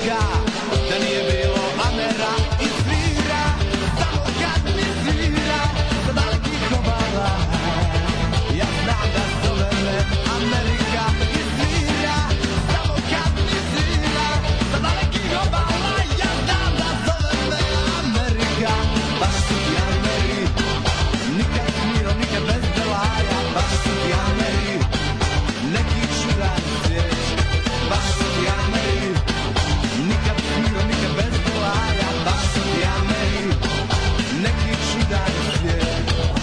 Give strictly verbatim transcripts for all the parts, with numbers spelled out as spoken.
pipika, da nije bilo Amera i svira, samo kad mi svira sa dalekih obala. Ja znam da zove me Amerika i svira, samo kad mi svira sa dalekih obala. Ja znam da zove me Amerika, baš su ti Ameri, nikad smiro, nikad bez delaja, baš su ti Ameri, neki čudan svijet, baš su ti Ameri, nikad smiro, nikad bez delaja, baš su ti Ameri, neki čudan svijet.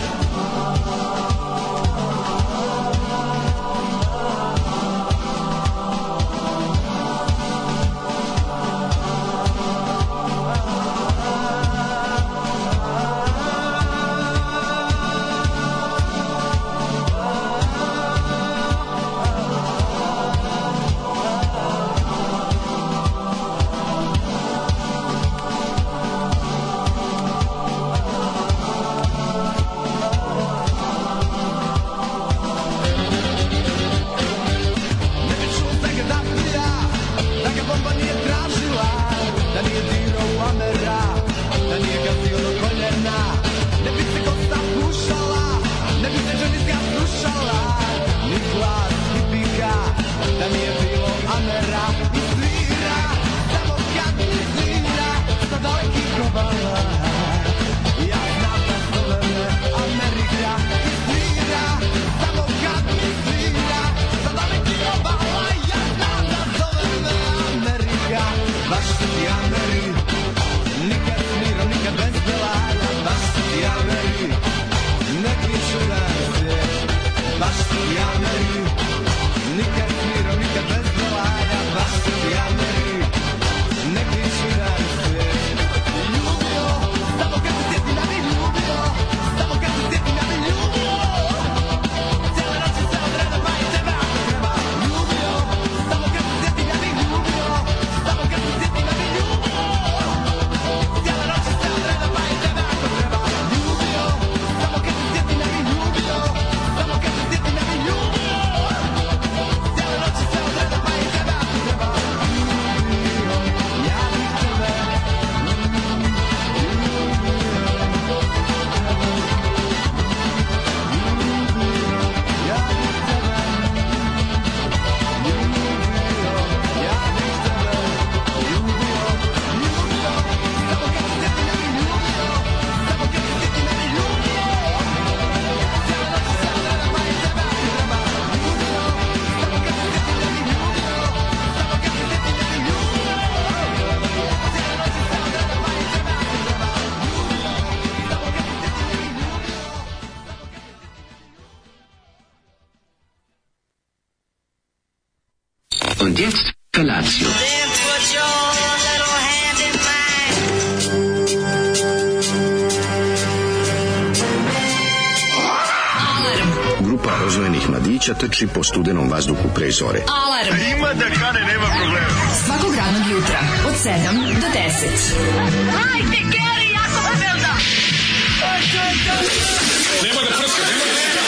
Ne bi čuo se Gaddafija, da ga bomba nije tražila, da nije dirao u Amera, da nije gazio do koljena. Ne bi se kosta pušala, ne bi se ženizga slušala, ni glas, ni pika, da nije bilo Amera i svira, samo kad mi svira sa dalekih obala. Ja znam da zove me Amerika i svira, samo kad mi svira sa dalekih obala. Ja znam da zove me Amerika, baš su ti Ameri, nikad smiro, nikad bez delaja, baš su ti Ameri, neki čudan svijet, baš su ti Ameri, nikad smiro, nikad bez delaja, baš su ti Ameri, neki čudan svijet. Ljubio, samo kad se sjetim da bi ljubio, samo kad se sjetim da bi ljubio, cijele noći se odreda pa i tebe ako treba. Ljubio, samo kad se sjetim da bi ljubio, samo kad se sjetim da bi ljubio, cijele noći se odreda pa i tebe ako treba. Ljubio, samo kad se sjetim da bi ljubio, samo kad se sjetim da bi ljubio, cijele noći se odreda pa i tebe ako treba. Ljubio, ja bih tebe, ja bih tebe, ljubio, ja bih tebe, ljubio, ljubio, samo kad se sjetim da bi ljubio, samo kad se sjetim da bi ljubio, cijele noći se odreda pa i tebe ako treba. Ljubio, samo kad se sjetim da bi ljubio, samo kad se sjetim da bi ljubio, cijele noći se odreda pa i tebe ako treba. Ljubio, samo kad se sjetim da bi ljubio. Und jetzt Felatio. Then put your little hand in mine. Grupa rozvojenih mladića trči po studenom vazduhu pre zore. Alarm. Ima da kane, nema problema. Svakog radnog jutra od sedam do deset. Hajde, Geri, jako se velda. Nema da prska, nema da prska.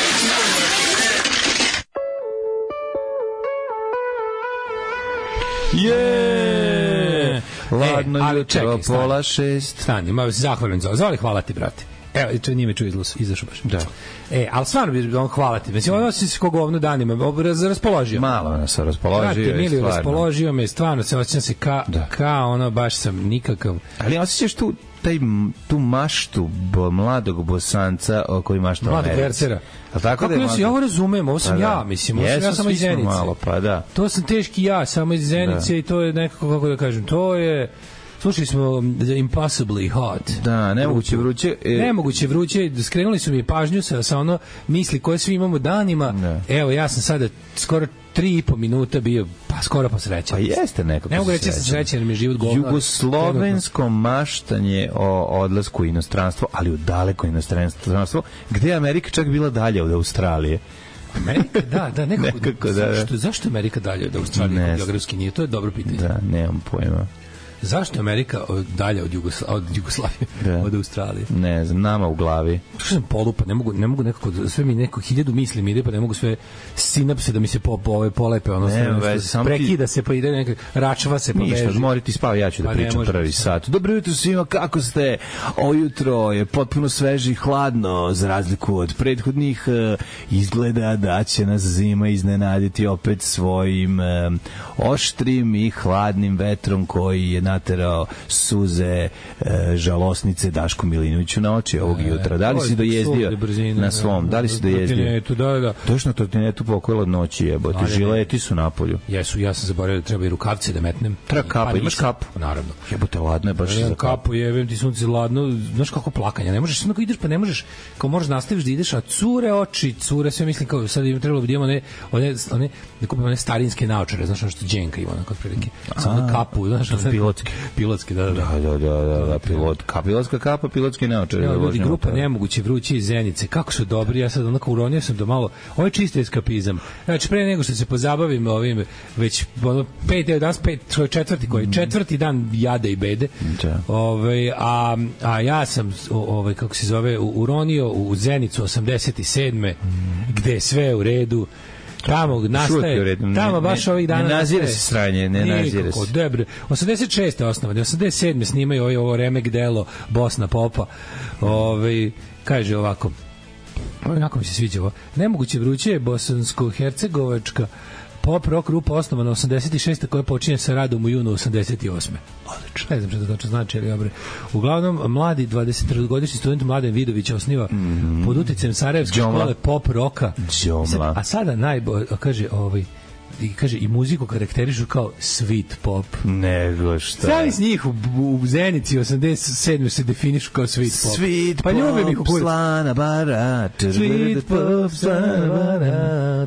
Je. Ladno e, ali jutro, čekaj, pola šest. Stani, malo se zahvalim za Zoli, hvala ti, brate. Evo, to nije me čuo izlaz, izašao baš. Da. E, ali stvarno bih on hvala ti. Mislim, ono si se kog ovno danima raz, raspoložio. Malo nas raspoložio. Brate, Miliju, raspoložio me, stvarno se osjećam se ka, ka ono, baš sam nikakav. Ali osjećaš tu, taj, tu maštu bo, mladog Bosanca o koji mašta mladog Americi. Versera. A tako da je ja ovo razumem, ovo sam pa ja, da. mislim, ovo sam ja samo iz Zenice. Malo, pa da. To sam teški ja, samo iz Zenice da. I to je nekako, kako da kažem, to je... Slušali smo The Impossibly Hot. Da, nemoguće vruće. E... Nemoguće vruće. Skrenuli su mi pažnju sa, sa ono misli koje svi imamo danima. Ne. Evo, ja sam sada skoro tri i po minuta bio, pa skoro pa srećan. Pa jeste nekako. Ne mogu reći da sam srećan, jer mi je život govno. Jugoslovensko maštanje o odlasku u inostranstvo, ali u daleko inostranstvo, gde je Amerika čak bila dalje od Australije. Amerika, da, da, nekako, nekako da, da. Zašto, zašto Amerika dalje od Australije? Geografski nije, to je dobro pitanje. Da, nemam pojma. Zašto je Amerika dalje od, Jugosla, od Jugoslavije, da. Od Australije? Ne znam, nama u glavi. Što sam polupa, ne mogu, ne mogu nekako, sve mi neko hiljadu misli mi ide, pa ne mogu sve sinapse da mi se po, po ove polepe, ono ne, sve, već, sve prekida ti... se, pa ide neka, račva se, pa ništa, beži. morate spavati, ja ću da pa pričam prvi sat. Dobro jutro svima, kako ste? Ovo jutro je potpuno sveže i hladno, za razliku od prethodnih, izgleda da će nas zima iznenaditi opet svojim um, oštrim i hladnim vetrom koji je naterao suze uh, žalosnice Dašku Milinoviću na oči ovog jutra. Da li si dojezdio na svom? Da li si dojezdio? Da, da. Točno na trotinetu pokojilo od noći jebote. Žileti su napolju. Jesu, ja sam zaboravio da treba i rukavce da metnem. Treba kapu, pa imaš kapu? Naravno. Jebote, ladno je baš ja, za kapu. Kapu, jebem ti sunce ladno. Znaš kako plakanja. Ne možeš, samo ideš pa ne možeš, kao možeš nastaviš da ideš, a cure oči, cure, sve mislim kao sad im trebalo da imamo one, one, one, da kupimo one starinske naočare, znaš ono što Đenka ima, onako otprilike. Samo na kapu, znaš, ono pilotski. Pilotski, da, da. Da, da, da, da, da pilot, pilotska kapa, pilotski naočare. Ja, ljudi, grupa Nemoguće vrući iz Zenice, kako su dobri, ja sad onako uronio sam da malo, ovo je čisti eskapizam. Znači, pre nego što se pozabavim ovim, već ono, pet, evo danas pet, četvrti koji, četvrti dan jade i bede, ovaj, a, a ja sam, ovaj, kako se zove, uronio u Zenicu osamdeset sedme gde je sve u redu, tamo nastaje, tamo baš ovih dana ne nazire se sranje, ne nazire se. Dobro, osamdeset šeste osnovane, osamdeset sedme snimaju ovo, ovo remek delo Bosna Popa. Ovaj kaže ovako. Onako mi se sviđa ovo. Nemoguće vruće je bosansko-hercegovačka pop rock grupa osnovana osamdeset šeste koja počinje sa radom u junu osamdeset osme. Odlično. Ne znam što to točno znači, ali dobro. Uglavnom, mladi dvadesetgodišnji student Mladen Vidović osniva mm-hmm. pod uticajem Sarajevske škole pop roka. Džomla. A sada najbolje, kaže, ovaj, i kaže i muziku karakterišu kao sweet pop. Nego šta. Sami s njih u, u Zenici osamdeset sedme se definišu kao sweet pop. Sweet pa ljubim ih u pop, slana bara. Sweet pop, slana bara.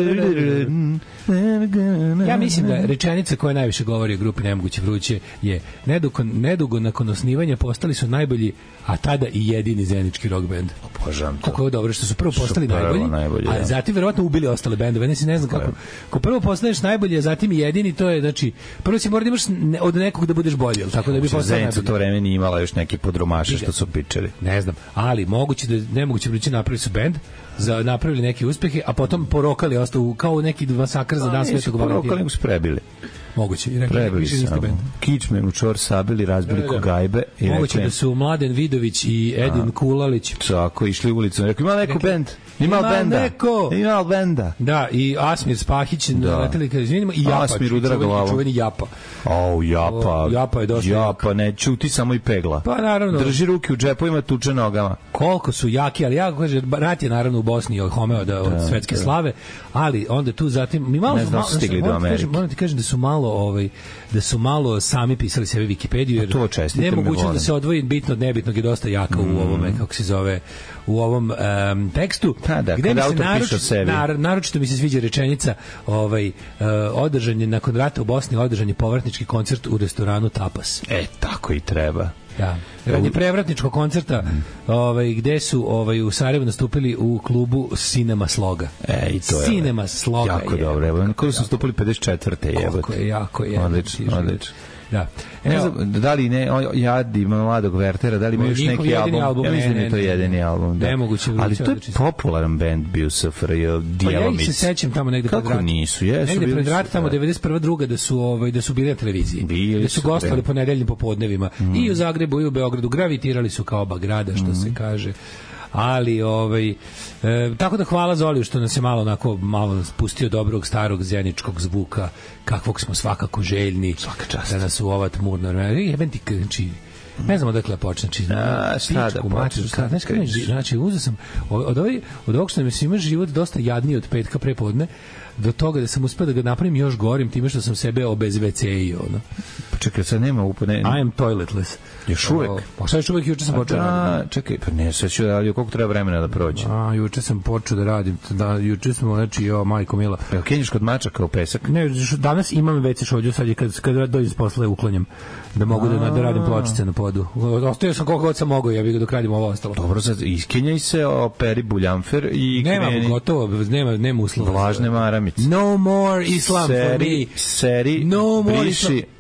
Ja mislim da rečenica koja najviše govori o grupi Nemoguće vruće je nedugo, nedugo nakon osnivanja postali su najbolji, a tada i jedini zenički rock band. Obožavam to. Kako je dobro što su prvo postali prvo najbolji, najbolji, a zatim verovatno ubili ostale bendove. Ne, ne znam kako. Ko prvo postaneš najbolji, a zatim i jedini, to je, znači, prvo si mora da imaš od nekog da budeš bolji, tako da bi postao najbolji. Zenica to vreme nije imala još neke podrumaše što su pičeli. Ne znam, ali moguće da Nemoguće vruće napravili su bend, za napravili neke uspehe, a potom porokali, ostao kao neki masakr za dan Svetog Valentina. Porokali mu sprebili. Moguće. I rekli, prebili samo. Kičmen u čor sabili, razbili ko gajbe. I moguće rekli, da su Mladen Vidović i Edin a, Kulalić tako, išli u ulicu. Rekli, ima neko rekli, bend. Ima, ima benda. Neko. Ima benda. Da, i Asmir Spahić da. Leteli kad izvinimo i Japa. Asmir udara glavom. Čuveni Japa. O, Japa. O, Japa je dosta. Japa, ne, čuti samo i pegla. Pa naravno. Drži ruke u džepovima, tuče nogama. Koliko su jaki, ali ja kaže, rat je naravno u Bosni od Homeo da, od da, svetske da. slave, ali onda tu zatim mi malo ne znam, malo, stigli do Amerike. Moram ti kažem da su malo ovaj da su malo sami pisali sebe Wikipediju, jer nemoguće da se odvoji bitno od nebitnog, je dosta jaka mm. u ovome, kako se zove, u ovom um, tekstu. Pa da, gde mi se naročito, nar, naročito mi se sviđa rečenica ovaj, uh, održan je nakon rata u Bosni održan je povratnički koncert u restoranu Tapas. E, tako i treba. Da. Radi prevratničkog koncerta mm. ovaj, gde su ovaj, u Sarajevu nastupili u klubu Cinema Sloga. E, i to je. Cinema Sloga. Jako je, dobro. Evo, kako su nastupili pedeset četvrte Koliko je, jako je. Odlično, odlično. Da. Ne znam, da li ne, Jadi ima Mladog Vertera, da li ima još neki album? album? Ja mislim da je to jedini album. Da. Nemoguće. Ali to je popularan band bio sa F R J, Djelomic. Pa ja ih se sećam tamo negde pred rat. Kako nisu? Jesu, negde pred rat, tamo devedeset prva druga da su, ovaj, da su bili na televiziji. Bili da su gostovali po nedeljnim popodnevima. Mm. I u Zagrebu i u Beogradu. Gravitirali su kao oba grada, što mm. se kaže. Ali ovaj e, tako da hvala Zoliju što nas je malo onako malo spustio dobrog starog zeničkog zvuka kakvog smo svakako željni. Svaka čast. Da nas u ova tmurna vremena. Jebem ti, znači, ne znam odakle počne. Znači, a, šta da počneš? Znači, uzeo sam od, ovaj, od ovog što nam je svima život dosta jadniji od petka prepodne, do toga da sam uspeo da ga napravim još gorim time što sam sebe obezveceio, ono. Pa čekaj, sad nema upane... I am toiletless. Još uvek? O, pa sad još uvek, juče sam počeo da radim. Čekaj, pa ne, sad ću da radim, koliko treba vremena da prođe? A, juče sam počeo da radim, da, juče smo, znači, jo, majko mila. Jel kenjiš kod mačaka u pesak? Ne, danas imam već šođu, sad je kad, kad dođem s posle uklanjam, da mogu da, da radim pločice na podu. Ostavio sam koliko god sam mogao, ja bih ga dok radim ovo ostalo. Dobro, sad iskenjaj se, operi buljanfer i nema, kreni... gotovo, nema, nema uslova. Vlažne maramice. No more Islam seri, for me. Seri, no more briši,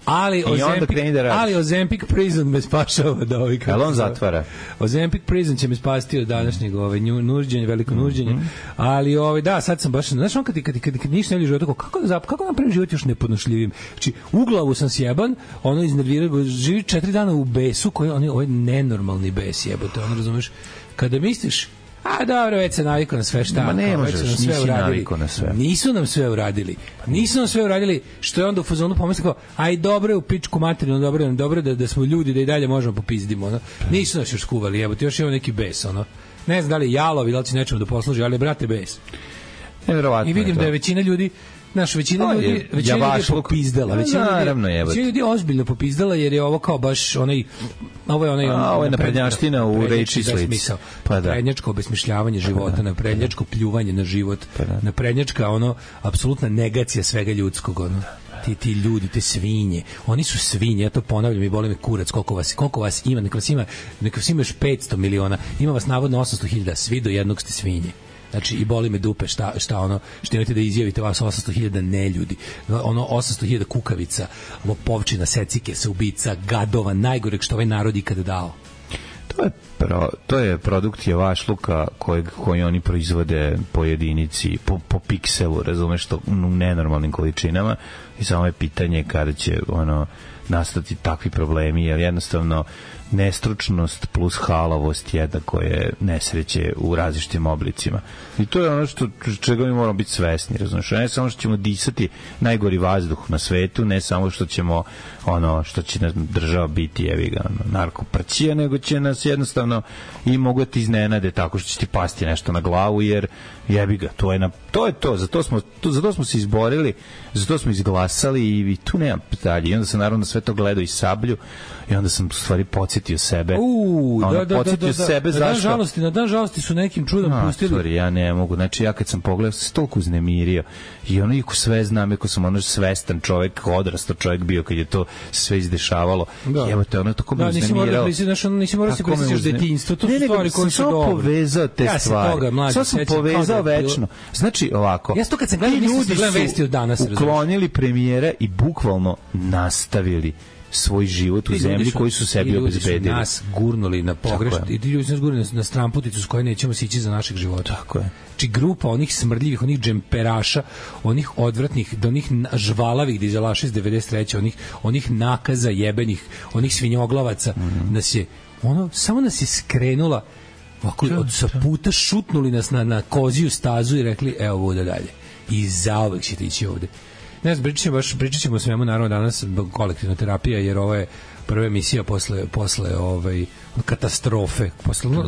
Ali I onda kreni da radiš. Ali Ozempic Prison me spašava od ovih. Jel on zatvara? Ozempic Prison će me spasti od današnjeg ovaj, nužđenja, veliko nužđenja. Mm -hmm. Ali ovaj, da, sad sam baš, znaš on kad, kad, kad, kad ništa ne vidi života, kako, kako napravim život još nepodnošljivim? Znači, u glavu sam sjeban, ono iznervirao, živi četiri dana u besu, koji on je ovaj nenormalni bes jebote, ono razumeš? Kada misliš, a dobro, već se navikao na sve šta. Ma ne možeš, nisi navikao na sve. Nisu nam sve uradili. Nisu nam sve uradili, što je onda u fazonu pomislio, aj dobro je u pičku materinu, dobro, dobro da, da smo ljudi, da i dalje možemo popizdimo. Ono. Nisu nas još skuvali, jebote, još imamo neki bes. Ono. Ne znam da li jalovi, da li će nečemu da posluži, ali brate bes. Nevjerovatno. I vidim da je većina ljudi Naš većina ljudi, je, većina ljudi je popizdala, većina naravno je. Većina ljudi je ozbiljno popizdala jer je ovo kao baš onaj ovo je onaj A, ovo je naprednjaština u reči slici. Pa da. Naprednjačko obesmišljavanje života, naprednjačko pljuvanje na život, naprednjačka ono apsolutna negacija svega ljudskog, ono. Ti, ti ljudi, te svinje, oni su svinje, ja to ponavljam i boli me kurac, koliko vas, koliko vas ima, neka vas ima, neka vas ima još petsto miliona, ima vas navodno osamsto hiljada, svi do jednog ste svinje. Znači, i boli me dupe šta, šta ono, što imate da izjavite vas osamsto hiljada ne ljudi, ono osamsto hiljada kukavica, lopovčina, secike, ubica, gadova, najgoreg što ovaj narod ikada dao. To je, pro, to je produkt javašluka kojeg, koji oni proizvode po jedinici, po, po pikselu, razumeš, to u nenormalnim količinama i samo je pitanje kada će ono nastati takvi problemi, jer jednostavno nestručnost plus halavost jednako je nesreće u različitim oblicima. I to je ono što čega mi moramo biti svesni, razumiješ? Ne samo što ćemo disati najgori vazduh na svetu, ne samo što ćemo ono što će nas država biti jevi ga ono, narkoprćija, nego će nas jednostavno i mogu ti iznenade tako što će ti pasti nešto na glavu, jer jebi ga, to je na, to je to, zato smo to, zato smo se izborili, zato smo izglasali i, i tu nema dalje. I onda sam naravno sve to gledao i Sablju i onda sam u stvari podsjetio sebe. U, ono, da, da, podsjetio da, da, sebe da. zašto. Na dan žalosti, na dan žalosti su nekim čudom no, pustili. Sorry, ja ne mogu. Znači ja kad sam pogledao se toliko uznemirio i ono iako sve znam, iako sam ono svestan čovjek, odrastao čovjek bio kad je to sve izdešavalo. Da. Evo te, ono tako me da, uznemirao. Nisi morao se prisjećaš detinjstvo, to su stvari koje su dobre. Povezao te ja stvari. Toga, mlađe, sad sam povezao večno. Znači ovako. Ja to kad sam gledao, mislim da gledam vesti od danas. Uklonili premijera i bukvalno nastavili svoj život u zemlji koji su sebi obezbedili. Ti ljudi su nas gurnuli na pogrešno, i ti ljudi su nas gurnuli na stramputicu s koje nećemo sići za našeg života. Tako je. Či grupa onih smrdljivih, onih džemperaša, onih odvratnih, do onih žvalavih dizelaša iz devedeset treće onih, onih nakaza jebenih, onih svinjoglavaca, mm. nas je, ono, samo nas je skrenula, ovako, od sa puta šutnuli nas na, na koziju stazu i rekli, evo bude dalje. I zauvek ćete ići ovde. Ne znam, pričat ćemo, baš, pričat ćemo o svemu, naravno, danas kolektivna terapija, jer ovo je prva emisija posle, posle ovaj, katastrofe. Posle, no,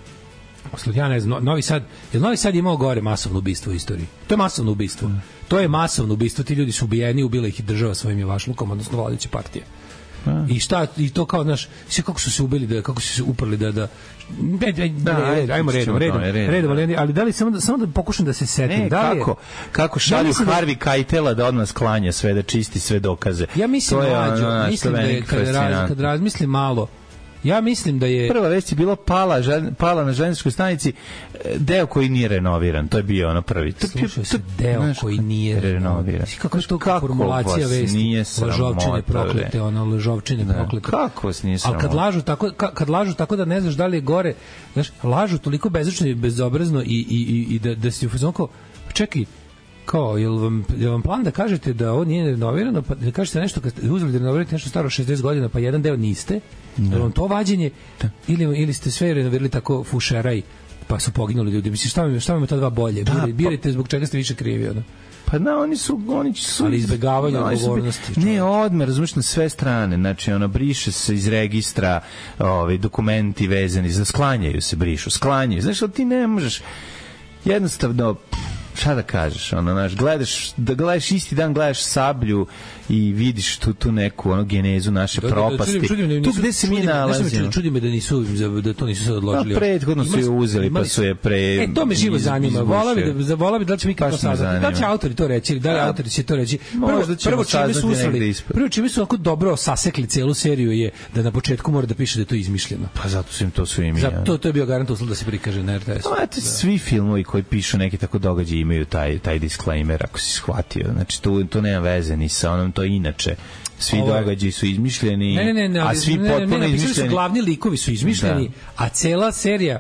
posle, ja ne znam, Novi Sad, je Novi Sad imao gore masovno ubistvo u istoriji? To je masovno ubistvo. Mm. To je masovno ubistvo, ti ljudi su ubijeni, ubila ih i država svojim javašlukom, odnosno vladajuća partija. A. I šta, i to kao, znaš, sve kako su se ubili, da, kako su se uprli da, da, da, da, da ajmo redom, redom, redom, redom, ali da li samo da, samo da pokušam da se setim, ne, da li kako, kako šalju da Harvey Keitela da od nas klanja sve, da čisti sve dokaze. Ja mislim, to je, mlađo, ono, mislim da je, kad, raz, kad razmislim malo, ja mislim da je prva vest je bila pala, pala na željezničkoj stanici deo koji nije renoviran, to je bio ono prvi. Slušaj se, deo znaš, koji nije renoviran. Kako je to kako formulacija vesti? Lažovčine proklete, ono lažovčine da. proklete. Kako vas nije sramota? Ali kad lažu tako, kad lažu tako da ne znaš da li je gore, znaš, lažu toliko bezočno i bezobrazno i, i, i, i da, da si u fazonu kao, čekaj, kao, je li vam, je vam plan da kažete da ovo nije renovirano, pa da kažete nešto, kad ste uzeli da renovirate nešto staro šezdeset godina, pa jedan deo niste, da vam to vađenje, da. ili, ili ste sve renovirali tako fušeraj, pa su poginuli ljudi. Mislim, šta vam, šta vam je ta dva bolje? Da, birajte zbog čega ste više krivi, ono. Pa da, oni su, oni su... Ali izbegavanje no, odgovornosti. Ne, odmah, razumiješ, na sve strane. Znači, ono, briše se iz registra ovi, dokumenti vezani za sklanjaju se, brišu, sklanjaju. Znaš, ali ti ne možeš jednostavno... Šta da kažeš, ono, znaš, gledaš, da gledaš isti dan, gledaš Sablju i vidiš tu, tu neku, ono, genezu naše da, propasti. Da, da, čudim, čudim, tu gde se mi nalazimo. Čudim me da nisu, da to nisu sad odložili. Pa prethodno su je uzeli, pa su je pre... E, to me živo zanima. Vola bi da, vola bi da će mi kako saznati. Da će autori to reći, da li autori će to reći. Prvo, prvo čime su usrali, prvo čime su onako dobro sasekli celu seriju je da na početku mora da piše da je to izmišljeno. Pa zato su im to sve imi. Zato to je bio garant uslov da se prikaže na er te es. Pa eto, svi filmovi koji pišu neki tako događaji imaju taj taj disclaimer, ako si shvatio. Znači, to, to nema veze ni sa onom, to je inače. Svi Ovo je- događaji su izmišljeni, Ne, ne, ne, ne, a ali- svi ne, ne, potpuno ne, napisali su izmišljeni. glavni likovi su izmišljeni, Da. a cela serija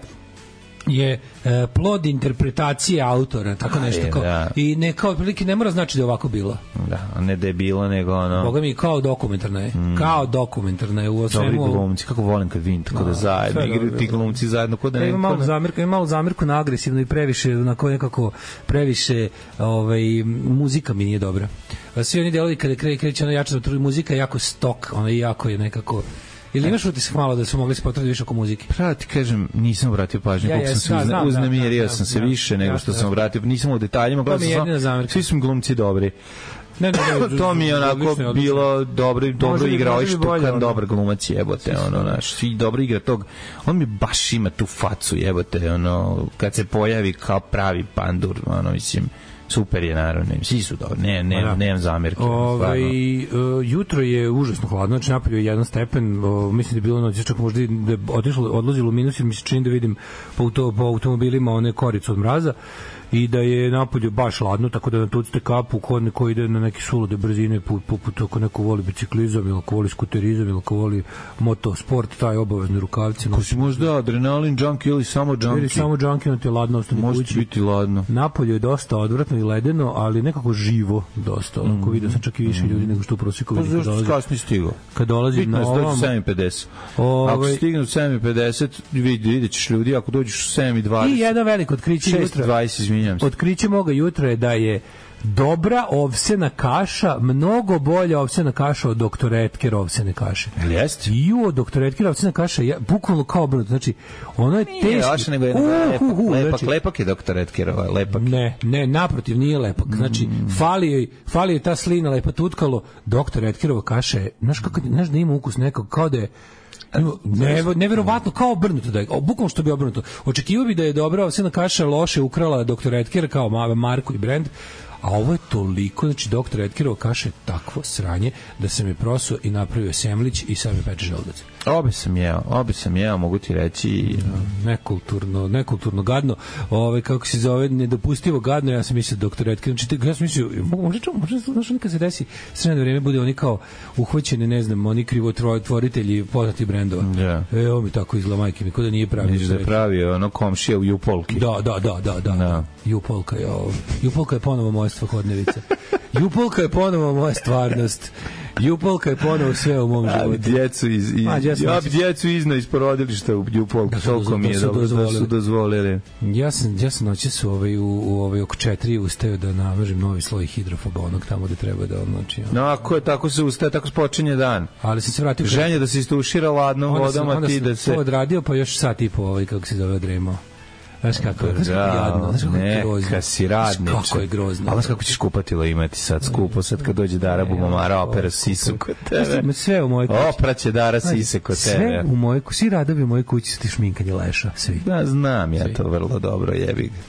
je e, plod interpretacije autora, tako nešto je, kao. da. I ne kao otprilike ne mora znači da je ovako bilo. Da, a ne da je bilo, nego ono... Boga mi kao dokumentarna je. Kao dokumentarna je u Dobri svemu. glumci, kako volim kad vidim tako da zajedno sve igraju dobro, ti dobro. glumci zajedno, kod da Ja ne... imam malo ko da- zamirku, imam malo zamirku na agresivno i previše, onako nekako previše ovaj, muzika mi nije dobra. Svi oni delovi kada kre, kreće ono jače, muzika je jako stok, ono je jako je nekako... Ili imaš utisak malo da su mogli se potruditi više oko muzike? Pravo ti kažem, nisam obratio pažnju, Ja, koliko ja, sam se da, uzne, znam, da, uznemirio da, sam se da, više nego da, što da. sam obratio, nisam u detaljima, gledao mi je sam jedina samo, zamerka. svi su mi glumci dobri. Ne, ne, ne, To mi je onako odlično je, odlično. bilo dobro, dobro Može bi- igra, ovaj može bi bolje, štukan, ono. dobar glumac jebote, ono, naš, svi dobro igra tog, on mi baš ima tu facu jebote, ono, kad se pojavi kao pravi pandur, ono, mislim, super je naravno, svi su dobri, ne, ne, Ma da. nemam zamerke. Ovaj stvarno. uh, jutro je užasno hladno, znači napolju je jedan stepen, uh, mislim da je bilo noć čak možda i da je otišlo, odlazilo u minus, jer mi se čini da vidim po, auto, po automobilima one korice od mraza i da je napolju baš hladno, tako da natucite kapu kod neko ide na neke sulude brzine, poput ako neko voli biciklizam ili ako voli skuterizam ili ako voli motosport, taj obavezne rukavce. Ko si možda adrenalin junkie ili samo Ili junkie? samo junkie, on ti je ladno ostane Može kući. biti ladno. Napolju je dosta odvratno i ledeno, ali nekako živo dosta. Onako vidio sam čak i više ljudi nego što u prosjeku Pa vidim kad zašto si dolazim. kasnije stigao? Kad dolazim Bitno na je da dođu ovom... sedam i pedeset. Ovaj- Ako stigne u sedam i pedeset, vidi, vidjet ćeš ljudi, ako dođeš u sedam i dvadeset, I jedno veliko otkriće šest i jutra. dvadeset, izvinjam se. Otkriće moga jutra je da je dobra ovsena kaša, mnogo bolja ovsena kaša od doktora Etker ovsene kaše. Jel jest? Ju, doktor Etker ovsena kaša je bukvalno kao obrnuto. Znači, ono je Nije teško. vaše, nego je Uh, lepak, uh, uh, lepak, znači- lepak je doktor Etkerova, lepak. Ne, ne, naprotiv, nije lepak. Znači, fali joj, fali joj ta slina lepa tutkalo. Doktor Etkerova kaša je, znaš kako, znaš da ima ukus nekog, kao da je ne, neverovatno, kao obrnuto da je, o, bukvalno što bi obrnuto. Očekivao bi da je dobra ovsena kaša loše ukrala doktor Etker kao ma- marku i brend, a ovo je toliko, znači doktor Etkerova kaša je takvo sranje da sam je prosuo i napravio semlić i sad mi peče želudac. Obe sam jeo, obe sam jeo, mogu ti reći. Nekulturno, nekulturno gadno, ovaj kako se zove, nedopustivo gadno. Ja sam mislio doktor Etker, znači te- ja sam mislio može može znaš nekad se desi srednje vreme bude oni kao uhvaćeni, ne znam, oni krivotvoritelji poznatih brendova. Da. E, ovo mi tako izgleda, majke mi, kod da nije pravi. Misliš da je pravio ono komšija u Jupolki. Da, da, da, da, da. Da. Jupolka je ovo. Jupolka je ponovo moja svakodnevica. Jupolka je ponovo moja stvarnost. Jupolka je ponovo sve u mom Ja bi životu. djecu iz, iz, A, ja sam- ja bi djecu iznao iz porodilišta u Jupolku, Da su toliko dozvo- mi je da su dobro da dozvolili. su dozvolili. Ja sam ja sam noćas u ovaj u, u ovaj oko četiri ustao da namažem novi sloj hidrofoba onog tamo gde treba da odnoći. No, ako je tako se ustaje, tako se počinje dan. Ali sam se vratio. Ženja da se istušira ladnom Onda sam- vodom, a onda ti sam da se... to odradio, pa još sat i po ovaj, kako se zove, odremao. Znaš kako je, znaš kako je jadno, znaš kako je grozno. Neka si radniče. Znaš kako je grozno. A znaš kako ćeš kupatilo imati sad skupo, sad kad dođe Dara Bubamara, opera sisu kod tebe. Znaš, sve u mojoj kući. Opraće Dara sise kod Sve tebe. u mojoj kući, svi radovi u mojoj kući su ti šminkanje leša, svi. Da, znam ja Svi. to vrlo dobro, jebi ga.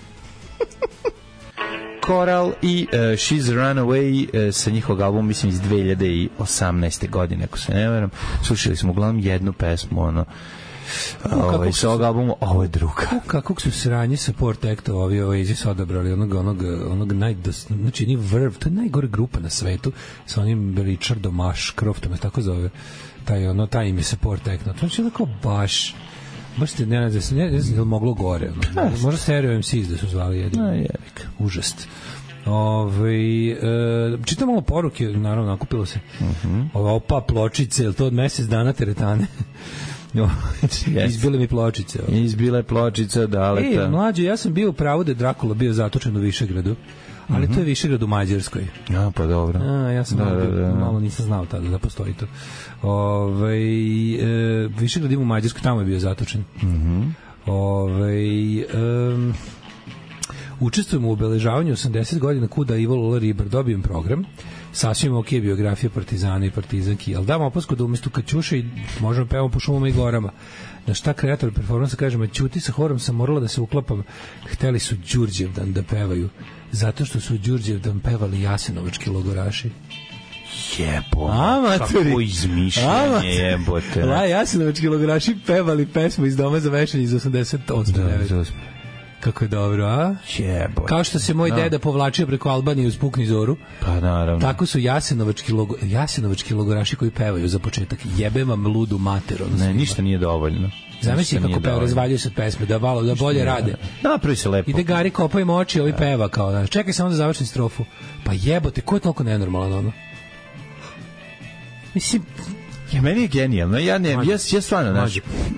Coral i uh, She's a Runaway uh, sa njihovog albuma, mislim, iz dve hiljade osamnaeste godine, ako se ne veram. Slušali smo uglavnom jednu pesmu, ono, ovaj, sa ovog albuma, ovo je druga. Kakvog su sranje support acta ovi Oasis odabrali, onog, onog, onog najdos, znači ni Verve, to je najgore grupa na svetu, sa onim Richardom Ashcroftom, tako zove, taj, ono, taj im je support act, znači onako baš, baš te ne znam, ne, ne znam da li moglo gore, ono, možda Stereo em si da su zvali jedino, A, jebik. užast. Ove, e, čitam malo poruke, naravno nakupilo se uh-huh. ova opa pločice, je li to od mesec dana teretane? Yes. Izbile mi pločice. Ovo. Izbila je pločica daleta. E, mlađe, ja sam bio u pravu da je Drakula bio zatočen u Višegradu, ali mm-hmm. to je Višegrad u Mađarskoj. A, pa dobro. A, ja sam da, malo, da, da, da. malo nisam znao tada da postoji to. Ove, e, Višegrad ima u Mađarskoj, tamo je bio zatočen. Mm-hmm. Ove, e, učestvujemo u obeležavanju osamdeset godina kuda Ivo Lola Ribar, dobijem program, sasvim ok biografija Partizana i Partizanki, ali damo opasku da umjesto Kaćuše i možemo pevamo po šumama i gorama. Na šta kreator performansa kaže, ma ćuti, sa horom sam morala da se uklapam. Hteli su Đurđevdan da pevaju, zato što su Đurđevdan pevali jasenovački logoraši. Jebo, Amaturi. kako izmišljanje jebote. La, jasenovački logoraši pevali pesmu iz Doma za vešanje iz osamdeset osme. Da, za osme. Kako je dobro, a? Jebote. Kao što se moj da. deda povlačio preko Albanije uz Pukni zoru. Pa naravno. Tako su jasenovački, logo, jasenovački logoraši koji pevaju za početak. Jebe vam ludu mater. Ne, ništa nije dovoljno. Zamisli kako peva, razvaljuju se od pesme, da malo, da bolje rade. Napravi se lepo. Ide Gari, kopaju oči, ovi peva kao, znaš, čekaj samo da završim strofu. Pa jebote, ko je toliko nenormalan, ono? Mislim, ja, meni je genijalno. Ja ne, ja, ja stvarno, znači,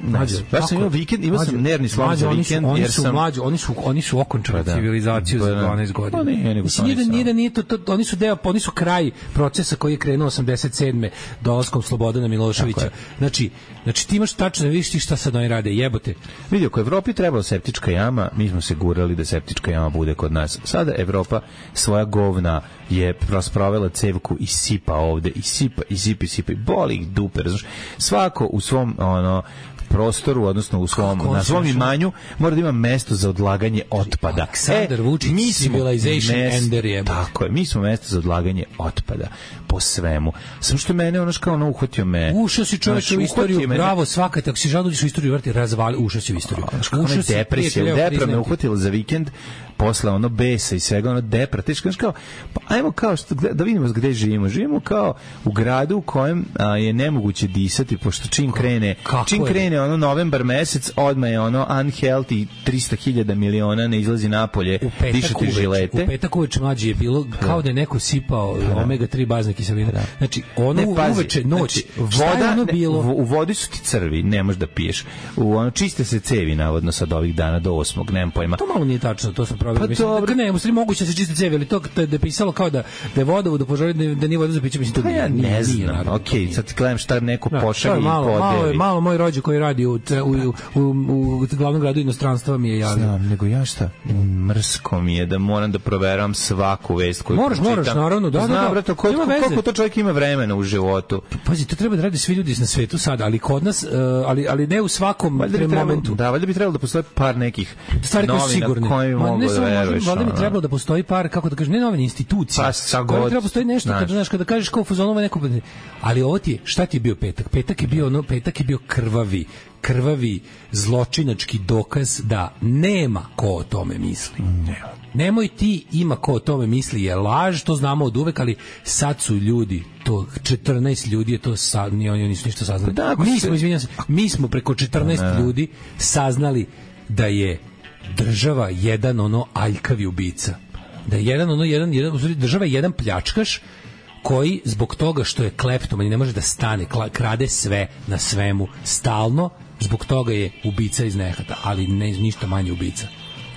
baš sam imao vikend, imao sam nervni slom za vikend, oni jer su sam mlađi, oni su oni su okončali pa da. civilizaciju pa za da. dvanaest godina. Pa nije, nego Mislim, nije da, nije da nije to, to, oni su deo, oni su kraj procesa koji je krenuo osamdeset sedme dolaskom Slobodana Miloševića. Znači, znači ti imaš tačno da vidiš ti šta sad oni rade, jebote. Vidi, ako Evropi trebala septička jama, mi smo se gurali da septička jama bude kod nas. Sada Evropa svoja govna je rasprovela cevku i sipa ovde, i sipa, i sipa, i sipa, i boli ih dupe, razumiješ? Svako u svom, ono, prostoru, odnosno u svom, na svom imanju mora da ima mesto za odlaganje otpada. Aleksandar Vučić, mi smo Civilization mes, Ender je. Tako je, mi smo mesto za odlaganje otpada po svemu. Samo što mene, ono kao ono uhvatio me. Ušao si čovječe u istoriju, bravo, svaka, tako si žalno uđeš u istoriju, vrti, razvali, ušao si u istoriju. Ušao si, depresija, depra me uhvatila za vikend, posle ono besa i svega, ono depra, teško, kao, pa ajmo kao, što, da vidimo gde živimo. Živimo kao u gradu u kojem a, je nemoguće disati, pošto čim krene, Kako čim je? krene ono novembar mesec, odmah je ono unhealthy, trista hiljada miliona ne izlazi napolje, dišete žilete. U petak uveče mlađi je bilo kao da je neko sipao omega tri bazne kiseline. Znači, ono Ne, pazi, uveče, noć, znači, šta je voda, ono ne, bilo? u, u vodi su ti crvi, ne možeš da piješ. U ono čiste se cevi navodno sad ovih dana do osmog, nemam pojma. To malo nije tačno, to sam provjerio. Pa Mislim, dobro. da, ne, u stvari moguće da se čiste cevi, ali to da je pisalo kao da, da je voda da požari, da, da nije voda za piće, mislim, to Pa nije. ja nije, ne nije, znam, naravno, okej, to nije. sad gledam šta neko Da, pošalje i malo, malo, podevi. malo moj rođak koji radi u, u, u, u, u glavnom gradu inostranstva mi je javio. Znam, nego ja šta, mrsko mi je da moram da proveravam svaku vest koju Moraš, pročitam. moraš, naravno, da, da, Znam, da. brate, koliko, Nema veze. koliko to čovjek ima vremena u životu. Pazi, to treba da rade svi ljudi na svetu sada, ali kod nas, uh, ali, ali ne u svakom Valjda bi trebalo, momentu. da, valjda bi trebalo da postoje par nekih Stvari koje su novina sigurne. kojim Ma, mogu ne da samo veruješ. možda, valjda bi ono. trebalo da postoji par, kako da kažem, ne novine institucije. Pa, sa koje god, treba postoji nešto, znaš. kada, znaš, kada kažeš kao fazonova neko... Ali ovo ti je, šta ti je bio petak? Petak je bio, ono, petak je bio krvavi, krvavi zločinački dokaz da nema ko o tome misli. Nema. Nemoj ti, ima ko o tome misli, je laž, to znamo od uvek, ali sad su ljudi, to četrnaest ljudi je to sad, ni oni nisu ništa saznali. Da, ako mi se- smo, izvinjam se, mi smo preko četrnaest Da. ljudi saznali da je država jedan ono aljkavi ubica. Da je jedan ono jedan jedan u stvari država je jedan pljačkaš koji zbog toga što je kleptoman i ne može da stane, kla- krade sve na svemu stalno, zbog toga je ubica iz nehata, ali ne ništa manje ubica.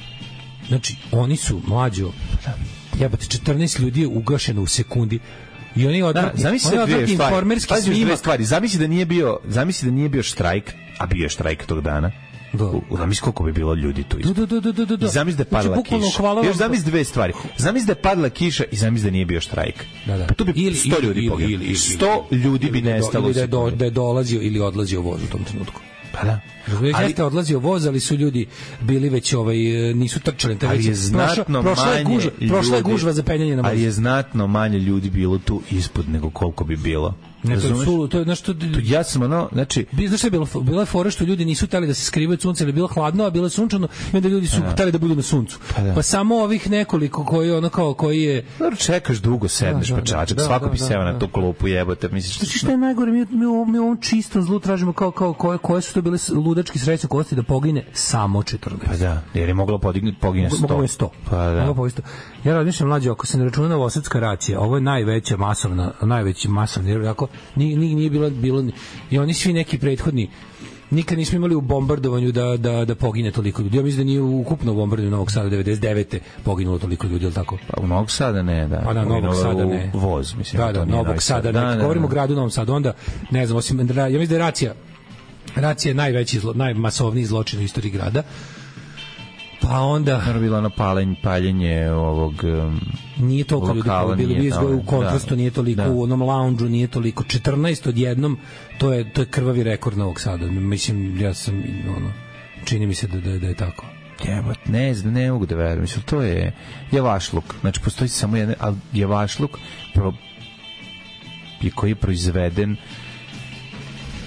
Znači, oni su mlađo, jebate, četrnaest ljudi je ugašeno u sekundi. I oni Da, odvratni, zamisli oni da dvije odvratni stvari. informerski Pazi, svima. dvije stvari. Zamisli da nije bio, zamisli da nije bio štrajk, a bio je štrajk tog dana. Da. U- Zamisli koliko bi bilo ljudi tu. Da, da, da, da, da, da. I zamisli da je Znači, padala bukvalno, kiša. hvala vam. Još zamisli dve stvari. Zamisli da je padala kiša i zamisli da nije bio štrajk. Da, da. Pa tu bi Ili- sto ili- ljudi ili- poginulo. ili- ili- sto ljudi bi ili da je do- nestalo. ili u da je, do, sekundi. da je dolazio ili odlazio voz u tom trenutku. Pa da. Ali, Ali- jeste odlazio voz, ali su ljudi bili već ovaj nisu trčali, te Ali već je prošla, znatno prošla je manje gužva, prošla je ljudi- gužva za penjanje na voz. Ali je znatno manje ljudi bilo tu ispod nego koliko bi bilo. Ne, to je Razumeš? sulu, to je nešto Ja sam ono, znači, Bi, znaš šta je bilo? Bila je fora što ljudi nisu hteli da se skrivaju od sunca, jer je bilo hladno, a bilo je sunčano, i onda ljudi su hteli da budu na suncu. Pa da. Pa samo ovih nekoliko koji ono kao koji je dobro, čekaš dugo, sedneš Da, da, pa čačak, da, svako da, bi da, seo da. na tu klupu, jebote, misliš. Znači šta je najgore, mi, mi, u ovom- mi u ovom čistom zlu tražimo kao, kao koje, koje su to bile s- ludački sreće kosti da pogine samo četrnaest. Pa da, jer je moglo podignuti, pogine sto. Mogu je sto. Pa da. Mogu je sto. Ja razmišljam mlađe, ako se ne računa novosadska racija, ovo je najveća masovna, najveći masovni, jer ako nije, nije, nije bilo, bilo, ni- i oni svi neki prethodni, nikad nismo imali u bombardovanju da, da, da pogine toliko ljudi. Ja mislim da nije u ukupno u bombardovanju Novog Sada devedeset devete poginulo toliko ljudi, ili tako? Pa u Novog Sada ne, da. Pa da, Novog Poginulo Sada u ne. Voz, mislim. Da, to da, nije Novog Novi Sad. Sada Da, ne. da, Govorimo o da. gradu Novom Sadu, onda, ne znam, osim, ja mislim da je racija, racija je najveći, zlo, najmasovniji zločin u istoriji grada. Pa onda Naravno bilo ono palenj, paljenje ovog... Um, nije toliko ljudi lokala, bilo nije bi tamo, u kontrastu da. nije toliko Da. u onom lounge nije toliko četrnaest odjednom, to je to je krvavi rekord Novog Sada. Mislim ja sam ono čini mi se da da, da je tako. Jebot, ne znam, ne mogu da verujem. Mislim, to je javašluk. Znači, postoji samo jedan, ali javašluk pro, je koji je proizveden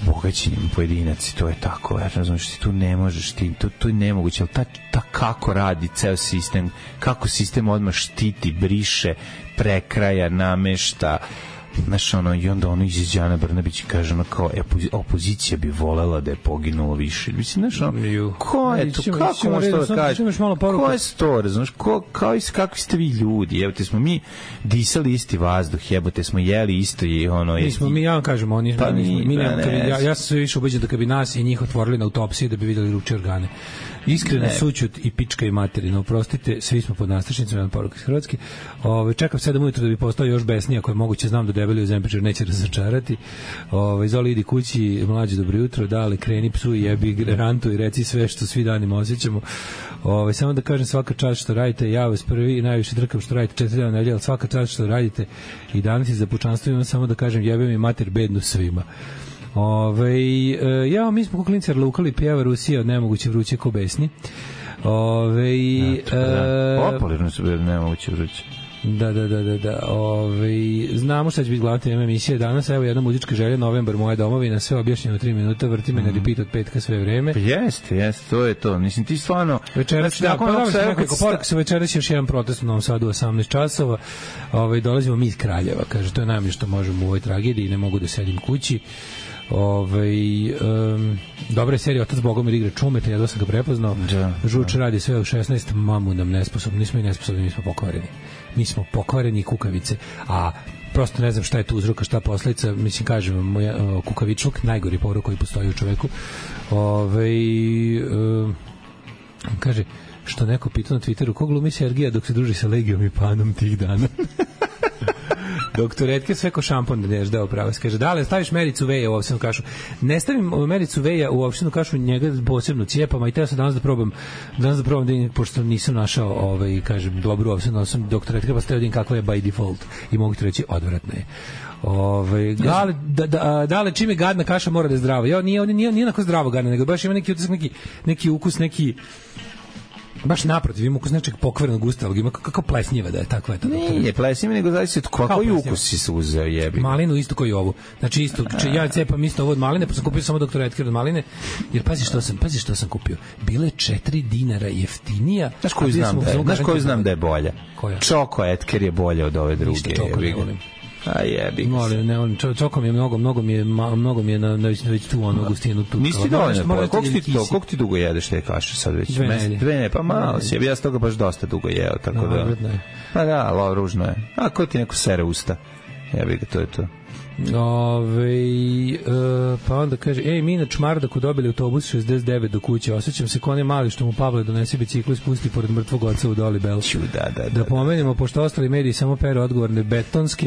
bogaćenjem pojedinac, to je tako, ja razumiješ, ti tu ne možeš, ti, to, to je nemoguće, ali ta, ta kako radi ceo sistem, kako sistem odmah štiti, briše, prekraja, namešta, znaš, ono, i onda ono izađe Ana Brnabić i kaže, ono, kao, opozicija bi volela da je poginulo više. Mislim, znaš, ono, ko je to, kako možeš to da kažeš? Ko je to, razumiješ, ko, kao, kakvi ste vi ljudi, evo te smo mi disali isti vazduh, jebote smo jeli isto i ono... Mi smo, mi, ja vam kažem, oni, pa mi, mi, mi ne, ne, ja, ja sam sve više ubeđen da kad bi nas i njih otvorili na autopsiji da bi videli ruče organe. Iskreno sućut i pička i materina, oprostite, svi smo pod nastrešnicama, jedan poruka iz Hrvatske. Ove, čekam sedam ujutro da bi postao još besniji, ako je moguće, znam da debeli u Zempičar neće razočarati. Ove, Zoli, idi kući, mlađi, dobro jutro, dale, kreni psu i jebi rantu i reci sve što svi danima osjećamo. Ove, samo da kažem, svaka čast što radite, ja vas prvi i najviše trkam što radite četiri dana nedelje, ali svaka čast što radite i danas za pučanstvo imam samo da kažem, jebem i mater bednu svima. Ove, ja, mi smo kuklincar lukali pjeva Rusija od nemoguće vruće ko besni. Ove, da, Opalirno su bili nemoguće vruće. Da, da, da, da, da. Ove, znamo šta će biti glavna tema emisije danas. Evo jedna muzička želja, novembar, moja domovina, sve objašnjeno tri minuta, vrti me mm. na repeat od petka sve vreme. Pa jeste, jeste, to je to. Mislim, ti stvarno... Večeras, znači, da, pa da, se nekoliko poruka se večeras još jedan protest u Novom Sadu u osamnaest časova. Ove, dolazimo mi iz Kraljeva, kaže, to je najmanje što možemo u ovoj tragediji, ne mogu da sedim kući. Ove, um, dobra je serija Otac Bogomir igra Čumeta, ja sam ga prepoznao. Da, Žuč da. Radi sve u šesnaest, mamu nam nesposobni, nismo i nesposobni, mi smo pokvareni. Mi smo pokvareni kukavice, a prosto ne znam šta je tu uzroka, šta posledica, mislim, kažem, moja, uh, kukavičluk, najgori porok koji postoji u čoveku. Ove, um, kaže, što neko pitao na Twitteru, ko glumi Sergija dok se druži sa Legijom i Panom tih dana? Doktor Etke sve ko šampon da neš dao pravo. Kaže, da li staviš mericu veja u ovsenu kašu? Ne stavim mericu veja u ovsenu kašu, njega posebno cijepam, a i teo sam danas da probam, danas da probam, da, pošto nisam našao, ovaj, kažem, dobru ovsenu, sam doktor Etke, pa stavio da im kakva je by default. I mogu ti reći, odvratno je. Ove, da, li, da, da, da li čim je gadna kaša mora da je zdrava? Ja, nije, nije, nije onako zdravo gadna, nego baš ima neki utisak, neki, neki ukus, neki... Baš naprotiv, ima ukus nečeg pokvarenog usta, ali ima kako plesnjiva da je takva. Ta, nije plesnjiva, nego zavisi od koji ukus si se uzeo, jebi. Malinu isto koji ovu. Znači isto, če, ja cepam isto ovo od maline, pa sam kupio samo doktor Etker od maline, jer pazi što sam, pazi što sam kupio. Bile četiri dinara jeftinija. Znaš koju znam, da je, znaš koju znam da je bolja? Koja? Čoko Etker je bolja od ove druge. Ništa čoko ne volim. A jebi. Molim, ne, on čoko mi je mnogo, mnogo mi je, mnogo mi je na, na već tu onu gustinu tu. Nisi dovoljno, koliko ti to, koliko ti dugo jedeš te kaše sad već? Dve nedelje. Dve ne, pa malo si, ja sam toga baš dosta dugo jeo, tako da. Pa da, lo, ružno je. A ko ti neko sere usta? Jebi ga, to je to. Ove, e, pa onda kaže, ej, mi na Čmardaku dobili autobus šezdeset devet do kuće, osjećam se ko onaj mali što mu Pavle donese biciklu i spusti pored mrtvog oca u Doli Bel. Da, da, da, da pomenemo, pošto ostali mediji samo peru odgovorne betonske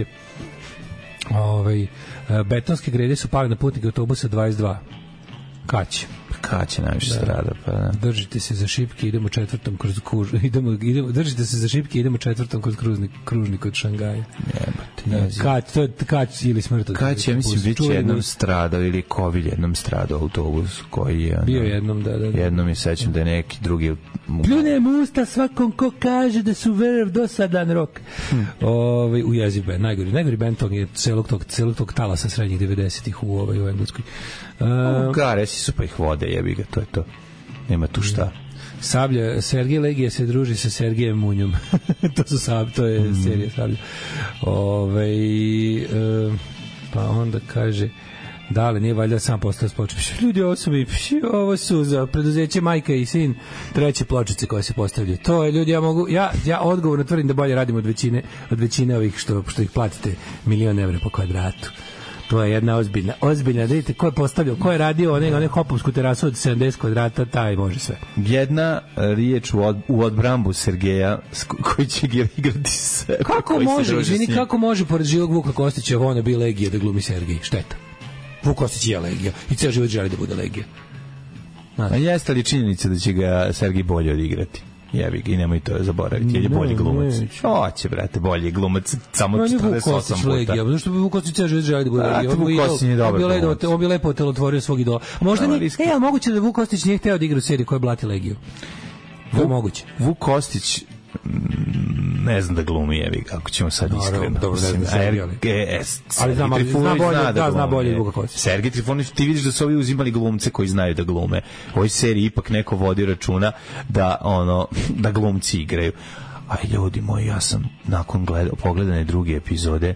ove, betonske grede su pali na putnike autobusa dvadeset dva. Kać. Kać je najviše da. Strada, pa da. Držite se za šipke, idemo četvrtom kroz kuž, idemo, idemo, držite se za šipke, idemo četvrtom kroz kružnik, kružnik od Šangaja. Jebate. Kać, to je Kać ili smrt. Kać, ja mislim, već jednom stradao ili Kovilj jednom stradao autobus koji je... Bio jednom, da, da. da. Jednom je sećam da je neki drugi... Pljunem usta svakom ko kaže da su vrv dosadan rok. Hmm. Ove, u jeziv band, najgori. Najgori band tog je celog tog, celog tog talasa srednjih devedesetih u, ovaj, u Engleskoj. Uh, Garesi su pa ih vode, jebi ga, to je to. Nema tu šta. Sablja, Sergej Legija se druži sa Sergejem Munjom. to su sab, to je mm. serija Sablja. Ove, uh, pa onda kaže, da li nije valjda sam postao spočeš. Ljudi, ovo su mi, ovo su za preduzeće majka i sin treće pločice koje se postavljaju. To je, ljudi, ja mogu, ja, ja odgovorno tvrdim da bolje radimo od većine, od većine ovih što, što ih platite milion evra po kvadratu. To je jedna ozbiljna, ozbiljna, da vidite ko je postavljao, ko je radio onaj, onaj hopovsku terasu od sedamdeset kvadrata, taj može sve. Jedna riječ u, od, u odbrambu Sergeja koji će igrati sve. Kako može, izvini, kako može pored živog Vuka Kostića ona bi Legija da glumi Sergej, šteta. Vuk Kostić je Legija i ceo život želi da bude Legija. Znači. A jeste li činjenica da će ga Sergej bolje odigrati? Jebi ga i nemoj to zaboraviti, jer je bolji glumac. Oće, brate, bolji glumac, samo četrdeset osam puta. Legija, zato što bi Vuk Kostić ceo život želi da bude Legija. Vuk Kostić nije dobar glumac. On bi lepo telotvorio svog idola. A možda nije, e, ali moguće da Vuk Kostić nije hteo da igra u seriji koja blati Legiju. To je moguće. Vuk Kostić ne znam da glumi, jevi, kako ćemo sad Naravno, iskreno. dobro, ne znam da Sergej, ali- R G S, Ali znam, ali zna bolje, da, zna bolje od Vuka Kostića. Sergej Trifunović, ti vidiš da su ovi uzimali glumce koji znaju da glume. U ovoj seriji ipak neko vodi računa da, ono, da glumci igraju. Aj, ljudi moji, ja sam nakon gleda, pogledane druge epizode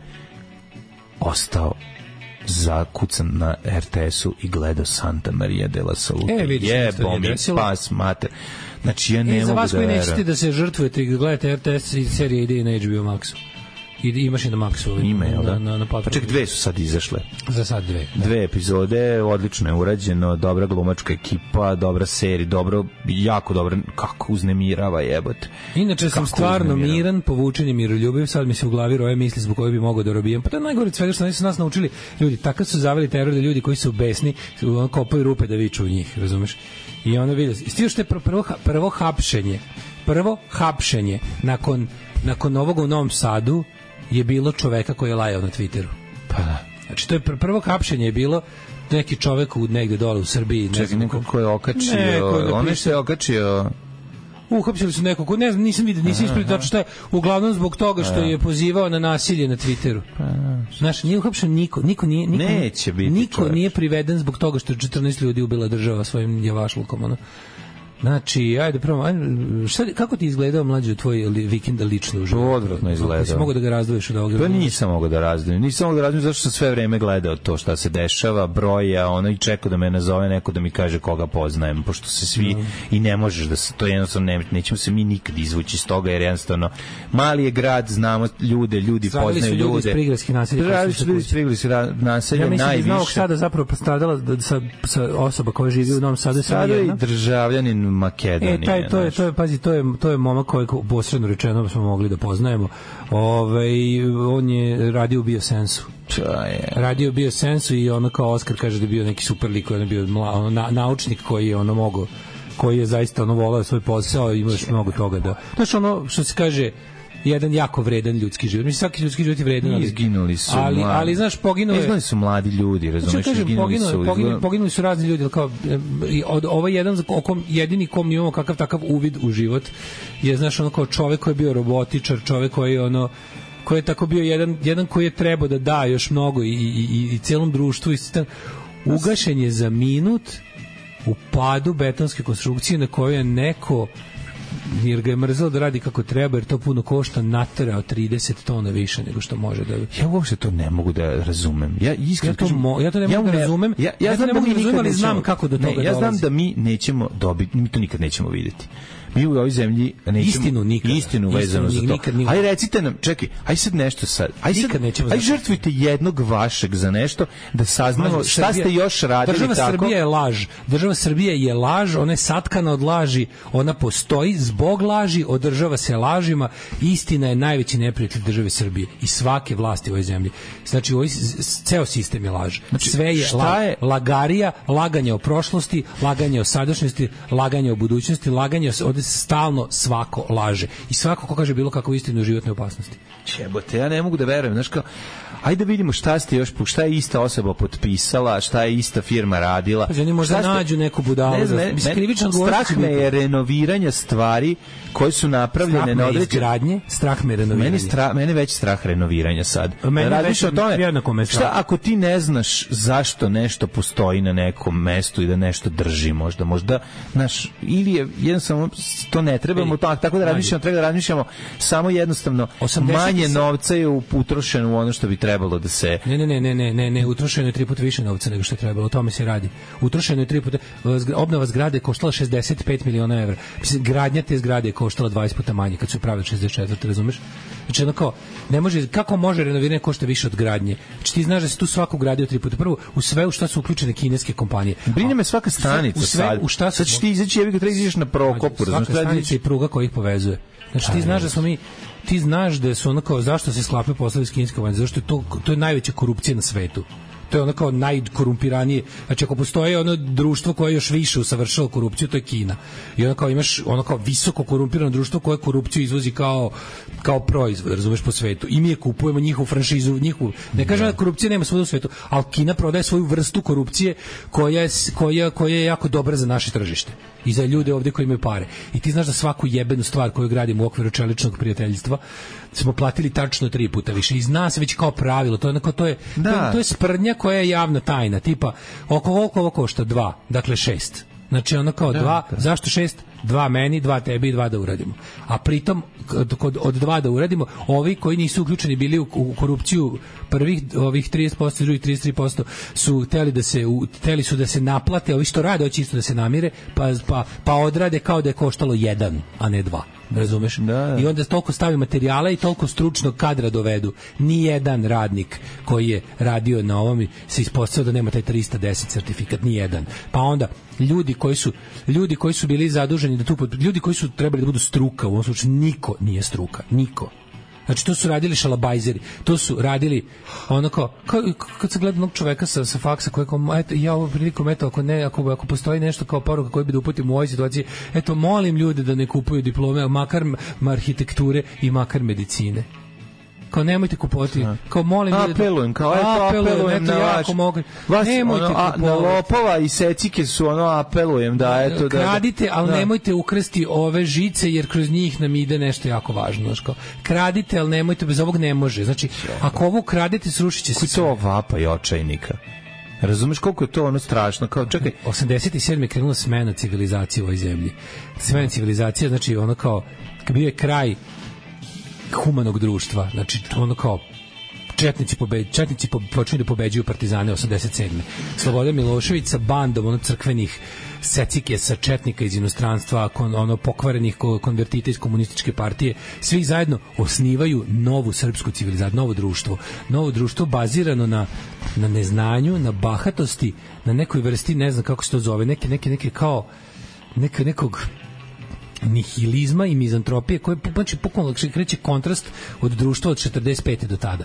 ostao zakucan na R T S-u i gledao Santa Maria de la Salute. E, vidiš, nešto Jebo nije mi desilo. pas mater. Znači, ja ne E, mogu za da vas koji nećete verujem. da se žrtvujete i gledate R T S i serija ide i na H B O Maxu. I imaš i na Maxu. Ima, jel da? Na, na, na Pa ček, dve su sad izašle. Za sad dve. Da. Dve epizode, odlično je urađeno, dobra glumačka ekipa, dobra serija, dobro, jako dobro, kako uznemirava, jebote. Inače sam Kako stvarno uznemirava. miran, povučen i miroljubiv, sad mi se u glavi roje misli zbog koje bi mogao da robijem. Pa to je najgore od svega što oni su nas naučili. Ljudi, tako su zaveli teror da ljudi koji su besni, ono, kopaju rupe da viču u njih, razumeš? I ono vidi, stio što je prvo, prvo, prvo hapšenje, prvo hapšenje nakon, nakon ovoga u Novom Sadu je bilo čoveka koji je lajao na Twitteru. Pa da. Znači, to je pr- prvo hapšenje je bilo neki čovek u negde dole u Srbiji. Ne Čekaj, znam neko neko- ko je okačio, Neko je on napisao- se okačio... Uhapsili su nekog, ne znam, nisam vidio, nisam ispratio tačno šta je, uglavnom zbog toga što je pozivao na nasilje na Twitteru. Znaš, nije uhapšen niko, niko nije, niko, Neće biti, niko čoveče. nije priveden zbog toga što je četrnaest ljudi ubila država svojim javašlukom, ono. Znači, ajde prvo, ajde, šta, kako ti izgledao mlađe tvoj li, vikend lično u životu? Odvratno izgledao. Si mogao da ga razdvojiš od ovoga? Pa nisam mogao da razdijem. Nisam mogao da razdijem zašto sam sve vreme gledao to šta se dešava, broja, ono i čekao da me nazove neko da mi kaže koga poznajem, pošto se svi No. i ne možeš da se, to jednostavno ne, nećemo se mi nikad izvući iz toga, jer jednostavno mali je grad, znamo ljude, ljudi Stradili su poznaju ljudi iz ljude. prigradskih naselja koji Stradili su su se ljudi iz kući. prigradskih ra- naselja, Ja mislim da iz Novog najviše. Sada zapravo postradala da, sa, sa osoba koja živi u Novom Sadu je samo Sada je i jedna. državljanin Makedonije. E, taj, to je, znaš. to je, pazi, to je, to je momak kojeg posredno rečeno smo mogli da poznajemo. Ove, on je radio u Biosensu. To je. Radio u Biosensu i ono kao Oskar kaže da je bio neki super lik, on je bio mla, ono, na, naučnik koji je ono mogo, koji je zaista ono volao svoj posao i ima još mnogo toga da... Znaš, ono što se kaže, jedan jako vredan ljudski život. Mislim, svaki ljudski život je vredan, ali... Izginuli su ali, mladi. ali, znaš, poginuo je... Izginuli su mladi ljudi, Znači, razumeš? kažem, Izginuli poginuli, su- poginuli, poginuli su razni ljudi, ali kao, e, i od, ovaj jedan, za kom, jedini kom imamo kakav takav uvid u život, je, znaš, ono kao čovek koji je bio robotičar, čovek koji je, ono, koji je tako bio jedan, jedan koji je trebao da da još mnogo i, i, i, i celom društvu, i sistem, ugašen je za minut u padu betonske konstrukcije na kojoj je neko, jer ga je mrzelo da radi kako treba, jer to puno košta, naterao trideset tona više nego što može da... Ja uopšte to ne mogu da razumem. Ja iskreno Ja to, kažem, mo, ja to ne mogu da ne- razumem. Ja, ja, to znam ne da mogu mi da razumem, nikad ali znam nećemo- kako do ne, toga ja znam dolazi. da mi nećemo dobiti, mi to nikad nećemo vidjeti. Mi u ovoj zemlji nećemo Istinu nikada. istinu Istinu vezano za to. nikad, nikad. Aj recite nam, čekaj, aj sad nešto sad. Aj sad, Nikad nećemo aj znati. žrtvujte jednog vašeg za nešto da saznamo Mađo, šta Srbija- ste još radili Država tako. Srbija je laž. Država Srbija je laž, ona je satkana od laži, ona postoji zbog laži, održava se lažima. Istina je najveći neprijatelj države Srbije i svake vlasti u ovoj zemlji. Znači, ovaj, s- s- ceo sistem je laž. Sve je, šta la, je- lagarija, laganje o prošlosti, laganje o sadašnjosti, laganje o budućnosti, laganje o, ovde stalno svako laže. I svako ko kaže bilo kakvu istinu u životnoj opasnosti. Jebote, ja ne mogu da verujem, znaš kao, ajde da vidimo šta ste još, šta je ista osoba potpisala, šta je ista firma radila. Pa oni možda šta ste- nađu neku budalu. Ne znam, da- ne- mislim, ne- krivična odgovornost strah će me biti. je renoviranja stvari koje su napravljene Strah na me određen... izgradnje, strah me renoviranje. Meni, stra, mene već strah renoviranja sad. Meni Razmišljam već o tome, jednako me strah. šta ako ti ne znaš zašto nešto postoji na nekom mestu i da nešto drži možda, možda, znaš, ili je jednostavno, to ne trebamo, Ej, to, tako da razmišljamo, treba da razmišljamo samo jednostavno, osamdeset manje se- novca je utrošeno u ono što bi trebalo da se... Ne, ne, ne, ne, ne, ne, ne, utrošeno je tri puta više novca nego što je trebalo, o tome se radi. Utrošeno je tri puta, zgra- obnova zgrade je koštala šezdeset pet miliona evra. Mislim, gradnja te zgrade je koštala dvadeset puta manje kad su je pravili šezdeset četvrte, razumeš? Znači, ono kao, ne može, kako može renoviranje košta više od gradnje? Znači, ti znaš da se tu svaku gradio tri puta. Prvo, u sve u šta su uključene kineske kompanije. Brine me svaka stanica u sve, sad. u šta su- Sad ćeš ti izaći, jebi ga, treba izađeš na Prokopu, razumiješ? Svaka stanica i pruga koja ih povezuje. Znači ti znaš da smo mi ti znaš da su ono kao zašto se sklapaju poslovi s kineskom kompanijom, zašto je to to je najveća korupcija na svetu. To je ono kao najkorumpiranije. Znači, ako postoji ono društvo koje je još više usavršilo korupciju, to je Kina. I ono kao imaš ono kao visoko korumpirano društvo koje korupciju izvozi kao, kao proizvod, razumeš, po svetu. I mi je kupujemo njihovu franšizu, njihovu, ne kažem da korupcija nema svuda u svetu, ali Kina prodaje svoju vrstu korupcije koja je, koja, koja je jako dobra za naše tržište i za ljude ovde koji imaju pare. I ti znaš da svaku jebenu stvar koju gradimo u okviru čeličnog prijateljstva smo platili tačno tri puta više. I zna se već kao pravilo. To je, onako, to je, da. to je, to je sprdnja koja je javna tajna. Tipa, oko koliko ovo košta? Dva. Dakle, šest. Znači, ono kao da, dva. Da. Zašto šest? Dva meni, dva tebi i dva da uradimo. A pritom, kod, od dva da uradimo, ovi koji nisu uključeni bili u, u korupciju prvih ovih trideset posto, drugih trideset tri posto su hteli da se u, hteli su da se naplate, ovi što rade hoće isto da se namire, pa, pa, pa odrade kao da je koštalo jedan, a ne dva. Razumeš? Da, da. I onda toliko stavi materijala i toliko stručnog kadra dovedu. Ni jedan radnik koji je radio na ovom se ispostavio da nema taj trista deset sertifikat, ni jedan. Pa onda ljudi koji su ljudi koji su bili zaduženi da tu ljudi koji su trebali da budu struka, u ovom slučaju niko nije struka, niko. Znači, to su radili šalabajzeri, to su radili ono kao, kao kad se gleda jednog čoveka sa, sa faksa koji kao, eto, ja ovo prilikom, eto, ako, ne, ako, ako postoji nešto kao poruka koji bi da uputim u ovoj situaciji, eto, molim ljude da ne kupuju diplome, makar arhitekture i makar medicine. Kao nemojte kupovati, kao molim ljude, apelujem, kao eto apelujem, apelujem eto, na ja vaš, ako mogu, vas, nemojte ono, a, na lopova i secike su ono apelujem da eto da kradite, ali da. nemojte ukrsti ove žice jer kroz njih nam ide nešto jako važno, znači kao kradite, ali nemojte, bez ovog ne može. Znači, ako ovo kradete, srušiće se. To vapa i očajnika. Razumeš koliko je to ono strašno, kao čekaj, osamdeset sedam je krenula smena civilizacije u ovoj zemlji. Smena civilizacije, znači ono kao bio je kraj humanog društva, znači ono kao četnici pobe, četnici počinju da pobeđuju partizane osamdeset sedme. Slobodan Milošević sa bandom ono crkvenih secike sa četnika iz inostranstva, kon, ono pokvarenih konvertita iz komunističke partije, svi zajedno osnivaju novu srpsku civilizaciju, novo društvo. Novo društvo bazirano na, na neznanju, na bahatosti, na nekoj vrsti, ne znam kako se to zove, neke, neke, neke kao neke, nekog nihilizma i mizantropije koje znači pokojno kreće kontrast od društva od četrdeset pete do tada.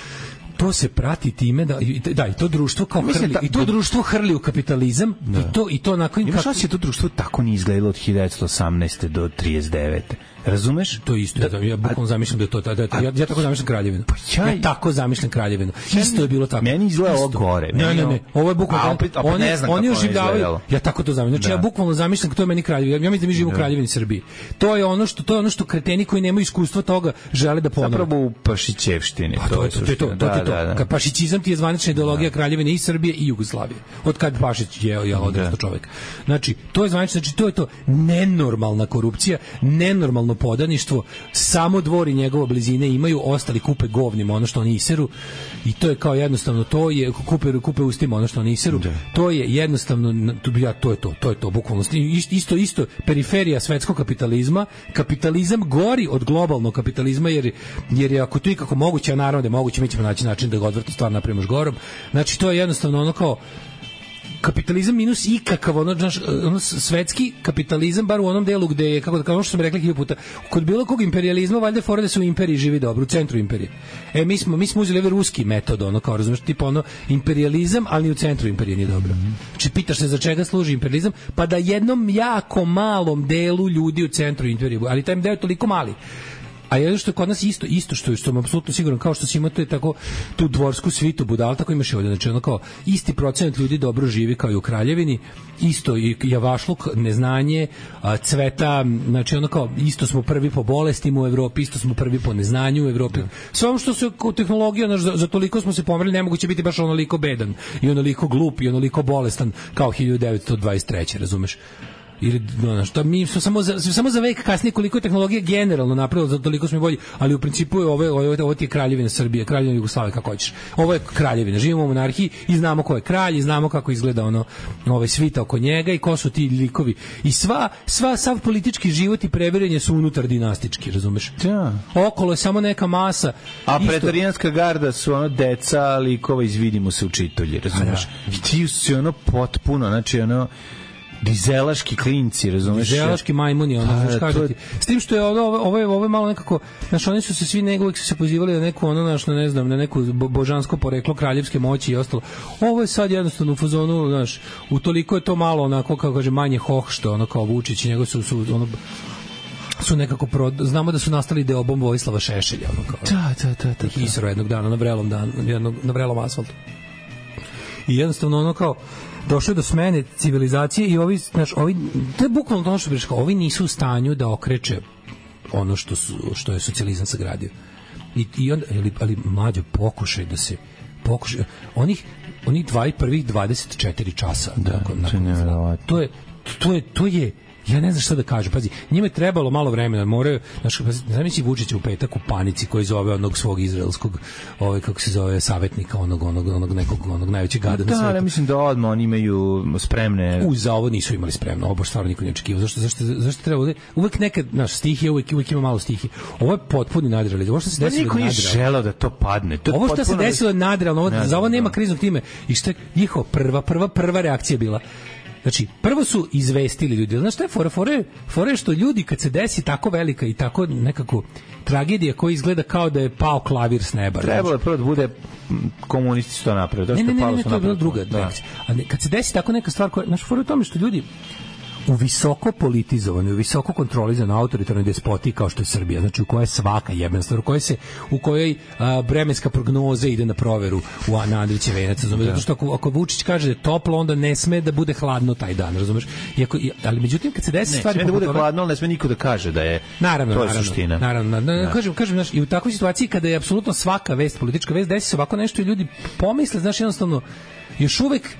To se prati time da da i to društvo kao hrli, ta, i to društvo hrli u kapitalizam da. i to i to onako im kako se to društvo tako ni izgledalo od hiljadu devetsto osamnaeste do trideset devete. Razumeš? To isto, da, ja bukvalno zamišljam da je to, da, da, ja, ja tako zamišljam kraljevinu. Pa ja, ja tako zamišljam kraljevinu. Isto je bilo tako. Meni izgleda ovo gore. Ne, ne, ne, ovo je bukvalno. Oni, oni oživljavaju. Ja tako to zamišljam. Znači, da. ja bukvalno zamišljam to je meni kraljevina. Ja mislim da mi živimo u kraljevini Srbiji. To je ono što to je ono što kreteni koji nemaju iskustva toga žele da ponove. Zapravo u Pašićevštini. Pa, to je to, to je to, to je to. Kad pašićizam ti je zvanična ideologija kraljevine i Srbije i Jugoslavije. Od kad Pašić je je odrastao čovjek. Znači, to je zvanično, znači to je to nenormalna korupcija, nenormalno podaništvo. Samo Dvor i njegova blizine imaju, ostali kupe govnima ono što oni iseru i to je kao jednostavno to je kupe kupe ustima ono što oni iseru. To je jednostavno ja to je to, to je to bukvalno isto isto periferija svetskog kapitalizma. Kapitalizam gori od globalnog kapitalizma jer jer je ako to ikako moguće, a naravno da je moguće, mi ćemo naći način da ga odvrtnu stvar napravimo gorom. Znači to je jednostavno ono kao kapitalizam minus ikakav ono, ono svetski kapitalizam, bar u onom delu gde je, kako da kažem, što sam rekla hiljadu puta, kod bilo kog imperijalizma valjda fora da se u imperiji živi dobro, u centru imperije. E, mi smo, mi smo uzeli ovaj ruski metod, ono, kao, razumiješ, tipa ono, imperijalizam, ali u centru imperije nije dobro. Znači, pitaš se za čega služi imperijalizam, pa da jednom jako malom delu ljudi u centru imperije, ali taj deo je toliko mali. A jedno što je kod nas isto, isto što je, što sam apsolutno siguran, kao što si imao to je tako, tu dvorsku svitu budala, tako imaš i ovdje, znači ono kao, isti procenat ljudi dobro živi kao i u kraljevini, isto i javašluk, neznanje, cveta, znači ono kao, isto smo prvi po bolestima u Evropi, isto smo prvi po neznanju u Evropi. Sve ono što se kao tehnologija, naš, za, za toliko smo se pomerili, nemoguće biti baš onoliko bedan i onoliko glup i onoliko bolestan kao hiljadu devetsto dvadeset treće. razumeš? Ili no, što mi smo samo za, samo za vek kasnije koliko je tehnologija generalno napravila, za toliko smo bolji, ali u principu je ovo ovo, ovo ti je kraljevina Srbije, kraljevina Jugoslavije, kako hoćeš. Ovo je kraljevina, živimo u monarhiji i znamo ko je kralj i znamo kako izgleda ono ovaj svita oko njega i ko su ti likovi. I sva sva sav politički život i previranje su unutar dinastički, razumeš? Da. Okolo je samo neka masa. A pretorijanska garda su ono deca likova iz Vidimo se učitelji, razumeš? I ti si ono potpuno, znači ono dizelaški klinci, razumeš? Dizelaški majmuni, ono, Pa, znaš, kažem to- ti. S tim što je ovo, ovo, je- ovo je malo nekako, znaš, oni su se svi nego uvijek su se pozivali na neku, ono, znaš, na ne znam, na neku bo- božansko poreklo kraljevske moći i ostalo. Ovo je sad jednostavno u fazonu, znaš, utoliko je to malo, onako, kako kaže, manje hoh, što, ono, kao Vučić i njegov su, su, ono, su nekako pro, znamo da su nastali deobom Vojislava Šešelja, ono, kao. Da, da, da, da. da. Isro jednog dana na vrelom danu, jednog, na vrelom asfaltu. I jednostavno ono kao došlo je do smene civilizacije i ovi, znaš, ovi, to je bukvalno ono što bi rekao, ovi nisu u stanju da okreće ono što, su, što je socijalizam sagradio. I, i onda, ali, ali mlađo pokušaj da se pokušaj, onih, onih dva, prvih dvadeset četiri časa Da, nakon, to je nakon, nevjerovatno. to je, to je, to je ja ne znam šta da kažem. Pazi, njima je trebalo malo vremena, moraju, znaš, zamisli Vučića u petak u panici koji zove onog svog izraelskog, ovaj kako se zove, savjetnika, onog onog onog nekog onog najvećeg gada na Da, svetu. ali mislim da odmah oni imaju spremne... U, za ovo nisu imali spremno, ovo baš stvarno niko ne očekivao. Zašto, zašto, zašto treba ovde? Uvek nekad, naš stihije, uvek, uvek ima malo stihije. Ovo je potpuni nadrealni. Ovo što se Da desilo niko je nije nadrealno. želeo da to padne. To je Ovo što se potpuno- desilo je nadrealno, ovo, Ne znam, za ovo nema da. kriznog time. I što je njihova prva, prva, prva reakcija bila? Znači, prvo su izvestili ljudi. Znaš šta je fora? Fora je, fora je što ljudi kad se desi tako velika i tako nekako tragedija koja izgleda kao da je pao klavir s neba. Trebalo je prvo da bude m, komunisti su to napravili. Ne, ne, ne, ne, ne, to je bila napravili. druga Da. reakcija. A ne, kad se desi tako neka stvar koja, znaš, fora je u tome što ljudi u visoko politizovanoj, u visoko kontrolizovanoj autoritarnoj despotiji kao što je Srbija, znači u kojoj je svaka jebena stvar, u kojoj se u kojoj a, vremenska prognoza ide na proveru u na Andrićev venac, razumeš? Zato što ako, ako Vučić kaže da je toplo, onda ne sme da bude hladno taj dan, razumeš? Iako, i- ali međutim kad se desi Ne, stvari sme da bude poput ove- hladno, ali ne sme niko da kaže da je... Naravno, to je naravno, suština. Naravno, na, na, kažem, kažem, znaš, i u takvoj situaciji kada je apsolutno svaka vest, politička vest, desi se ovako nešto i ljudi pomisle, znaš, jednostavno, još uvek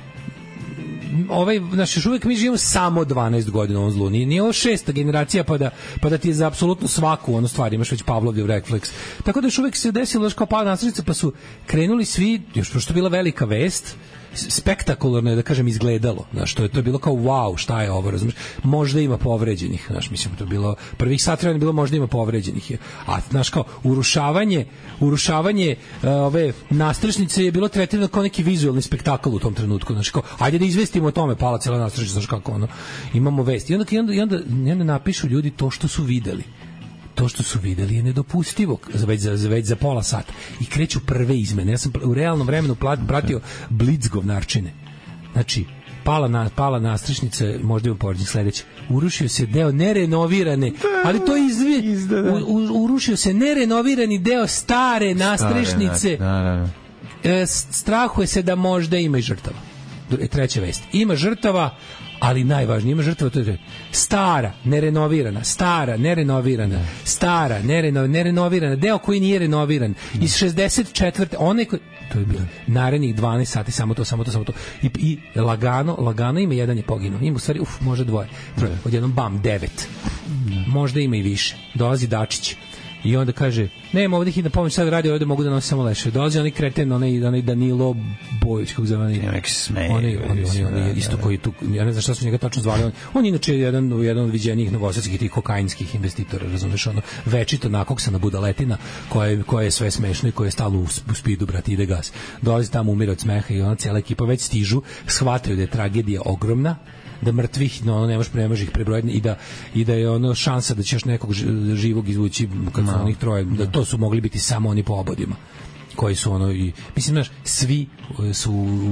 ovaj, znaš, još uvek mi živimo samo dvanaest godina u ovom zlu. Nije, nije ovo šesta generacija pa da, pa da ti je za apsolutno svaku ono stvar imaš već Pavlovljev refleks. Tako da još uvek se desilo još kao pad nastavnica, pa su krenuli svi, još pošto je bila velika vest, spektakularno je da kažem izgledalo, znaš, to je to je bilo kao wow, šta je ovo, razumeš? Možda ima povređenih, znaš, mislim to je bilo prvih sat vremena je bilo možda ima povređenih. A znaš kao urušavanje, urušavanje uh, ove nastrešnice je bilo tretirano kao neki vizuelni spektakl u tom trenutku, znači kao ajde da izvestimo o tome, pala cela nastrešnica, znaš kako ono. Imamo vest. I onda i onda i onda, i onda napišu ljudi to što su videli. To što su videli je nedopustivo za već za, za već za pola sata i kreću prve izmene. Ja sam u realnom vremenu plat- pratio blic govnarčine. Znači, pala na pala nastrešnica, možda ima poređenje sledeće. Urušio se deo nerenovirane, ali to izvi, u, u, urušio se nerenovirani deo stare nastrešnice. Da, da, da. E, strahuje se da možda ima i žrtava. Dru- Treća vest. Ima žrtava, ali najvažnije, ima žrtava, to je stara, nerenovirana, stara, nerenovirana, stara, nereno, nerenovirana, deo koji nije renoviran, iz šezdeset četvrte onaj koji, to je bilo narednih dvanaest sati, samo to, samo to, samo to, i, i lagano, lagano ima jedan je poginuo, ima u stvari, uf, možda dvoje, troje, odjednom bam, devet, možda ima i više, dolazi Dačić, i onda kaže, nema ovdje hitna pomoć, sad radi ovdje, mogu da nosi samo leševe. Dolazi onaj kreten, onaj, onaj Danilo Bojić, kako zove, onaj, Neki se smeje, onaj, onaj, onaj, onaj, isto koji tu, ja ne znam šta su njega tačno zvali, on, on je inače jedan, jedan od viđenijih novosadskih tih kokainskih investitora, razumeš, ono, večito nakoksana budaletina, koja je, koja je sve smešno i koja je stalno u, u spidu, brati, ide gas. Dolazi tamo, umire od smeha i ona cijela ekipa već stižu, shvataju da je tragedija ogromna, da mrtvih no ne možeš ne možeš ih prebrojati i da i da je ono šansa da ćeš nekog živog izvući kad su onih troje, da to su mogli biti samo oni po obodima koji su ono i mislim znaš svi su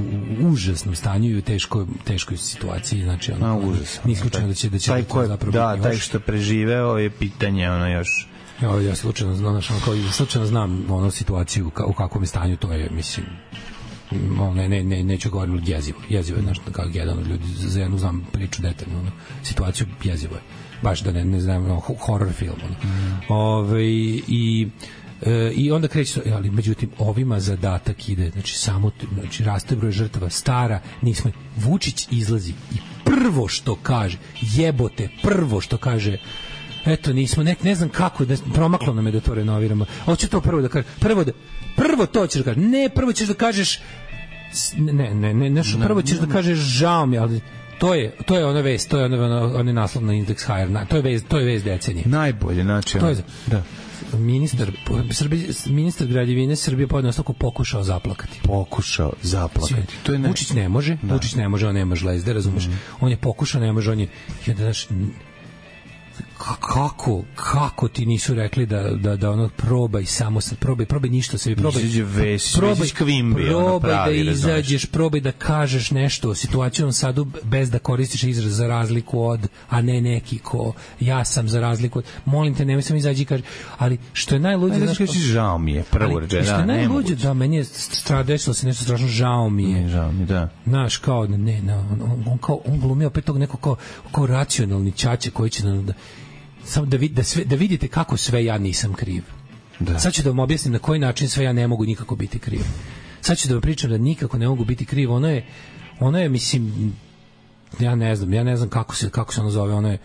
u užasnom stanju i u teškoj teškoj situaciji, znači ono, A, užas. nije isključeno da će da će taj to ko je, zapravo da, biti taj još. što je preživeo je pitanje ono još. Ja, ja slučajno znam, znaš, ono, kao, slučajno znam ono situaciju ka, u kakvom je stanju, to je mislim no, ne, ne, ne, neću govoriti jezivo. Jezivo je, znaš, kao jedan od ljudi, za jednu znam priču detaljno, ono, situaciju jezivo je. Baš da ne, ne znam, ono, horror film, ono. Mm. Ove, i, e, i onda kreće, ali međutim, ovima zadatak ide, znači, samo, znači, raste broj žrtava, stara, nismo, Vučić izlazi i prvo što kaže, jebote, prvo što kaže, eto, nismo, ne, ne znam kako, da, promaklo nam je da to renoviramo. Hoću to prvo da kažem. Prvo, da, prvo to ćeš da kažeš. Ne, prvo ćeš da kažeš ne, ne, ne, nešto, prvo ćeš da kažeš žao mi, ali to je to je ona vest, to je ona ona naslov na Index H R, to je vest, to je vest decenije. Najbolje, znači. To je, da. Ministar Srbije, ministar građevine Srbije podneo ostavku, pokušao zaplakati. Pokušao zaplakati. To je ne... Vučić ne može, da. Vučić ne može, on nema žlezde, razumeš? Mm. On je pokušao, ne može, on je daš, kako kako ti nisu rekli da da da ono probaj samo se probaj probaj ništa se probaj veš, probaj kvimbi, probaj pravi, da izađeš razumeš. Probaj da kažeš nešto o situacijom sadu bez da koristiš izraz za razliku od, a ne neki ko ja sam za razliku od, molim te nemoj sam izađi kaže, ali što je najluđe znači kažeš žao mi je prvo reče da je najluđe da meni je stradesilo se nešto strašno žao mi je ne, žao mi da znaš kao ne na on, on, on kao on glumi opet tog nekog kao, kao racionalni ćaće koji će da samo da, vid, da, sve, da vidite kako sve ja nisam kriv. Da. Sad ću da vam objasnim na koji način sve ja ne mogu nikako biti kriv. Sad ću da vam pričam da nikako ne mogu biti kriv. Ono je, ono je mislim, ja ne znam, ja ne znam kako se, kako se ono zove, ono je,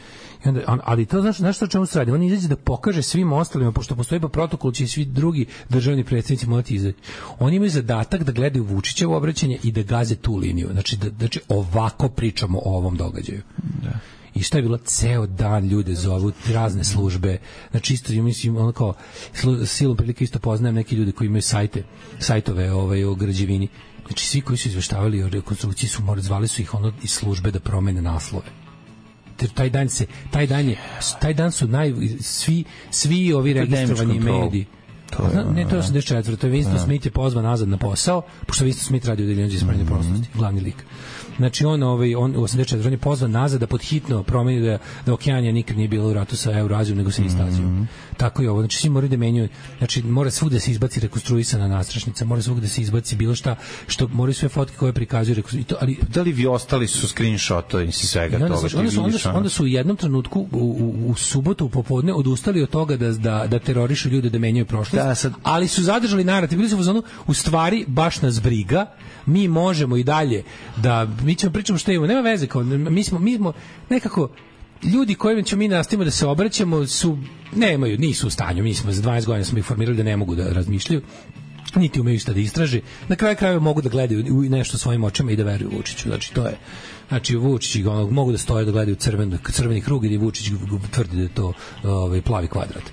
ali to znaš, znaš što o čemu se radi? On izađe da pokaže svim ostalima, pošto postoji pa protokol, će i svi drugi državni predstavnici morati izaći. Oni imaju zadatak da gledaju Vučićevo obraćanje i da gaze tu liniju. Znači, da, znači ovako pričamo o ovom događaju. Da. I šta je bilo ceo dan ljude zovu razne službe, znači isto ja mislim ono kao silom prilike isto poznajem neke ljude koji imaju sajte, sajtove ovaj o građevini. Znači svi koji su izveštavali o rekonstrukciji su morali zvali su ih ono iz službe da promene naslove. Jer taj dan se taj dan je taj dan su naj svi svi ovi registrovani mediji. To je, ne, to je osamdeset četvrto Winston Smith je pozvan nazad na posao, pošto Winston Smith radi u Odeljenju za ispravljanje prošlosti, glavni lik. Znači on ovaj on u osamdeset četvrtom je pozvan nazad da pod hitno promeni da da Okeanija nikad nije bilo u ratu sa Eurazijom nego sa Istazijom. Mm -hmm. Tako je ovo. Znači svi moraju da menjaju. Znači mora svugde se izbaci rekonstruisana nastrašnica, mora svugde se izbaci bilo šta što moraju sve fotke koje prikazuju i to, ali da li vi ostali su screenshotovi i svega toga. Onda su, onda, su, onda, su, onda su u jednom trenutku u, u, u subotu popodne odustali od toga da da da terorišu ljude da menjaju prošlost. Da, sad... ali su zadržali narativ, bili su u zonu u stvari baš nas briga. Mi možemo i dalje da mi ćemo pričamo što imamo, nema veze kao mi smo mi smo nekako ljudi kojima ćemo mi nastavimo da se obraćamo su nemaju nisu u stanju, mi smo za dvanaest godina smo ih formirali da ne mogu da razmišljaju niti umeju šta da istraže, na kraju krajeva mogu da gledaju nešto svojim očima i da veruju Vučiću, znači to je znači Vučić ono, mogu da stoje da gledaju crveni, crveni krug i Vučić tvrdi da je to ovaj, plavi kvadrat.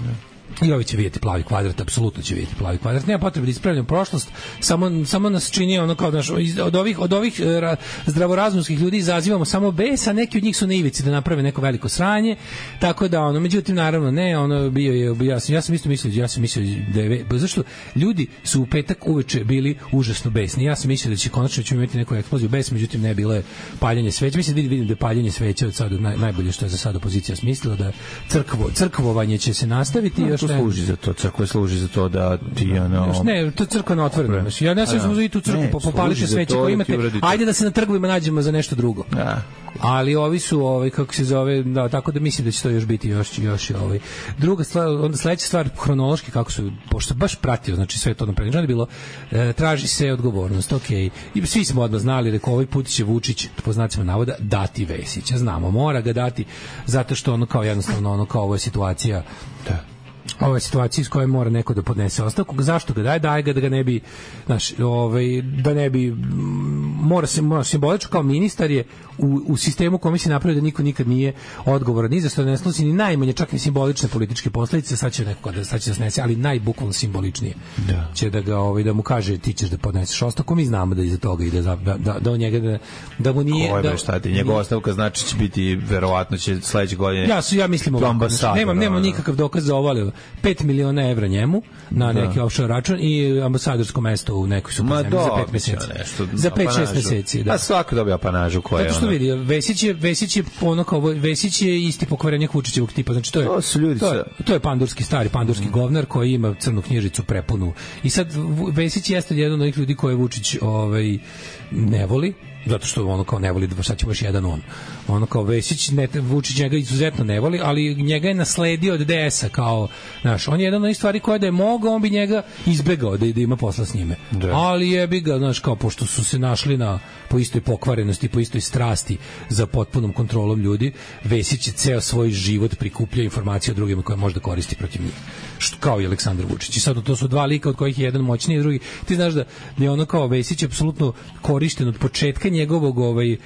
I ovi će vidjeti plavi kvadrat, apsolutno će vidjeti plavi kvadrat. Nema potrebe da ispravljamo prošlost, samo, samo nas čini ono kao naš, od ovih, od ovih ra, zdravorazumskih ljudi izazivamo samo bes, a neki od njih su na ivici da naprave neko veliko sranje, tako da ono, međutim naravno ne, ono bio je, ja sam, ja sam isto mislio, ja sam mislio da je, zašto ljudi su u petak uveče bili užasno besni, ja sam mislio da će konačno ćemo imati neku eksploziju bes, međutim ne, bilo je paljenje sveća, mislim da vidim, vidim da je paljenje sveća od sada naj, najbolje što je za sad opozicija smislila, da crkvo, crkvovanje će se nastaviti, no, to služi za to, crkva služi za to da ti ono ne, to je crkva na otvoreno. Ja ne znam da i tu crkvu popalite sveće koje imate. Ajde da se na trgovima nađemo za nešto drugo. Da. Ali ovi su ovaj kako se zove, da, tako da mislim da će to još biti još još ovaj. Druga stvar, onda sledeća stvar hronološki kako su pošto baš pratio, znači sve to napredno je bilo, e, traži se odgovornost. Okej. I svi smo odmah znali da ovaj put će Vučić po znacima navoda dati Vesića. Znamo, mora ga dati zato što ono kao jednostavno ono kao ovo je situacija. Da. Ova situacija iz koje mora neko da podnese ostavku. Zašto ga daje? Daje ga da ga ne bi, znaš, ovaj, da ne bi, mora se, mora simbolično kao ministar je u, u sistemu komisije napravio da niko nikad nije odgovoran ni za što ne snosi ni najmanje, čak i simbolične političke posledice, sad će neko da, sad će da snese, ali najbukvalno simboličnije. Da. Će da ga, ovaj, da mu kaže ti ćeš da podneseš ostavku, mi znamo da iza toga ide, da, da, da on njega, da, da mu nije... Ovo je da, šta ti, njegova ostavka znači će biti, verovatno će sledeće godine... Ja, su, ja mislim ovako, znači, nemam, nemam nikakav dokaz za ovo, ali pet miliona evra njemu na da. neki offshore račun i ambasadorsko mesto u nekoj superzemlji za pet meseci. Nešto, za pet šest meseci, da. A svako dobija apanažu koja je. Zato što vidi, Vesić je Vesić je ono kao Vesić je isti pokvarenjak Vučićevog tipa, znači to je to su ljudi to, je, to je pandurski stari pandurski mm. govnar koji ima crnu knjižicu prepunu. I sad Vesić jeste jedan od onih ljudi koje Vučić ovaj ne voli. zato što ono kao ne voli, sad ćemo još jedan on. Ono kao Vesić, ne, Vučić njega izuzetno ne voli, ali njega je nasledio od D S-a kao, znaš, on je jedan od onih stvari koja da je mogao, on bi njega izbegao da, da ima posla s njime. Da. Ali jebi ga, znaš, kao, pošto su se našli na, po istoj pokvarenosti, po istoj strasti za potpunom kontrolom ljudi, Vesić je ceo svoj život prikuplja informacije o drugima koje može da koristi protiv njih. Što, kao i Aleksandar Vučić. I sad to su dva lika od kojih je jedan moćniji i drugi. Ti znaš da je ono kao Vesić je apsolutno korišten od početka njegovog ovaj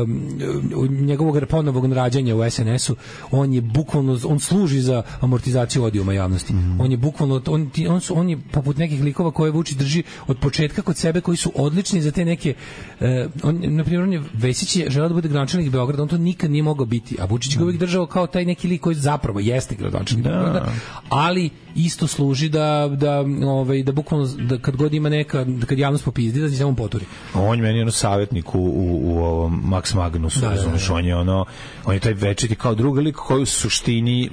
um, njegovog ponovog rađanja u S N S-u. On je bukvalno, on služi za amortizaciju odijuma javnosti. Mm. On je bukvalno, on, on, su, on je poput nekih likova koje Vučić drži od početka kod sebe, koji su odlični za te neke uh, on, na primjer, on je, Vesić je želeo da bude gradonačelnik Beograda, on to nikad nije mogao biti, a Vučić ga uvijek držao kao taj neki lik koji zapravo jeste gradonačelnik da. Beograda, ali isto služi da da ovaj da bukvalno da kad god ima neka da kad javnost popizdi da se on poturi. On meni je ono savjetnik u u, u ovom Max Magnusu, da, razumeš, da, da. on je ono on je taj večiti kao drugi lik koji u suštini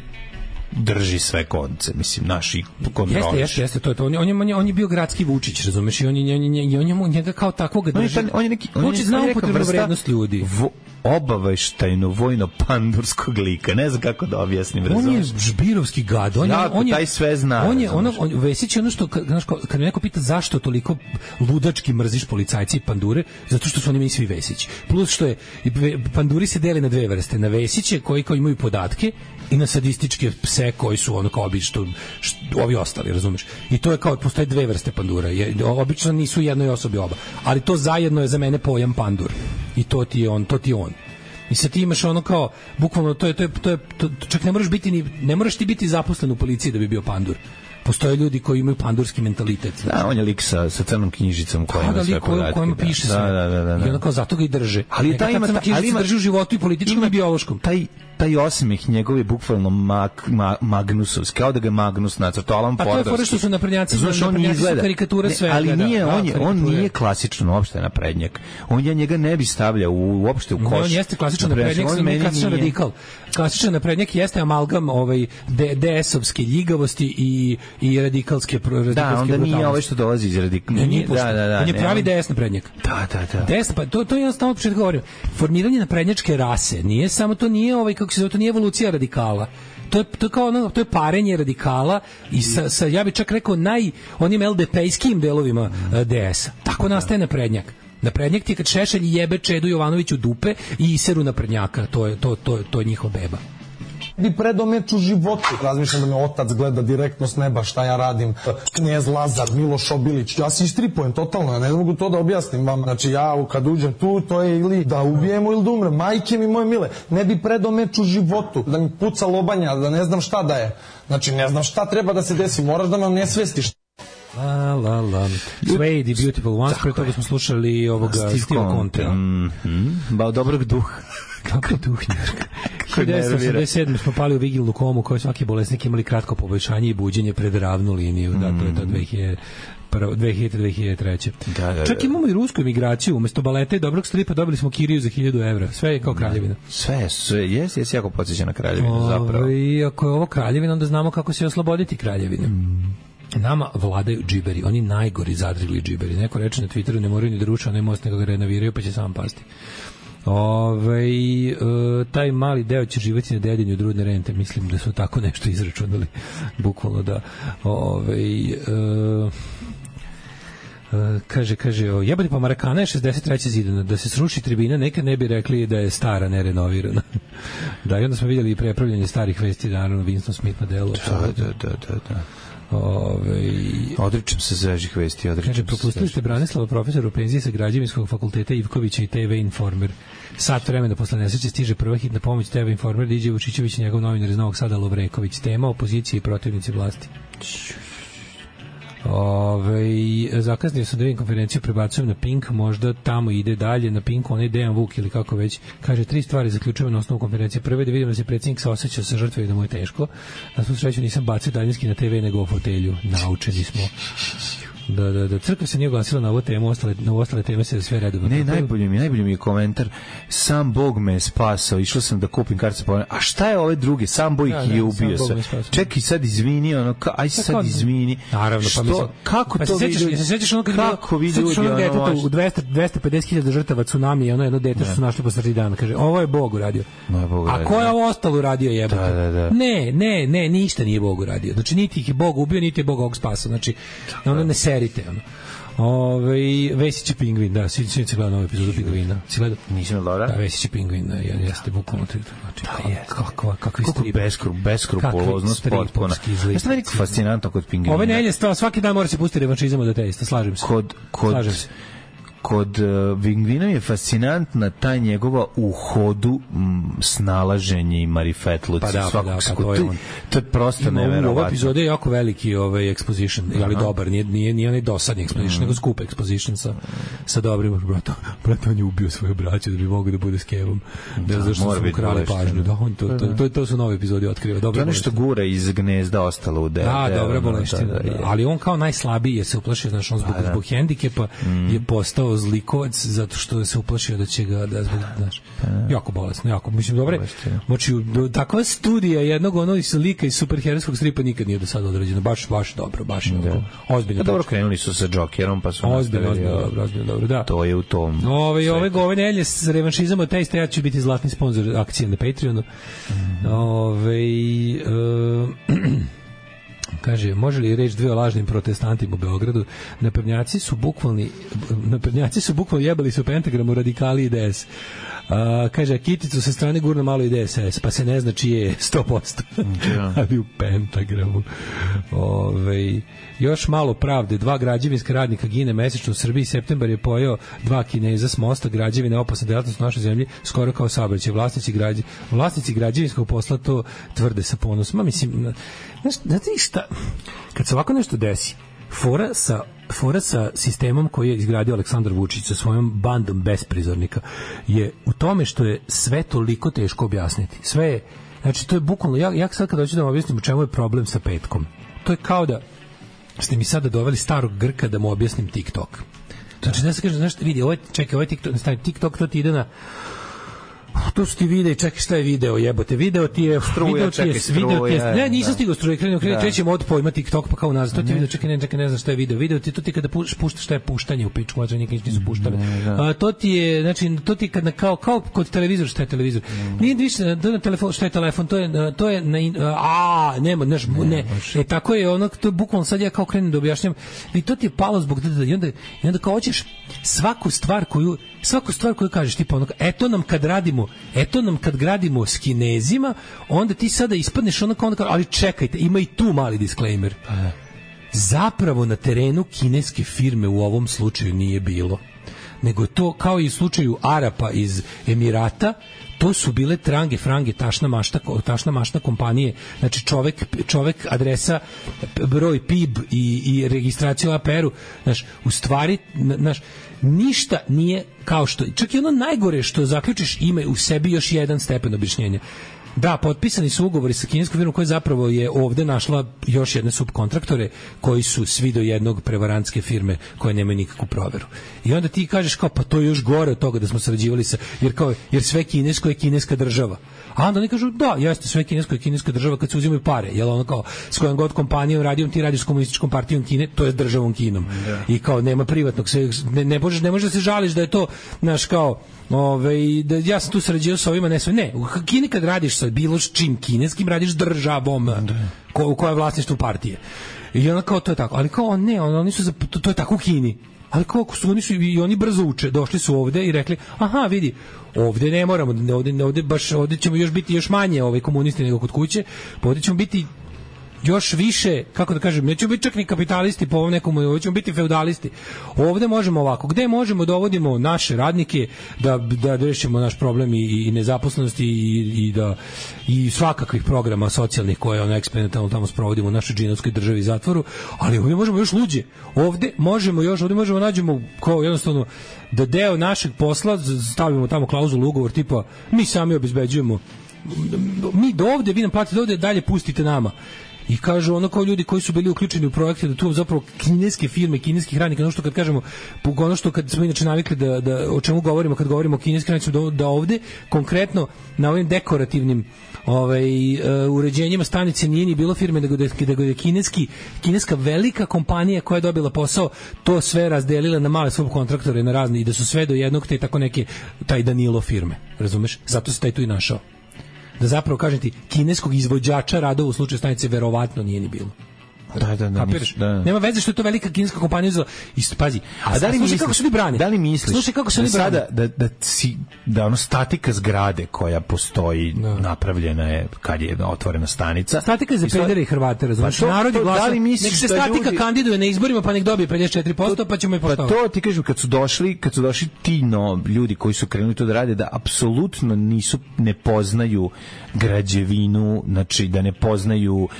drži sve konce, mislim, naši kontroliš. Jeste, jeste, jeste, to je to. On je, on je, on je, on je bio gradski Vučić, razumeš, i on je, on je, on je, on je njega kao takvog drži. On je, on je neki, on je, Vučić zna upotrebnu vrednost ljudi. Vo, obaveštajno vojno pandurskog lika, ne znam kako da objasnim, razumeš. On je žbirovski gad, on je, jako, on je, taj sve zna. On je, ono, on, Vesić je ono što, znaš, kad me neko pita zašto toliko ludački mrziš policajci i pandure, zato što su oni meni svi Vesić. Plus što je, panduri se dele na dve vrste, na Vesiće koji kao imaju podatke i na sadističke pse koji su ono kao obično ovi ostali, razumeš? I to je kao, postoje dve vrste pandura. Je, obično nisu jednoj osobi oba. Ali to zajedno je za mene pojam pandur. I to ti je on, to ti je on. I sad ti imaš ono kao, bukvalno, to je, to je, to je, to, čak ne moraš biti ni, ne moraš ti biti zaposlen u policiji da bi bio pandur. Postoje ljudi koji imaju pandurski mentalitet. Da, on je lik sa, sa crnom knjižicom koja ima sve podatke. Kojima piše sve. Da, da, da, da. I ono kao zato ga i drže. Ali taj ima, ali ima drži u životu i političkom i biološkom. Taj taj osmeh njegov je bukvalno mag, ma, Magnusovski, kao da ga Magnus nacrtao, Alan Fordovski. A to je fora što su naprednjaci, znaš, on izgleda karikatura sve. Ali nije, da, on, je, on nije klasično uopšte naprednjak. On ja njega ne bi stavljao u, uopšte u koš. On jeste klasičan naprednjak, on je klasičan radikal. Klasičan naprednjak jeste amalgam ovaj D S-ovske ljigavosti i, i radikalske radikalske da, onda nije ovo što dolazi iz radikala. Da, da, da. On je pravi D S naprednjak. Da, da, da. D S, pa to, to je jednostavno od početka govorio. Formiranje naprednjačke rase nije samo, to nije ovaj, kako se zove, to nije evolucija radikala. To je, to je kao ono, to je parenje radikala i sa, sa ja bih čak rekao naj onim L D P-skim delovima uh, D S-a. Tako nastaje naprednjak. Naprednjak ti je kad Šešelj jebe Čedu Jovanoviću dupe i iseru naprednjaka. To je, to, to, to je njihov beba. Bi predomet u životu. Razmišljam da me otac gleda direktno s neba šta ja radim. Knez Lazar, Miloš Obilić. Ja se istripujem totalno, ja ne mogu to da objasnim vam. Znači ja kad uđem tu, to je ili da ubijemo ili da umrem. Majke mi moje mile, ne bi predomet u životu. Da mi puca lobanja, da ne znam šta da je. Znači ne znam šta treba da se desi, moraš da me ne svestiš. La la la. Suede i Beautiful Ones, pre toga smo slušali ovoga Steve Conte. Mm, ba dobrog duha. Kako duhnjarka. hiljadu devetsto osamdeset sedme smo pali u vigilnu komu koju svaki bolesnik imali kratko poboljšanje i buđenje pred ravnu liniju. Mm. Da, to je to dve hiljade do dve hiljade treće. Da, da, da. Čak imamo i rusku emigraciju. Umesto baleta i dobrog stripa dobili smo kiriju za hiljadu evra. Sve je kao kraljevina. Sve, sve. Jes, jes jako podsjeća na kraljevinu o, zapravo. I ako je ovo kraljevina, onda znamo kako se osloboditi kraljevine. Mm. Nama vladaju džiberi, oni najgori zadrigli džiberi. Neko reče na Twitteru, ne moraju ni da ruče, ne most, nego ga renoviraju, pa će sam pasti. Ove, e, taj mali deo će živati na dedinju od rudne rente, mislim da su tako nešto izračunali, bukvalno da. Ove, e, e, kaže, kaže, jebati pa Marakana je šezdeset treće zidana, da se sruši tribina, nekad ne bi rekli da je stara, ne renovirana. Da, i onda smo vidjeli i prepravljanje starih vesti, naravno, Winston Smith na delu. Da, da, da, da, da. Ove, odričem se svežih vesti, odričem kaže, propustili ste Branislava, profesora u penziji sa Građevinskog fakulteta Ivkovića i T V Informer. Sat vremena posle nesreće stiže prva hitna pomoć. T V Informer, Diđe Vučićević i njegov novinar iz Novog Sada Lovreković. Tema opozicije i protivnici vlasti. Ove, zakasnio sam da vidim konferenciju, prebacujem na Pink, možda tamo ide dalje na Pinku, onaj Dejan Vuk ili kako već. Kaže, tri stvari zaključujem na osnovu konferencije. Prve, da vidim da se predsjednik saoseća sa žrtve i da mu je teško. Na svu sreću nisam bacio daljinski na T V nego u fotelju. Naučeni smo. Da, da, da. Crkva se nije oglasila na ovu temu, ostale, na ostale teme se sve redovno. Ne, najbolji mi, najbolji mi je komentar. Sam Bog me je spasao, išao sam da kupim kartice, pa a šta je ove druge? Sam Bog ih je ubio sve. Čekaj, sad izvini, ono, ka, aj sad izvini. Naravno, pa mislim. Kako pa to se sećaš, se sećaš ono kad kako vidi ljudi, ono, u dvesta dvesta pedeset hiljada žrtava tsunami, ono jedno dete što su našli posredi dana, kaže, ovo je Bog uradio. A ko je ovo ostalo uradio, jebote? Da, da, da. Ne, ne, ne, ništa nije Bog uradio. Znači niti ih je Bog ubio, niti je Bog ovog spasao. Znači, ono ne serite, ono. Ove, Vesić je pingvin, da, svi svi se gledao novu epizodu Pingvina. Si gledao? Nisam dobro. Da, Vesić je pingvin, da, jeste bukvalno to. Znači, da, je. Kakva, kakvi strip. Beskrup, beskrupuloznost potpuna. Jeste meni fascinantno kod pingvina. Ove nelje, svaki dan mora se pustiti revanšizam od ateista, slažem se. Kod, kod, slažem se. Kod uh, Pingvina je fascinantna ta njegova u hodu m, snalaženje i marifetluci. Pa da, pa da, pa to je on. To je prosto neverovatno. U ovoj epizodi je jako veliki ovaj exposition, ali dobar, nije, nije, nije onaj dosadni exposition, mm. nego skup exposition sa, sa dobrim, brata, brata, on je ubio svoju braću da bi mogo da bude s Kevom. Da, da zašto su ukrali pažnju. Da, on, to, to, to, to su nove epizode otkriva. To je nešto gura iz gnezda ostalo u delu. Da, dobra boleština. Ali on kao najslabiji je se uplašio, znaš, on zbog, zbog hendikepa mm. je postao zlikovac zato što se uplašio da će ga da zbog, znaš, jako bolesno, jako, mislim, dobre, znači, takva studija jednog onog lika iz superherojskog stripa nikad nije do sada odrađena, baš, baš dobro, baš da. Ozbiljno. Dobro, krenuli su sa Jokerom, pa su ozbiljno, ozbiljno, dobro, ozbiljno, dobro, da. To je u tom. Ove, ove, ove nelje s revanšizam od testa, ja ću biti zlatni sponsor akcije na Patreonu. Mm-hmm. Ove, uh, kaže, može li reći dve o lažnim protestantima u Beogradu? Naprednjaci su bukvalni naprednjaci su bukvalno jebali su pentagramu radikali i D S. A, kaže, Kiticu sa strane gurno malo i D S S, pa se ne zna čije je sto posto. Ja. Ali u pentagramu. Ove, još malo pravde. Dva građevinska radnika gine mesečno u Srbiji. Septembar je pojeo dva Kineza s mosta. Građevine opasna delatnost u našoj zemlji skoro kao saobraćaj. Vlasnici, građe, vlasnici građevinskog posla to tvrde sa ponosom. Ma mislim, znaš, znate šta? Kad se ovako nešto desi, fora sa fora sa sistemom koji je izgradio Aleksandar Vučić sa svojom bandom besprizornika je u tome što je sve toliko teško objasniti. Sve je, znači to je bukvalno, ja, ja sad kad hoću da vam objasnim u čemu je problem sa petkom, to je kao da ste mi sada doveli starog Grka da mu objasnim TikTok. Znači da se kaže, znaš, vidi, ovaj, čekaj, ovaj TikTok, stavi TikTok, to ti ide na tu su ti videi, čekaj šta je video, jebote, video ti je struja, video čekaj, ti je, video ti je, ne, nisam da. stigao struje, krenuo, krenuo, krećemo od pojma TikTok pa kao nazad, to ti video, čekaj, ne, čekaj, ne znam šta je video, video ti, to ti kada puštaš šta je puštanje u pičku, mađa nikad nisu puštali, a, to ti je, znači, to ti kad, kao, kao kod televizora, šta je televizor, nije više, to na telefon, šta je telefon, to je, to je, na, a, nema, znaš, ne, e, tako je, ono, to je bukvalno, sad ja kao krenem da objašnjam, i to ti je palo zbog, i onda, i onda kao hoćeš svaku stvar koju, svaku stvar koju kažeš, tipa ono, eto nam kad radimo, eto nam kad gradimo s Kinezima, onda ti sada ispadneš onako, onda, ali čekajte, ima i tu mali disclaimer. Zapravo na terenu kineske firme u ovom slučaju nije bilo. Nego to, kao i u slučaju Arapa iz Emirata, to su bile trange, frange, tašna mašta, tašna mašta kompanije, znači čovek, čovek adresa, broj P I B i, i registraciju A P R-u, znaš, u stvari, znaš, ništa nije kao što, čak i ono najgore što zaključiš ima u sebi još jedan stepen objašnjenja. Da, potpisani su ugovori sa kineskom firmom koja zapravo je ovde našla još jedne subkontraktore koji su svi do jednog prevarantske firme koje nemaju nikakvu proveru. I onda ti kažeš kao, pa to je još gore od toga da smo sarađivali sa, jer kao, jer sve kinesko je kineska država. A onda oni kažu, da, jeste, sve kinesko je kineska država kad se uzimaju pare, jel ono kao, s kojom god kompanijom radijom ti radiš s komunističkom partijom Kine, to je s državom Kinom. Yeah. I kao, nema privatnog, sve, ne, ne, možeš, ne možeš da se žališ da je to, znaš, kao, ove, da ja sam tu sarađivao sa ovima, ne sve, ne, u Kini kad radiš sa bilo s čim kineskim, radiš državom, ko, koja je vlasništvo partije. I onda kao, to je tako, ali kao, ne, oni su, za, to, to je tako u Kini. Ali kako su oni su i oni brzo uče, došli su ovde i rekli, aha, vidi, ovde ne moramo, ovde, ovde baš, ovde ćemo još biti još manje ovaj komunisti nego kod kuće, pa ovde ćemo biti još više, kako da kažem, nećemo biti čak ni kapitalisti po ovom nekom, ovdje ćemo biti feudalisti. Ovde možemo ovako, gde možemo dovodimo naše radnike da, da rešimo naš problem i, i nezaposlenosti i, i da i svakakvih programa socijalnih koje ono eksperimentalno tamo sprovodimo u našoj džinovskoj državi i zatvoru, ali ovdje možemo još luđe. Ovde možemo još, ovdje možemo nađemo kao jednostavno da deo našeg posla stavimo tamo klauzulu ugovor tipa mi sami obezbeđujemo mi do ovde, vi nam platite ovde, dalje pustite nama. I kažu ono kao ljudi koji su bili uključeni u projekte da tu zapravo kineske firme, kineskih radnika, ono što kad kažemo, ono što kad smo inače navikli da, da o čemu govorimo kad govorimo o kineskim radnicima, da, da ovde konkretno na ovim dekorativnim ovaj, uh, uređenjima stanice nije ni bilo firme, nego da, da je kineski, kineska velika kompanija koja je dobila posao, to sve razdelila na male subkontraktore, na razne, i da su sve do jednog te tako neke, taj Danilo firme, razumeš? Zato se taj tu i našao. Da zapravo, kažem ti, kineskog izvođača radova u slučaju stanice verovatno nije ni bilo. Da, da, da, niš, da. Nema veze što je to velika kineska kompanija za isto pazi. A, a da li misliš kako se oni brane? Da li misliš? Slušaj kako se oni brane. Sada da da si, da ono statika zgrade koja postoji no. napravljena je kad je otvorena stanica. Statika je za pedere i Hrvate, razumiješ? Pa narod je glasao. Nek se statika ljudi... kandiduje na izborima pa nek dobije pedeset četiri posto pa ćemo je poštovati. Pa to ti kažem kad su došli, kad su došli ti no ljudi koji su krenuli to da rade da apsolutno nisu ne poznaju građevinu, znači da ne poznaju uh,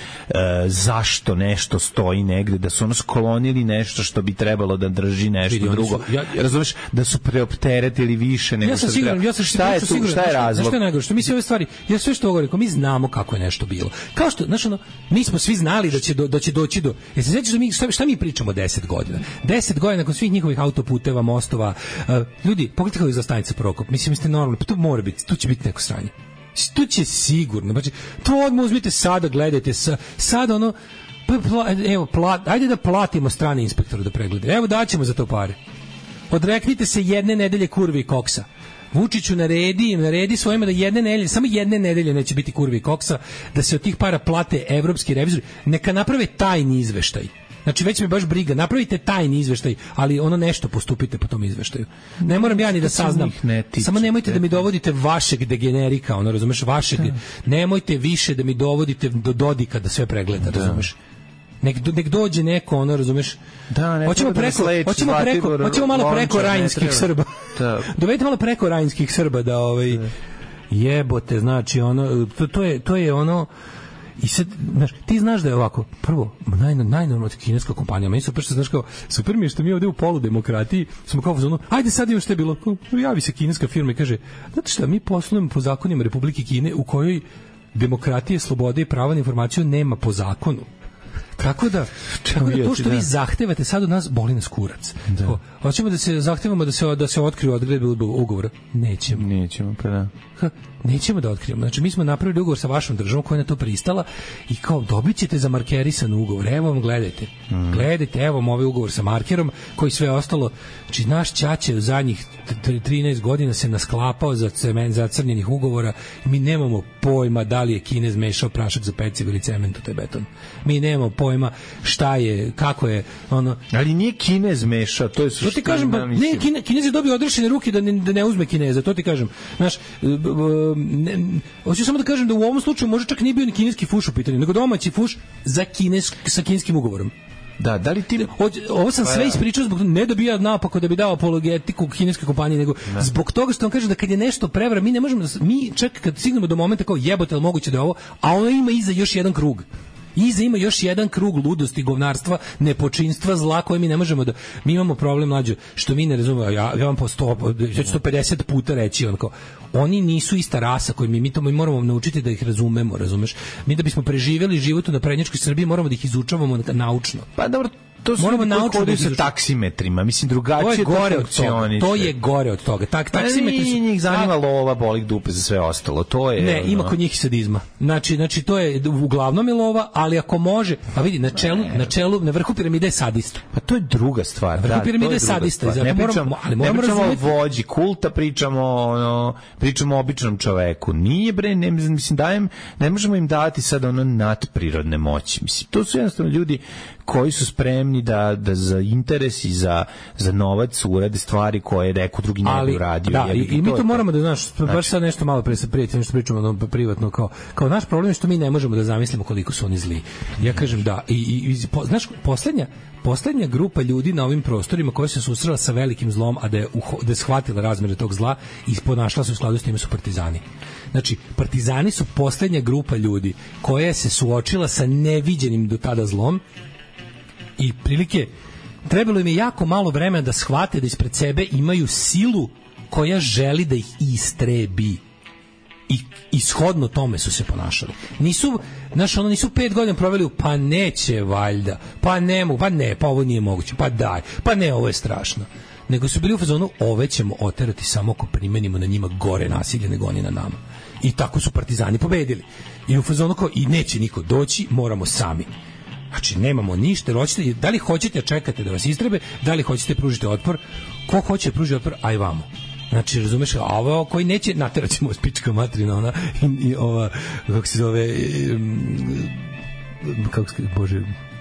zašto nešto stoji negde, da su ono sklonili nešto što bi trebalo da drži nešto Vidi, drugo. Su, ja, razumeš, da su preopteretili više nego ja sam što siguran, treba. Ja sam šta je tu, siguran, šta je razlog? Šta je najgore, što mi sve ove stvari, ja sve što govorim, mi znamo kako je nešto bilo. Kao što, znaš ono, mi smo svi znali da će, do, da će doći do... Jesi se sećaš da mi, šta, šta mi pričamo deset godina? deset godina nakon svih njihovih autoputeva, mostova, uh, ljudi, pogledajte kako je za stanica Prokop. Mislim, vi ste normalni, pa to mora biti, tu će biti neko sranje. Tu će sigurno, znači, to odmah uzmite sada, gledajte, sa, sada ono, pa, pla, evo, plat, ajde da platimo strane inspektoru da preglede, evo daćemo za to pare. Odreknite se jedne nedelje kurvi i koksa. Vučiću naredi, naredi svojima da jedne nedelje, samo jedne nedelje neće biti kurvi i koksa, da se od tih para plate evropski revizori, neka naprave tajni izveštaj. Znači već me baš briga, napravite tajni izveštaj, ali ono nešto postupite po tom izveštaju. Ne moram ja ni da saznam. Ne Samo nemojte da mi dovodite vašeg degenerika, ono razumeš, vašeg. Da. Nemojte više da mi dovodite do Dodika da sve pregleda, da. Razumeš? Nek, nek dođe neko, ono razumeš. Da, ne hoćemo preko, sledeći, hoćemo preko, hoćemo malo preko rajinskih Srba. Da. Dovedite malo preko rajinskih Srba da ovaj da. Jebote, znači ono to, to je to je ono. I sad, znaš, ti znaš da je ovako, prvo, naj, najnormalno kineska kompanija, meni super što znaš kao, super mi je što mi ovde u poludemokratiji smo kao u zonu, ajde sad imam što je bilo, javi se kineska firma i kaže, znate šta, mi poslujemo po zakonima Republike Kine u kojoj demokratije, slobode i prava na informaciju nema po zakonu. Tako da, tako da to što vi zahtevate sad od nas boli nas kurac. Da. Hoćemo da se zahtevamo da se da se otkriju odredbe ugovora. Nećemo. Nećemo, pa da. Ha, nećemo da otkrijemo. Znači mi smo napravili ugovor sa vašom državom koja je na to pristala i kao dobićete za markerisan ugovor. Evo vam gledajte. Mm. Gledajte, evo vam ovaj ugovor sa markerom koji sve ostalo. Znači naš ćaće u zadnjih trinaest godina se nasklapao za cement za crnjenih ugovora i mi nemamo pojma da li je Kinez mešao prašak za pecivo ili cement u taj beton. Mi nemamo pojma šta je, kako je ono. Ali nije Kinez mešao, to je suština. To ti kažem, pa, ne, Kine, Kinez je dobio odrešene ruke da ne, da ne uzme Kineza, to ti kažem. Znaš, ne, hoću samo da kažem da u ovom slučaju može čak nije bio ni kineski fuš u pitanju, nego domaći fuš za kines, sa kineskim ugovorom. Da, da li ti... Ovo sam sve ispričao zbog toga, ne da bi ja napako da bi dao apologetiku kineske kompanije, nego ne. Zbog toga što vam kažem da kad je nešto prevara, mi ne možemo da... Mi čak kad stignemo do momenta kao jebote, ali moguće da je ovo, a ono ima iza još jedan krug. Iza ima još jedan krug ludosti, govnarstva, nepočinstva, zla koje mi ne možemo da... Mi imamo problem, mlađo, što mi ne razumemo, ja, ja vam po sto, sto pedeset puta reći, onako, oni nisu ista rasa koju mi, mi to mi moramo naučiti da ih razumemo, razumeš? Mi da bismo preživjeli život u naprednjačkoj Srbiji, moramo da ih izučavamo naučno. Pa dobro, to su ljudi koji hodaju sa taksimetrima, mislim, drugačije to je gore od toga. To je gore od toga. Tak, taksimetri su... Njih zanima lova, bolik dupe za sve ostalo. To je... Ne, ima kod njih i sadizma. Znači, znači, to je uglavnom je lova, ali ako može... Pa vidi, na čelu, na čelu, na vrhu piramide je sadista. Pa to je druga stvar. Na vrhu piramide je sadista. Zato ne pričamo, ali ne pričamo o vođi kulta, pričamo ono, pričamo o običnom čoveku. Nije, bre, ne, mislim, dajem, ne možemo im dati sad ono nadprirodne moći. Mislim, to su jednostavno ljudi koji su spremni da, da za interes i za, za novac urade stvari koje neko drugi ne bi uradio. Da, i, i mi to, to moramo da, znaš, baš znači, sad nešto malo pre sa prijateljima što pričamo ono, privatno, kao, kao naš problem je što mi ne možemo da zamislimo koliko su oni zli. Ja kažem da, i, i, i po, znaš, poslednja, poslednja grupa ljudi na ovim prostorima koja se susrela sa velikim zlom, a da je, uho, da je shvatila razmere tog zla i ponašla se u skladu s time su partizani. Znači, partizani su poslednja grupa ljudi koja se suočila sa neviđenim do tada zlom i prilike trebalo im je jako malo vremena da shvate da ispred sebe imaju silu koja želi da ih istrebi. i ishodno tome su se ponašali. Nisu, znaš, ono, nisu pet godina proveli u, pa neće valjda, pa ne mogu, pa ne, pa ovo nije moguće, pa daj, pa ne, ovo je strašno. Nego su bili u fazonu, ove ćemo oterati samo ako primenimo na njima gore nasilje nego oni na nama. I tako su partizani pobedili. I u fazonu kao, i neće niko doći, moramo sami. Znači, nemamo ništa, hoćete, da li hoćete čekate da vas istrebe, da li hoćete pružiti otpor, ko hoće pružiti otpor, aj vamo. Znači, razumeš, a ovo koji neće, naterat ćemo s pička materina, ona, i, i ova, kako se zove, um, kako se, bože,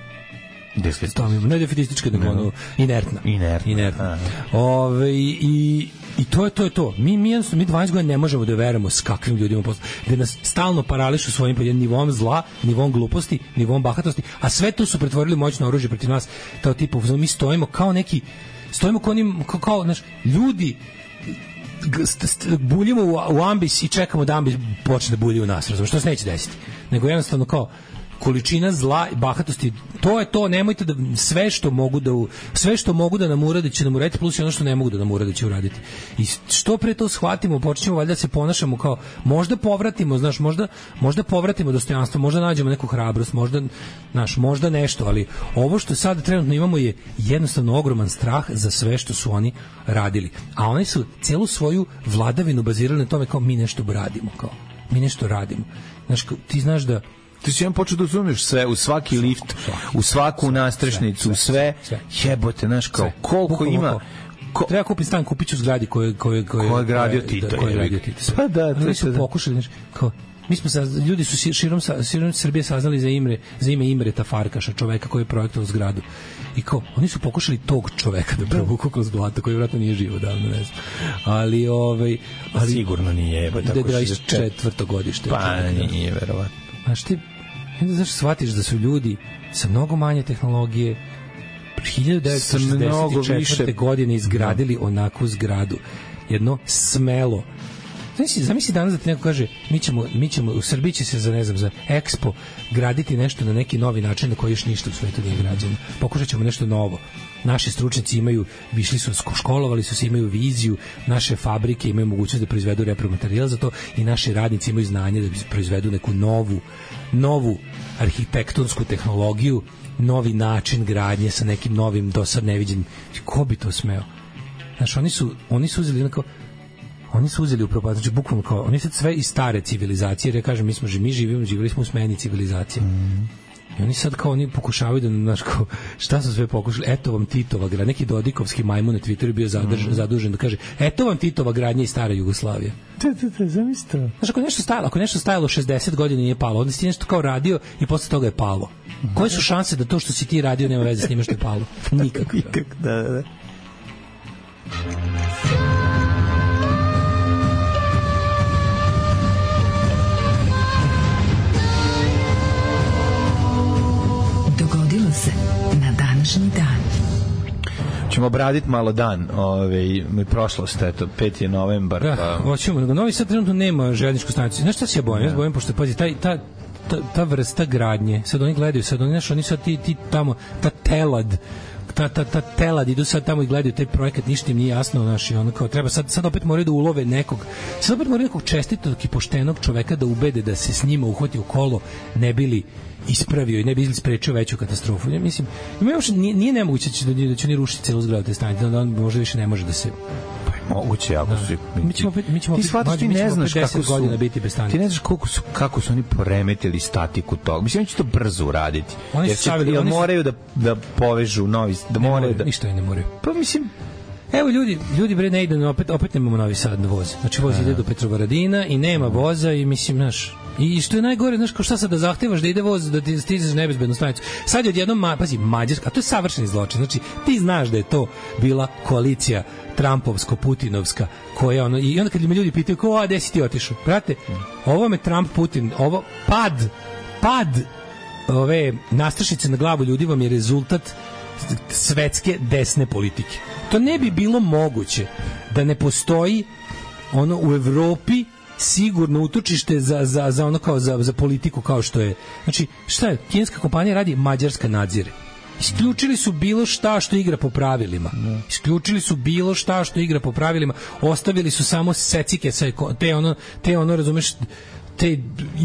ne defetistička, nego ono, inertna. Inertna. Inertna. Ove, i, I to je to je to. Mi, mi, mi dvadeset godina ne možemo da verujemo s kakvim ljudima posle, da nas stalno parališu svojim nivom zla, nivom gluposti, nivom bahatosti, a sve to su pretvorili moćno oružje protiv nas. To tipu, mi stojimo kao neki, stojimo kao, onim, kao, kao znaš, ljudi buljimo u, u ambis i čekamo da ambis počne da bulji u nas, razumiješ, što se neće desiti. Nego jednostavno kao količina zla i bahatosti, to je to, nemojte da sve što mogu da sve što mogu da nam urade će nam uraditi, plus ono što ne mogu da nam urade će uraditi. I što pre to shvatimo, počnemo valjda da se ponašamo kao, možda povratimo, znaš, možda, možda povratimo dostojanstvo, možda nađemo neku hrabrost, možda, znaš, možda nešto, ali ovo što sad trenutno imamo je jednostavno ogroman strah za sve što su oni radili. A oni su celu svoju vladavinu bazirali na tome kao mi nešto radimo, kao mi nešto radimo. Znaš, ti znaš da ti si jedan počeo da uzumeš sve, u svaki lift, u svaku nastrešnicu, u sve, jebote, znaš, kao, koliko ima... Ko... Treba kupiti stan, kupit ću zgradi koje, koje, koje, koje je gradio Tito. Da, koje je gradio Tito. Pa da, to su pokušali, znaš, kao, mi smo saz, ljudi su širom, širom Srbije saznali za ime, za ime Imreta Farkaša, čoveka koji je projektovao zgradu. I kao, oni su pokušali tog čoveka da provuku kroz blato, koji vjerojatno nije živo davno, ne znam. Ali, ovaj... Ali, sigurno nije, ba, tako da je četvrto godište. Pa nije, verovatno. Znaš ti, znaš, shvatiš da su ljudi sa mnogo manje tehnologije hiljadu devetsto šezdeset četvrte godine izgradili onakvu zgradu. Jedno smelo. Zamisli, zamisli danas da ti neko kaže mi ćemo, mi ćemo, u Srbiji će se za, ne znam, za Expo graditi nešto na neki novi način na koji još ništa u svetu nije građeno. Pokušat ćemo nešto novo. Naši stručnjaci imaju, višli su, školovali su se, imaju viziju, naše fabrike imaju mogućnost da proizvedu repromaterijal za to i naši radnici imaju znanje da proizvedu neku novu, novu arhitektonsku tehnologiju, novi način gradnje sa nekim novim, do sad neviđenim. Ko bi to smeo? Znaš, oni su, oni su uzeli onako, oni su uzeli u propad, znači bukvalno kao, oni su sve iz stare civilizacije, jer ja kažem, mi smo, mi živimo, živjeli smo u smeni civilizacije. Mm. I oni sad kao, oni pokušavaju da, znaš, kao, šta su sve pokušali, eto vam Titova gradnja, neki Dodikovski majmun na Twitteru bio zadrž, mm. zadužen da kaže, eto vam Titova gradnja iz stare Jugoslavije. Da, da, da, zamislite. Znaš, ako nešto stajalo, ako nešto stajalo šezdeset godina nije palo, onda si ti nešto kao radio i posle toga je palo. Koje su šanse da to što si ti radio nema veze s njima što je palo? Nikak. Nikak, da, da, da. Dogodilo se na današnji dan. Ćemo obraditi malo dan, ovaj, prošlost, eto, peti novembar. Da, pa... hoćemo, nego Novi Sad trenutno nema željezničku stanicu. Znaš šta se ja bojim? Ja se bojim, pošto, pazi, taj, ta, ta, ta vrsta gradnje, sad oni gledaju, sad oni, znaš, oni sad ti, ti tamo, ta telad, ta, ta, ta telad, idu sad tamo i gledaju taj projekat, ništa im nije jasno, znaš, i ono kao, treba, sad, sad opet moraju da ulove nekog, sad opet moraju nekog čestitog i poštenog čoveka da ubede da se s njima uhvati u kolo, ne bili ispravio i ne bi sprečio veću katastrofu. Ja mislim, nije, nije nemoguće da će, da će oni rušiti celu zgradu te stanice, da on možda više ne može da se... Pa moguće, ako su... Mi ćemo opet, mi ćemo ti shvatiš, ti ne znaš kako su... godina biti bez stanice. Ti ne znaš koliko su, kako su oni poremetili statiku toga. Mislim, oni će to brzo uraditi. Oni jer su savili, oni moraju da, da povežu novi... Da ne moraju da... Ništa je ne moraju. Pa mislim... Evo ljudi, ljudi bre ne ide, opet opet nemamo Novi Sad na voz. Znači voz ide do Petrovaradina i nema voza i mislim, znaš, i što je najgore, znaš, kao šta sad da zahtevaš da ide voz, da ti stižeš nebezbednu stanicu. Sad je odjednom, ma, pazi, Mađarska, a to je savršeni zločin. Znači, ti znaš da je to bila koalicija Trumpovsko-Putinovska, koja ono, i onda kad me ljudi pitaju, ko, a gde si ti otišao? Brate, ovo me Trump, Putin, ovo, pad, pad ove nastrešnice na glavu ljudi vam je rezultat svetske desne politike. To ne bi bilo moguće da ne postoji ono u Evropi sigurno utočište za, za, za ono kao za, za politiku kao što je. Znači, šta je? Kineska kompanija radi, Mađarska nadzire. Isključili su bilo šta što igra po pravilima. Isključili su bilo šta što igra po pravilima. Ostavili su samo secike, te ono, te ono razumeš, te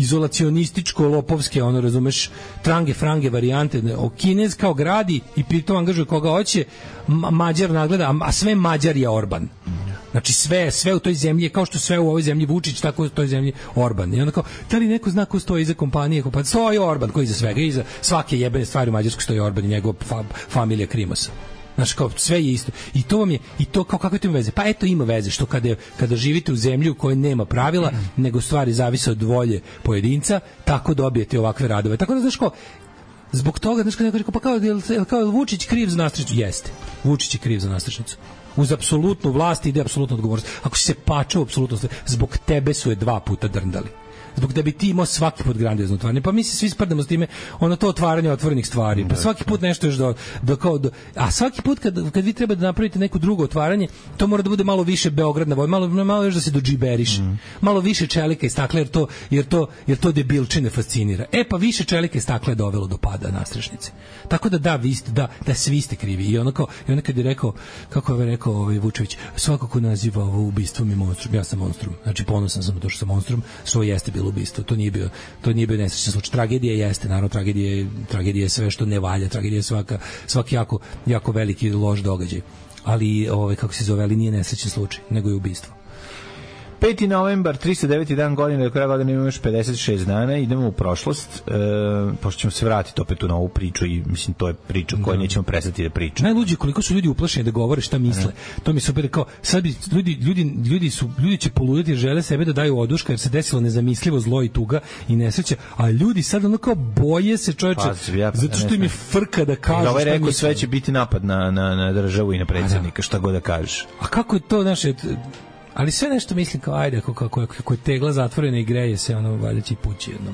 izolacionističko-lopovske, ono, razumeš, trange, frange varijante. O Kinez kao gradi i pritom angažuje koga hoće, ma- Mađar nagleda, a, a sve Mađar je Orban. Znači sve, sve u toj zemlji je kao što sve u ovoj zemlji Vučić, tako u toj zemlji Orban. I onda kao, da li neko zna ko stoji iza kompanije? Pa stoji Orban, koji iza svega, iza svake jebene stvari u Mađarskoj stoji Orban i njegov fa, familija Krimosa. Znaš, kao, sve je isto. I to vam je, i to, kao, kako to ima veze? Pa eto ima veze, što kada, kada živite u zemlji u kojoj nema pravila, nego stvari zavise od volje pojedinca, tako dobijete ovakve radove. Tako da, znaš, kao, zbog toga, znaš, kada neko, pa kao, je, kao Vučić kriv za nastrešnicu? Jeste. Vučić je kriv za nastrešnicu. Uz apsolutnu vlast ide apsolutna odgovornost. Ako si se pačao apsolutno, zbog tebe su je dva puta drndali. Zbog da bi ti imao svaki put grandiozno otvaranje. Pa mi se svi sprdamo s time, ono to otvaranje otvorenih stvari. Pa svaki put nešto još do, do, kao do, a svaki put kad, kad vi treba da napravite neko drugo otvaranje, to mora da bude malo više Beograd na voj, malo, malo još da se dođiberiše. Mm. Malo više čelika i stakla, jer to, jer to, jer to debilčine fascinira. E pa više čelika i stakla je dovelo do pada nastrešnice. Tako da da, vi ste, da, da svi ste krivi. I ono kao, i ono kad je rekao, kako je rekao ovaj Vučević, svako ko naziva ovo ubistvom i monstrum, ja sam monstrum. Znači ponosan sam na to što sam monstrum, svo jeste bilo ubistvo. To nije bio, to nije bio nesrećan slučaj. Tragedija jeste, naravno tragedija je, tragedija je sve što ne valja, tragedija je svaka, svaki jako, jako veliki loš događaj. Ali ovaj kako se zove, ali nije nesrećan slučaj, nego je ubistvo. peti novembar, tristo deveti dan godine, do kraja godine imamo još pedeset šest dana, idemo u prošlost, e, pošto ćemo se vratiti opet u novu priču i mislim to je priča koju da. nećemo prestati da pričamo. Najluđe koliko su ljudi uplašeni da govore šta misle. Ne. To mi se opet kao, sad bi ljudi, ljudi, ljudi, su, ljudi će poluditi jer žele sebe da daju oduška jer se desilo nezamislivo zlo i tuga i nesreća, a ljudi sad ono kao boje se čoveče, pa, ja, zato što im je frka da kažu da ovaj šta rekao misle. Sve će biti napad na, na, na državu i na predsjednika, šta god da kažeš. A kako je to, naše... Ali sve nešto mislim kao, ajde, ako, ako, ako, ako je tegla zatvorena i greje se, ono, valjda će i pući jednom.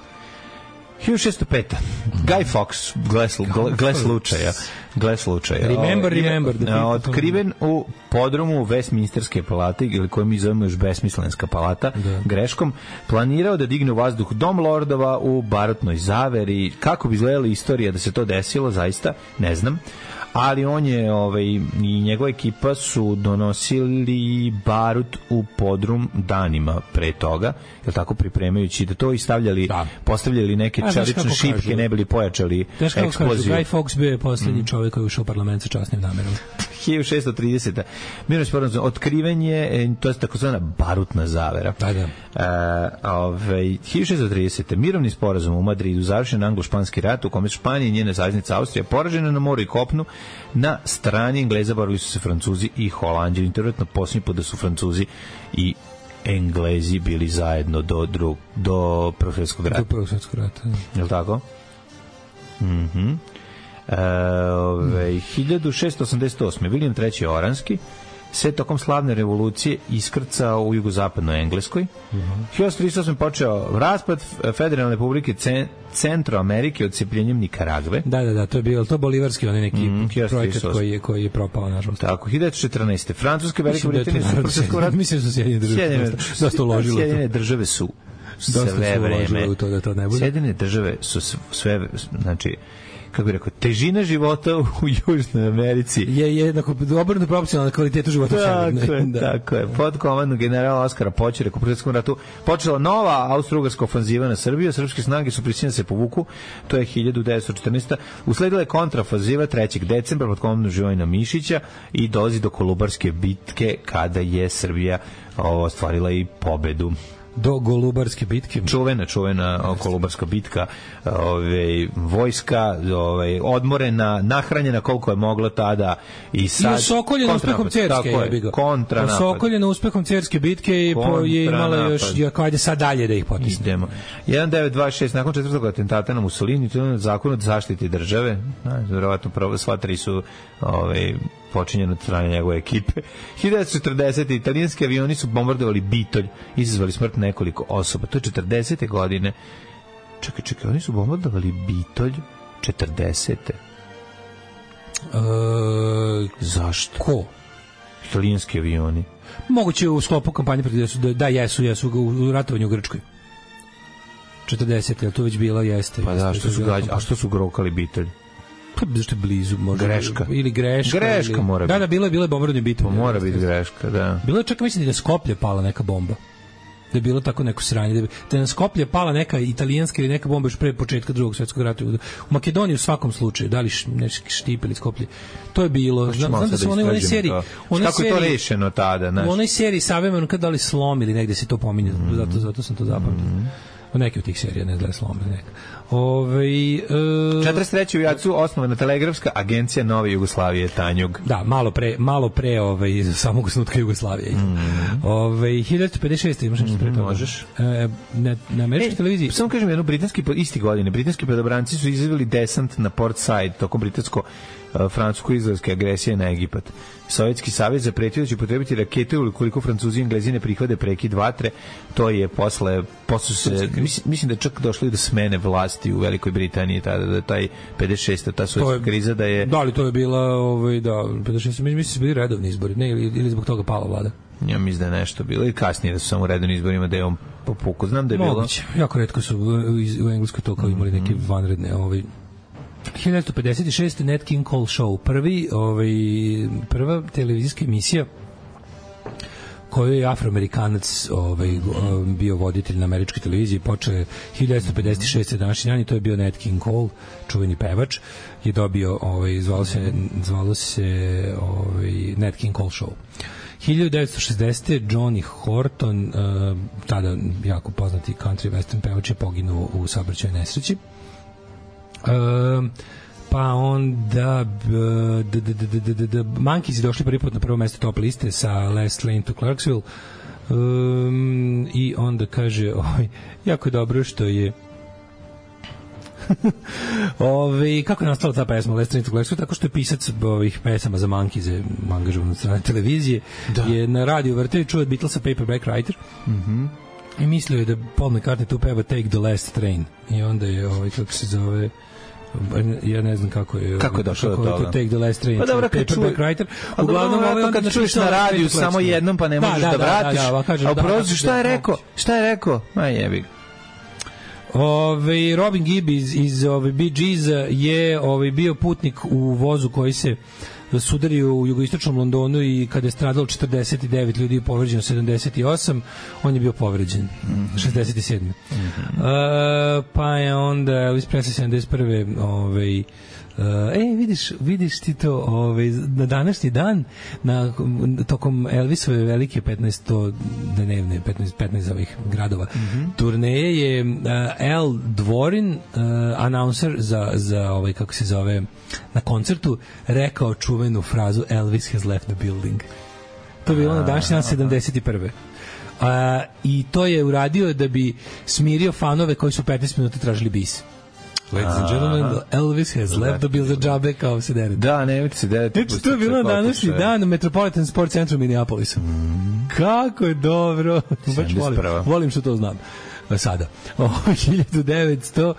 hiljadu šessto peta. Guy Fawkes, gle, gle, gle slučaja. Gle slučaja. Remember, o, remember. O, otkriven u podrumu Westminsterske palate, ili koju mi zovemo još besmislenska palata, da. greškom, planirao da digne u vazduh Dom lordova u barutnoj zaveri. Kako bi izgledala istorija da se to desilo, zaista, ne znam. Ali on je, ovaj, i njegova ekipa su donosili barut u podrum danima pre toga, je tako, pripremajući da to i stavljali, da. postavljali neke čelične šipke, ne bili pojačali eksploziju. Guy Fawkes bio je poslednji mm. čovjek koji je ušao u parlament sa časnim namerom. hiljadu šessto trideseta. Mirno sporazum, otkriven je, to je takozvana barutna zavera. Da, da. Uh, ovaj, hiljadu šessto trideseta. Mirovni sporazum u Madridu, završen anglo-španski rat u kome Španija i njena saveznica Austrija poražena na moru i kopnu. Na strani Engleza borili su se Francuzi i Holanđani. Interesantno, posljednji put da su Francuzi i Englezi bili zajedno do drug, do Prvog svjetskog rata. Do Prvog svjetskog rata. Je li tako? Mhm. E, ove, hiljadu šessto osamdeset osme. William treći. Oranski se tokom slavne revolucije iskrcao u jugozapadnoj Engleskoj. Uh-huh. hiljadu tristo osme. počeo raspad Federalne republike Cen- Centroamerike odcepljenjem Nikaragve. Da, da, da, to je bio to bolivarski onaj neki mm, projekat koji je, koji je propao, nažalost. Tako, hiljadu četrnaeste. Francuska, Velika Britanija su prvo rat. Mislim da su Sjedinjene države dosta uložile. Sjedinjene države su sve vreme. To da to ne bude. Sjedinjene države su sve, znači, kako bih rekao, težina života u Južnoj Americi je jednako obrnuto proporcionalna kvalitetu života u Severnoj. Tako je, da. tako je. Pod komandom generala Oskara Poćoreka u Prvom ratu počela nova austrougarska ofanziva na Srbiju, srpske snage su prisiljene da se povuku, to je hiljadu devetsto četrnaeste. Usledila je kontraofanziva trećeg decembra pod komandom Živojina Mišića i dolazi do Kolubarske bitke kada je Srbija ostvarila i pobedu. Do Golubarske bitke. Čuvena, čuvena Kolubarska bitka, ovaj, vojska ovaj, odmorena, nahranjena koliko je moglo tada i sad... I osokoljena uspehom Cerske, ja bih ga. Osokoljena uspehom Cerske bitke i po, je imala još, ajde sad dalje da ih potisne. Idemo. jedan devet dva šest. Nakon četvrtog atentata na Mussolini, to je zakon od zaštite države, vjerovatno prvo, sva tri su ovaj, počinjeno od strane njegove ekipe. hiljadu devetsto četrdesete. italijanski avioni su bombardovali Bitolj, izazvali smrt nekoliko osoba. To je četrdesete godine. Čekaj, čekaj, oni su bombardovali Bitolj četrdesete. E, Zašto? Ko? Italijanski avioni. Moguće u sklopu kampanje protiv da, da jesu, jesu u ratovanju u Grčkoj. četrdesete, ali to već bilo, jeste. Pa da, što su gađa, a što su grokali Bitolj? Zašto je blizu, možda. Greška. Ili greška. Greška ili... mora biti. Da, da, bilo je, bilo je bombardovanje bitva. Mora biti greška, da. Bilo je čak, mislim, da je Skoplje pala neka bomba. Da je bilo tako neko sranje. Da je, da je na Skoplje pala neka italijanska ili neka bomba još pre početka drugog svjetskog rata. U Makedoniji u svakom slučaju. Da li neki Štip ili Skoplje. To je bilo. Znam, znam da su one u onoj seriji... Kako je to rešeno tada? Znaš? U onoj seriji Saveman kad da li slomili, negde se to pominje. Mm. Zato, zato sam to zapamtio. Mm. U neki od tih serija, ne da je slomili neka. Ove, e, četrdeset treće u Jacu osnovana telegrafska agencija Nove Jugoslavije Tanjug. Da, malo pre, malo pre ovaj, samog osnutka Jugoslavije. Mm. Ove, hiljadu devetsto pedeset šeste imaš nešto pre toga? Možeš. E, na, na američkoj e, televiziji... Samo kažem jedno, britanski, isti godine, britanski predobranci su izveli desant na Port Said tokom britansko francusko-izraelske agresije na Egipat. Sovjetski savez zapretio da će potrebiti rakete ukoliko Francuzi i Englezi ne prihvate prekid vatre. To je posle, posle se, mislim, mislim da čak došlo i do smene vlasti u Velikoj Britaniji tada, da taj pedeset šesta ta sovjetska kriza da je... Da li to je bila, ovaj, da, pedeset šesta mislim da su bili redovni izbori, ne, ili, ili zbog toga pala vlada? Ja mislim da je nešto bilo i kasnije da su samo redovni izborima da je on popuku. Znam da je Moguće. Bilo... Jako retko su u, u Engleskoj to kao imali neke vanredne ovaj, hiljadu devetsto pedeset šeste Nat King Cole Show, prvi, ovaj, prva televizijska emisija koju je Afroamerikanac ovaj, bio voditelj na američkoj televiziji, počeo je hiljadu devetsto pedeset šeste današnji dan i to je bio Nat King Cole, čuveni pevač, je dobio, ovaj, zvalo se, zvalo se ovaj, Nat King Cole Show. hiljadu devetsto šezdesete Johnny Horton, uh, tada jako poznati country western pevač, je poginuo u saobraćajnoj nesreći. Uh, pa onda Monkeys je došli prvi put na prvo mesto top liste sa Last Lane to Clarksville, um, i onda kaže oj, jako je dobro što je Ove, kako je nastala ta pesma Last Train to Clarksville? Tako što je pisac ovih pesama za Monkeys angažovan od strane televizije, da. Je na radiju vrteo i čuo od Beatlesa Paperback Writer, mm-hmm. i mislio je da Paul McCartney tu peva Take the Last Train i onda je ovaj, kako se zove, ja ne znam kako je kako je došao do toga Take the Last Train, pa dobro, kad čuje, writer, uglavnom ovaj onda kad čuješ na radiju samo jednom pa ne možeš da, da, da vratiš, da, da, kažem, a uprozi šta je rekao šta je rekao, ma jebi. Ove, Robin Gibb iz, iz ove, Bee Gees je ove, bio putnik u vozu koji se sudario u jugoistočnom Londonu i kada je stradalo četrdeset devet ljudi i povređeno sedamdeset osam, on je bio povređen mm-hmm. šezdeset sedme Mm-hmm. Uh, pa je onda Elvis Presley sedamdeset prve ovaj Uh, e, vidiš, vidiš ti to ovaj, na današnji dan na, tokom Elvisove velike petnaest dnevne petnaest, petnaest ovih gradova mm-hmm. turneje je uh, Al Dvorin, uh, announcer za, za ovaj, kako se zove, na koncertu rekao čuvenu frazu Elvis has left the building. To je bilo na današnji dan sedamdeset prve Uh, i to je uradio da bi smirio fanove koji su petnaest minuta tražili bis. Ladies and gentlemen, Elvis has left the building, za džabe kao se dereti. Da, nemojte se dereti. Znači, to je bilo na današnji dan u Metropolitan Sports Centru Minneapolisa. Mm. Kako je dobro. Baš volim, volim što to znam. Sada. hiljadu devetsto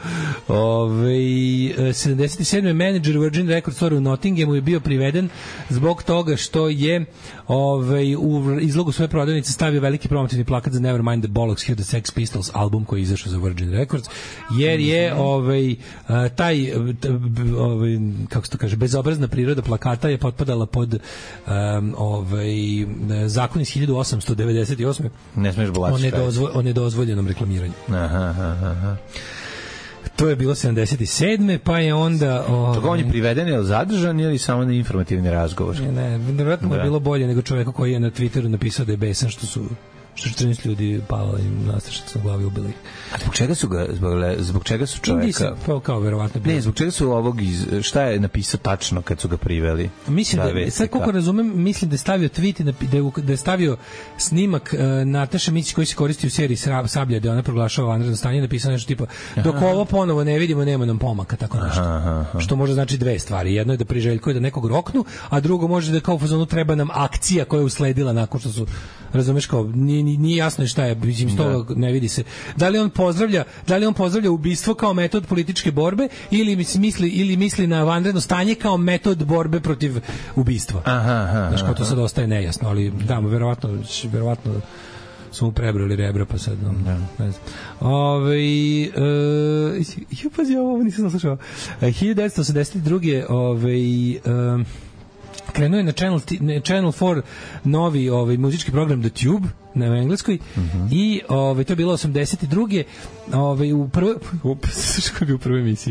sedamdeset sedme menadžer Virgin Records Store u Nottinghamu je bio priveden zbog toga što je ovaj, u izlogu svoje prodavnice stavio veliki promotivni plakat za Nevermind the Bollocks, Here the Sex Pistols album koji je izašao za Virgin Records, jer je ovaj, taj ovaj, kako se to kaže, bezobrazna priroda plakata je potpadala pod um, ovaj, zakon iz hiljadu osamsto devedeset osme Ne smeš bolačiti. O nedozvoljenom reklamiranju. Aha, aha, aha. To je bilo sedamdeset sedme pa je onda... Toga on je priveden ili zadržan ili samo na informativni razgovor? Ne, ne, vjerojatno je bilo bolje nego čoveka koji je na Twitteru napisao da je besan što su što četrnaest ljudi palo i nastrašak sa glavi ubili. A zbog čega su ga, zbog, zbog čega su čoveka... Indisa, pa kao verovatno bilo. Ne, zbog čega su ovog, iz, šta je napisao tačno kad su ga priveli? Mislim da, da sad koliko razumem, mislim da je stavio tweet, da je, da je stavio snimak uh, Nataša Mićić koji se koristi u seriji Sablja, da ona proglašava vanredno stanje, napisao nešto tipa, dok aha. ovo ponovo ne vidimo, nema nam pomaka, tako nešto. Aha, aha. Što može znači dve stvari. Jedno je da priželjkuje da nekog roknu, a drugo može da kao u fazonu treba nam akcija koja je usledila nakon što su, razumeš, kao, nije, nije jasno šta je, iz toga ne vidi se. Da li on pozdravlja, da li on pozdravlja ubistvo kao metod političke borbe ili misli ili misli na vanredno stanje kao metod borbe protiv ubistva. Aha, aha. Znaš, kao to sad ostaje nejasno, ali da, verovatno, verovatno su mu prebrali rebra, pa sad, on, da. ne znam. Ove, uh, ju, pazi, ovo nisam slušao. Uh, hiljadu devetsto osamdeset druge. Ove, uh, krenuo je na Channel, Channel četiri novi ovaj, muzički program The Tube na engleskoj mm-hmm. i ovaj, to je bilo osamdeset druge. Ovaj, u prvoj ups, kako je u prvoj emisiji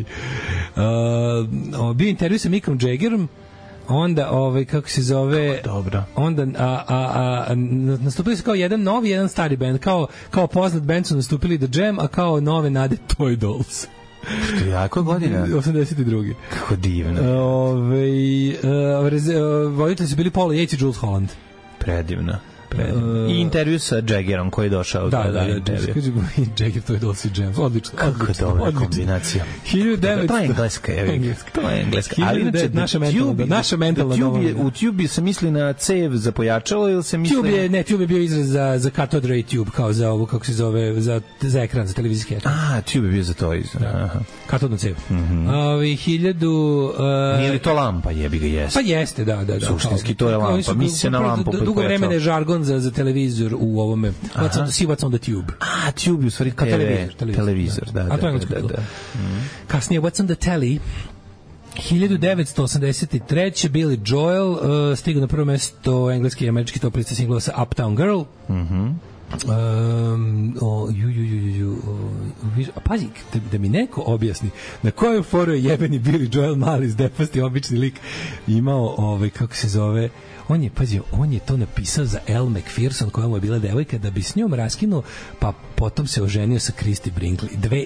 uh, bio intervju sa Mickom Jaggerom, onda ovaj kako se zove dobro. Onda a, a, a, nastupili su kao jedan novi, jedan stari bend, kao kao poznat bend su nastupili The Jam, a kao nove nade Toy Dolls. Što je jako godina? osamdeset druge. Kako divno. Ove, uh, voditelji su bili Paul Yates i Jules Holland. Predivno. Uh, I intervju sa Jaggerom koji je došao. Da, da, da, intervju. Da, Jagger, to je Dolls i Jam. Odlično. Kako je dobra kombinacija. hiljadu devetsto To je engleska, je. To je engleska. Ali inače, naša mentalna, naša mentalna novina. U Tube se misli na cev za pojačalo ili se misli... Tube je, ne, Tube je bio izraz za, za cathode ray tube, kao za ovo, kako se zove, za, za ekran, za televizijski ekran. A, Tube je bio za to izraz. Da. Katodna cev. Mm-hmm. Ovi, hiljadu... Uh, Nije li to lampa, jebi ga, jeste? Pa jeste, da, da, da. Suštinski, to je lampa. Misli se na lampu. Dugo vremena je žargon za, za televizor u ovome. What's on, see what's on the tube. A, Tube je u stvari televizor. Televizor, da, da. A to je englesko bilo. Kasnije, What's on the telly. hiljadu devetsto osamdeset treće. Billy Joel uh, stigao na prvo mesto engleski i američki top liste singlova sa Uptown Girl. Mhm. Mm Um, o, ju, ju, ju, ju, o, a pazi, da, da mi neko objasni na kojoj foru je jebeni Billy Joel mali zdepasti obični lik imao, ovaj, kako se zove, on je, pazi, on je to napisao za Elle Macpherson koja mu je bila devojka da bi s njom raskinuo, pa potom se oženio sa Christy Brinkley, dve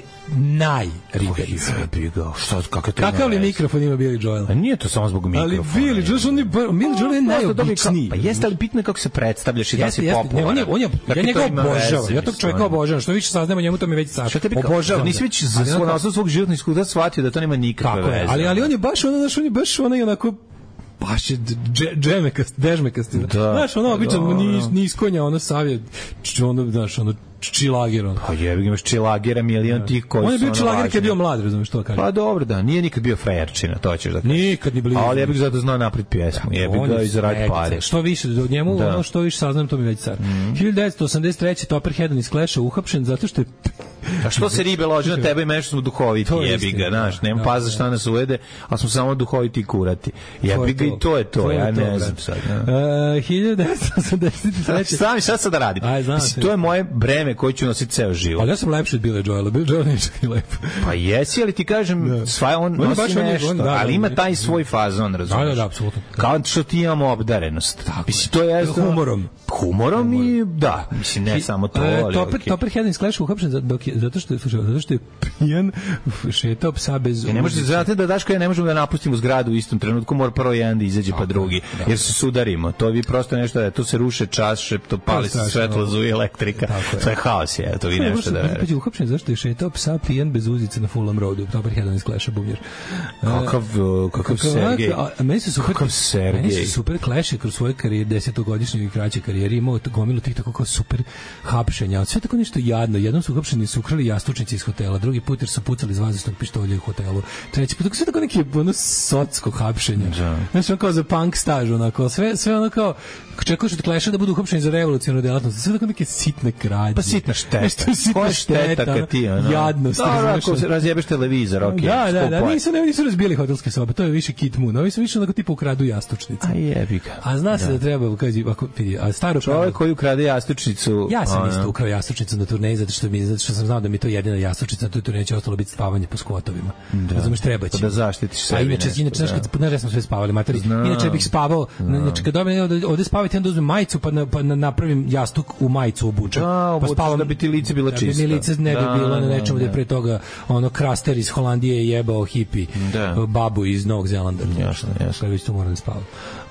najriberice. Šta, kako to kakav li mikrofon ima Billy Joel? A nije to samo zbog mikrofona. Ali Billy Joel, on je, Billy Joel je najobičniji. Pa jeste, ali bitno je kako se predstavljaš i da si popularan. Ne, on je, on je, ja njega obožavam, ja tog čovjeka obožavam, što više saznamo njemu, to mi već sad obožavam. Nisi već za svoj naslov svog životnog iskustva shvatio da to nema nikakve veze. Ali, ali on je baš ono, znaš, on je baš ono i onako baš je džemekast, dežmekast. Znaš, ono, obično niskonja, ono savjet, ono, znaš, ono, čilager. Ono. Pa jebi, imaš čilagera, milion tih koji su... On je bio čilager kad je bio mlad, razumiješ što kažem. Pa dobro, da, nije nikad bio frajerčina, to ćeš da kažeš. Nikad ni blizu. Ali jebi ga zato znao napred pjesmu, jebi ga i zaradi pare. Što više, od njemu, da. Ono što više saznam, to mi već car. Mm. hiljadu devetsto osamdeset treće. Topper Hedon iz Clash-a uhapšen zato što je... A što se ribe lože na tebe i meni što smo duhoviti, jebi ga, znaš, nema paza šta nas uvede, ali smo samo duhoviti i kurati. Jebi ga i to je to, ja ne znam sad. hiljadu devetsto osamdeset treće. Znam i šta sad da radim. To je moje breme koje ću nositi ceo život. Ali ja sam lepši od Billy Joela, Billy Joel neće ni lepo. Pa jesi, ali ti kažem, sva on nosi nešto, ali ima taj svoj fazon, razumiješ? Da, da, apsolutno. Kao što ti imamo obdarenost. Mislim, to je... Humorom. Humorom i, da, mislim, ne samo to, ali okej. Topper Hedon iz Clash-a uhapšen zato što je, slušaj, zato što je pijan šetao psa bez... Ne možete znati da Daško ja ne možemo da napustimo zgradu u istom trenutku, mora prvo jedan da izađe pa drugi, jer se sudarimo. To vi prosto nešto da tu se ruše čas, to pali se svetlo, zuji elektrika. Sve haos je, to vi nešto da verujete. Uhapšen zašto je šetao psa pijan bez uzice na Fulham Roadu. Topper Hedon iz Clash-a bumjer. Kakav, kakav Sergej. Meni su super, meni su super Clash kroz svoje karijere, desetogodišnje i kraće karijere, imao gomilu tih tako kao super hapšenja. Sve tako nešto jadno. Jednom su uhapšeni, su ukrali jastučnici iz hotela, drugi put jer su pucali iz vazdušnog pištolja u hotelu, treći put, sve tako neki ono socko hapšenja. Znači, ono kao za punk staž, onako, sve, sve ono kao, čekaš od Clash-a da budu uhapšeni za revolucionarnu delatnost, sve tako neke sitne krađe. Pa sitna šteta. Nešto sitna šteta, kad ti, ono. Jadnost. Da, ako razjebeš televizor, okej. Okay, da, da, da, nisu, ne, nisu razbili hotelske sobe, to je više Kid Moon, ovi su više onako tipa ukradu jastučnice. A jebi ga. A zna se da, da treba, kaži, ako, vidi, a staro čovjek koji ukrade jastučnicu. Ja sam isto ukrao jastučnicu na turneji zato što mi zato što sam znao da mi to jedina jastučnica na toj turneji će ostalo biti spavanje po skvotovima. Razumeš, treba će. Da zaštitiš sebe. A inače, inače znaš kad znaš da smo sve spavali, materi. Inače bih spavao, znači kad dobijem ovde, ovde spavati onda uzmem majicu pa na, pa napravim jastuk u majicu obučem. Pa spavam da bi ti lice bilo čisto. Da bi mi lice ne bi bilo na nečemu da je pre toga ono kraster iz Holandije jebao hipi babu iz Novog Zelanda. Jasno, jasno. Kad već to moram da spavam.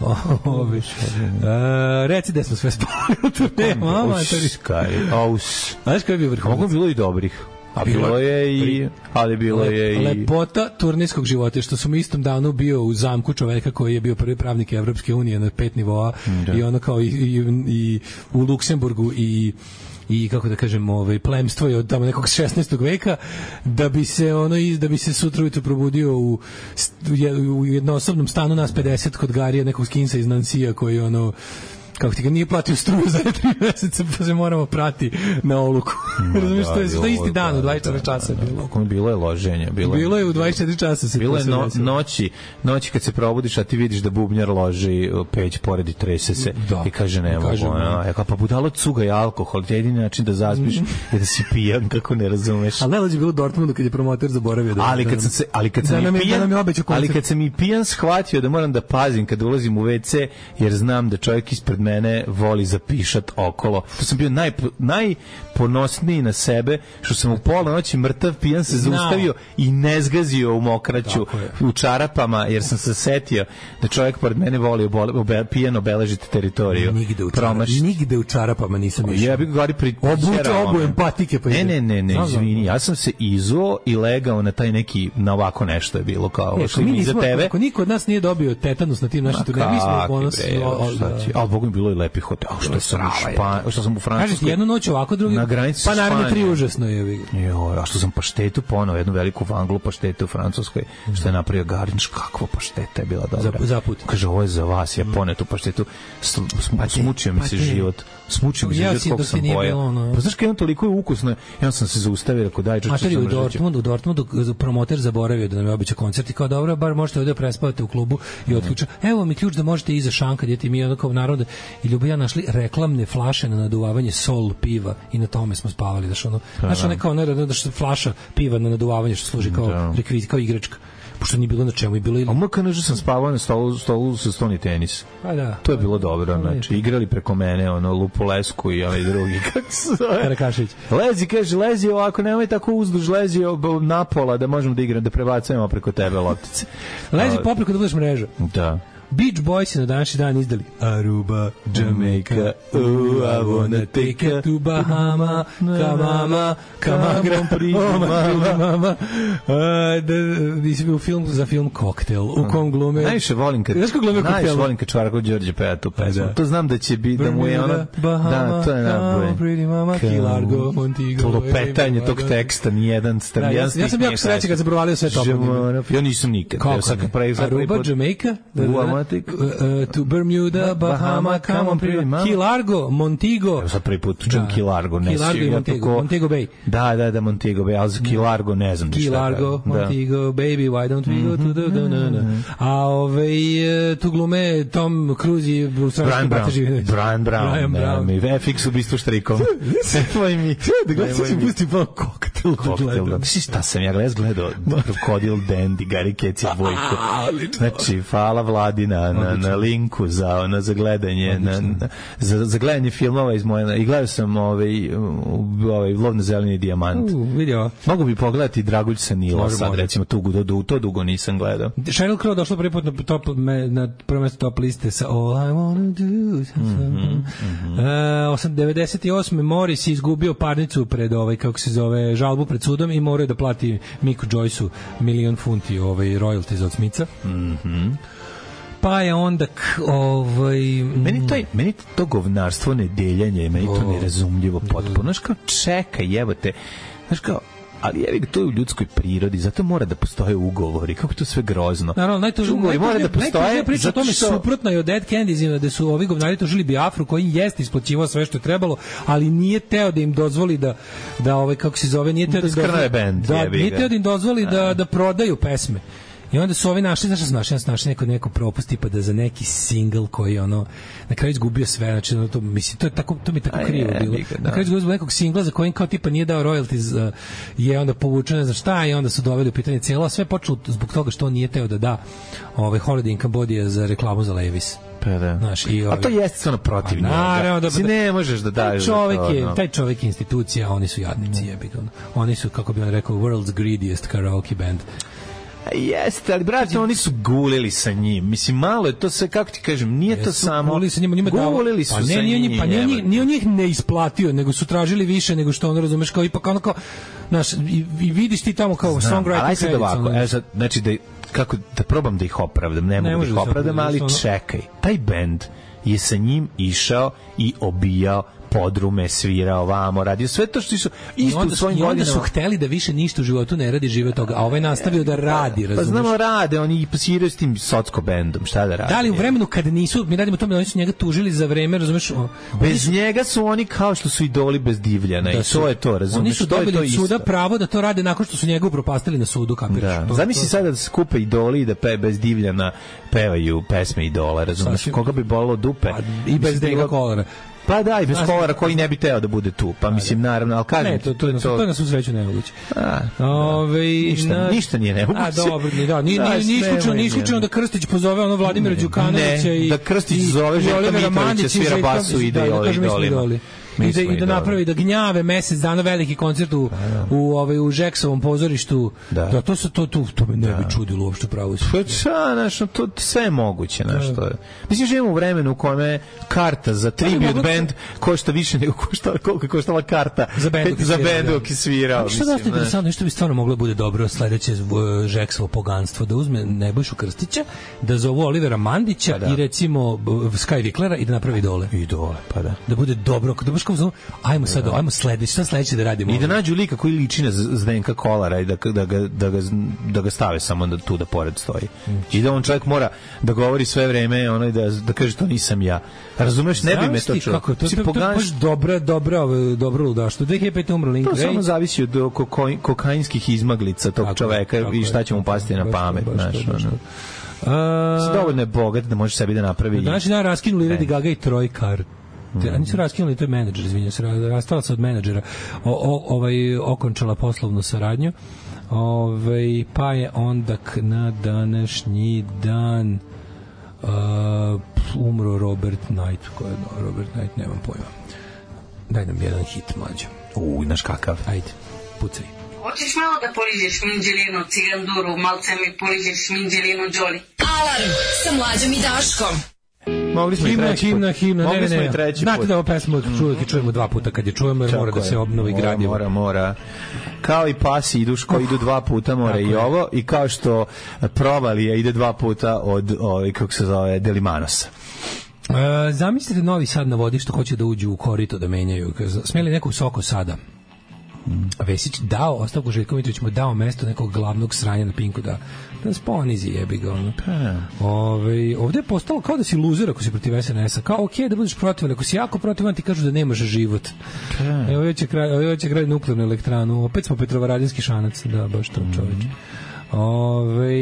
Reci da smo sve spavali. Ne, mama, aus. Znaš koji je bio vrhunac? Mogu bilo i dobrih. A bilo je i... Ali bilo je i... Lepota turnejskog života, što sam u istom danu bio u zamku čoveka koji je bio prvi pravnik Evropske unije na pet nivoa i ono kao i, i, i u Luksemburgu i i kako da kažem, ovaj plemstvo je od tamo nekog šesnaestog veka da bi se ono da bi se sutra ujutro probudio u u jednosobnom stanu nas pedeset kod Garija, nekog skinsa iz Nansija koji ono kako ti ga nije platio struju za tri meseca, pa se moramo prati na oluku. Razumiješ, to je to je isti dan u dvadeset četiri časa bilo. Bilo je loženje, bilo je. Bilo je u dvadeset četiri časa se. Bilo je no, noći, noći kad se probudiš, a ti vidiš da bubnjar loži peć pored i trese se da, i kaže ne mogu. Ja kao pa budalo cuga i alkohol, to je jedini način da zaspiš je da si pijan, kako ne razumeš. Ali najlađe bilo u Dortmundu kad je promoter zaboravio da. Ali kad sam se, ali kad sam da i pijan, ali kad sam i pijan shvatio da moram da pazim kad ulazim u ve ce, jer znam da čovjek ispred mene voli zapišat okolo. To sam bio naj, najponosniji na sebe, što sam u pola noći mrtav pijan se zaustavio i ne zgazio u mokraću, u čarapama, jer sam se setio da čovjek pored mene voli obole, obe, pijan obeležiti teritoriju. Nigde u, čarap, nigde u čarapama nisam išao. Ja bih gari pri obuče obu empatike pa ne, ne, ne, ne, izvini, ja sam se izuo i legao na taj neki, na ovako nešto je bilo kao e, što mi iza tebe. Ako niko od nas nije dobio tetanus na tim našim turnirima, mi smo ponosni. Al Bogu mi bilo i lepi hotel. Što sam u Španiji, što sam u Francuskoj. Kažete jednu noć ovako, drugi na granici pa naravno tri užasno je. Jo, a što sam paštetu ponovo, jednu veliku vanglu paštetu u Francuskoj, što je napravio Garniš, kakva pašteta je bila dobra. Za put. Kaže, ovo je za vas, ja ponetu paštetu. Smučio mi se život. Smučio mi se život koliko sam pojao. Pa znaš kada je toliko je ukusno, ja sam se zaustavio, rekao daj čuči. A u Dortmundu, u Dortmundu promoter zaboravio da nam je običao koncert i kao dobro, bar možete ovdje prespavati u klubu i otključa. Evo mi ključ da možete iza šanka, gdje ti mi onako narod i Ljubi ja našli reklamne flaše na naduvavanje sol piva i na tome smo spavali, da što ono, znaš ono kao ne da što flaša piva na naduvavanje što služi kao rekvizit, kao igračka. Pošto nije bilo na čemu i bilo ili... A M K N Ž sam spavao na stolu, stolu sa stoni tenis. Pa da. To je bilo dobro, znači, igrali preko mene, ono, Lupolesku i ovaj drugi, kako se zove? Karakašić. Lezi, kaže, lezi ovako, nemoj tako uzduž, lezi na pola da možemo da igram, da prebacujemo preko tebe loptice. Lezi popreko da budeš mreža. Da. Beach Boys na današnji dan izdali Aruba, Jamaica, ooh, I wanna take her to Bahama, Kamama, Kamagam, Primama, mama. U film za film Koktel, u kom glume... Najviše volim kad... Najviše volim kad Čvarko Đorđe peva tu pesmu. To znam da će biti, da mu je ono... Da, to je naboje. Key Largo, Montego... To lopetanje tog teksta, nijedan strani. Ja sam jako sreći kad se provalio sve to. Ja nisam nikad. Aruba, Jamaica, Uh, to Bermuda, Bahama, come on, Key Largo, Montego. Sad prvi put čujem Key Largo. Key Largo i Montego, Montego Bay. Da, da, da, Montego Bay, ali za Key Largo ne znam. Key Largo, Montego, baby, why don't we go to the... A ove, tu glume Tom Cruise i Brian Brown. Brian Brown. Mi F X ubistvo štrikom. Svoj mi. Da gledam se pusti pa Koktel. Koktel, da. Si šta sam ja gledao? Krokodil Dandy, Gary Keci, Vojko. Znači, hvala Vladi na, na, na linku za ono za gledanje na, na, za, za gledanje filmova iz moje i gledao sam ovaj ovaj Lov na zeleni dijamant. Uh, vidio. Mogu bi pogledati Dragulj sa Nila sad recimo tu do to dugo nisam gledao. Sheryl Crow došla prvi put na top na prvo mesto top liste sa All I Wanna Do. Mm -hmm. uh, devedeset osme Morris izgubio parnicu pred ovaj kako se zove žalbu pred sudom i morao da plati Miku Joyceu milion funti ovaj royalties od Smitha. Mhm. Pa je onda k, ovaj meni to meni to govnarstvo nedeljanje, meni to nerazumljivo potpuno. Znaš kao čekaj, jebote. Znaš kao ali je to u ljudskoj prirodi, zato mora da postoje ugovori. Kako to sve grozno. Naravno, najtužnije ugovori mora da postoje. Priča o tome suprotno i o Dead Kennedysima, da su ovi govnari tužili Biafru koji jeste isplaćivao sve što je trebalo, ali nije teo da im dozvoli da da ovaj kako se zove, nije teo da, da, da nije teo da im dozvoli da da prodaju pesme. I onda su ovi našli, znaš šta su našli, našli neko, neko propust tipa da za neki single koji ono na kraju izgubio sve, znači ono to, mislim, to je tako, to mi je tako krivo bilo. Na kraju izgubio nekog singla za kojim kao tipa nije dao royalties, uh, je onda povučen ne znam šta i onda su doveli u pitanje cijelo, sve počelo zbog toga što on nije teo da da ovaj Holiday in Cambodia za reklamu za Levi's. Pa da. Znaš, i ovaj, a to jeste stvarno protiv njega. Naravno, da, si ne možeš da daješ. Taj čovjek je, taj čovjek je institucija, oni su jadnici, jebi ga. Oni su, kako bi on rekao, world's greediest karaoke band. Jeste, ali brate, oni su gulili sa njim. Mislim, malo je to sve, kako ti kažem, nije Jesu, to samo... Gulili sa njim, njima dao... Gulili su pa ne, sa nije, njim. Pa nije, nije, nije on njih ne isplatio, nego su tražili više nego što ono, razumeš, kao ipak ono kao... Znaš, i, i vidiš ti tamo kao Znam, songwriting ali sad ovako, ono, sad, znači da, kako, da probam da ih opravdam, ne, ne mogu da ih opravdam, ali ono... čekaj, taj bend je sa njim išao i obijao podrume, svirao vamo, radio sve to što su isto u svojim godinama. I onda godinama. su hteli da više ništa u životu ne radi, žive od toga, a ovaj nastavio da radi, razumiješ? Pa znamo, rade, oni i sviraju s tim socko bendom, šta da radi? Da li u vremenu kad nisu, mi radimo tome da oni su njega tužili za vreme, razumiješ? Bez su, njega su oni kao što su idoli bez Divljana i to je to, razumiješ? Oni su dobili od suda pravo da to rade nakon što su njega upropastili na sudu, kapiraš? Da. Zamisli sada da se skupe idoli i da pe, bez Divljana pevaju pesme idola, razumiješ? Koga bi bolilo dupe? Pa, i bez Dega Kolera. Pa da, i bez Kolara koji ne bi teo da bude tu. Pa mislim, naravno, ali kažem... Ne, to, to, to, to je na svu sreću nemoguće. A, Ove, ništa, na... ništa nije nemoguće. A, dobro, ni, da, ni, da, ni, ni isključeno, ni isključeno da Krstić pozove ono Vladimira Đukanovića i... da Krstić zove Željka Mitrovića, svira basu i ide idolima. I da, i da napravi da gnjave mesec dana veliki koncert u u ovaj u Žeksovom pozorištu. Da, da to se to to to me ne bi čudilo uopšte pravo. Pa šta, znači to sve je moguće, znači to je. Mislim živimo u vremenu u kome karta za tribute band košta više nego košta koliko koštala karta za bend za bend ki svirao. Što da ste interesantno, nešto bi stvarno moglo bude dobro sledeće Žeksovo poganstvo da uzme Nebojšu Krstića, da zovu Olivera Mandića i recimo Sky Viklera i da napravi dole. I dole, pa da. Da bude dobro, da baš kao zonu, ajmo sad, ajmo sledeće, šta sledeće da radimo? I da nađu lika koji liči na Zdenka Kolara i da, da, ga, da, ga, da ga stave samo da tu da pored stoji. Mm. I da on čovjek mora da govori sve vreme, ono, da, da kaže to nisam ja. Razumeš, ne bi me to čovjek. Kako, to, to, to, to je baš dobra, dobra, dobra ludaštvo. dve hiljade pete umro Link Ray. To samo zavisi od koko, kokainskih izmaglica tog tako, čoveka tako, i šta će mu pasti na pamet. Znaš, ono. Uh, dovoljno je bogat da može sebi da napravi. Znači da raskinuli Lady Gaga i Troy Carr. Te, oni su raskinuli, to je menadžer, izvinjam se, rastala se od menadžera, o, o, ovaj, okončala poslovnu saradnju, ovaj, pa je onda na današnji dan uh, umro Robert Knight, ko je no, Robert Knight, nemam pojma. Daj nam jedan hit, mlađo. Uj, naš kakav. Ajde, pucaj. Hoćeš malo da poliđeš minđelinu, ciganduru, malce mi poliđeš minđelinu, Đoli? Alarm sa Mlađom i Daškom. Mogli smo himna, i treći himna, put. himna, Mogli ne, smo ne, i treći znate put. da ovo pesmu čujete, čujemo dva puta kad je čujemo, jer mora da se obnovi gradivo. Mora, mora. Kao i pasi idu, ko idu dva puta, mora i ovo. I kao što provalija ide dva puta od, ovaj, kako se zove, Delimanosa. Uh, zamislite Novi Sad na vodi što hoće da uđu u korito da menjaju. Smeli nekog Soko Sada. Vesić dao ostavku, Željko Mitrović mu dao mesto nekog glavnog sranja na Pinku da da sponizi jebi ga ono. Ove, ovde je postalo kao da si luzer ako si protiv es en es-a, kao okej okay, da budeš protiv, ali ako si jako protiv ti kažu da nemaš život. Evo već je kraj, evo već je kraj nuklearnu elektranu, opet smo Petrovaradinski šanac, da baš to čoveče. Ove,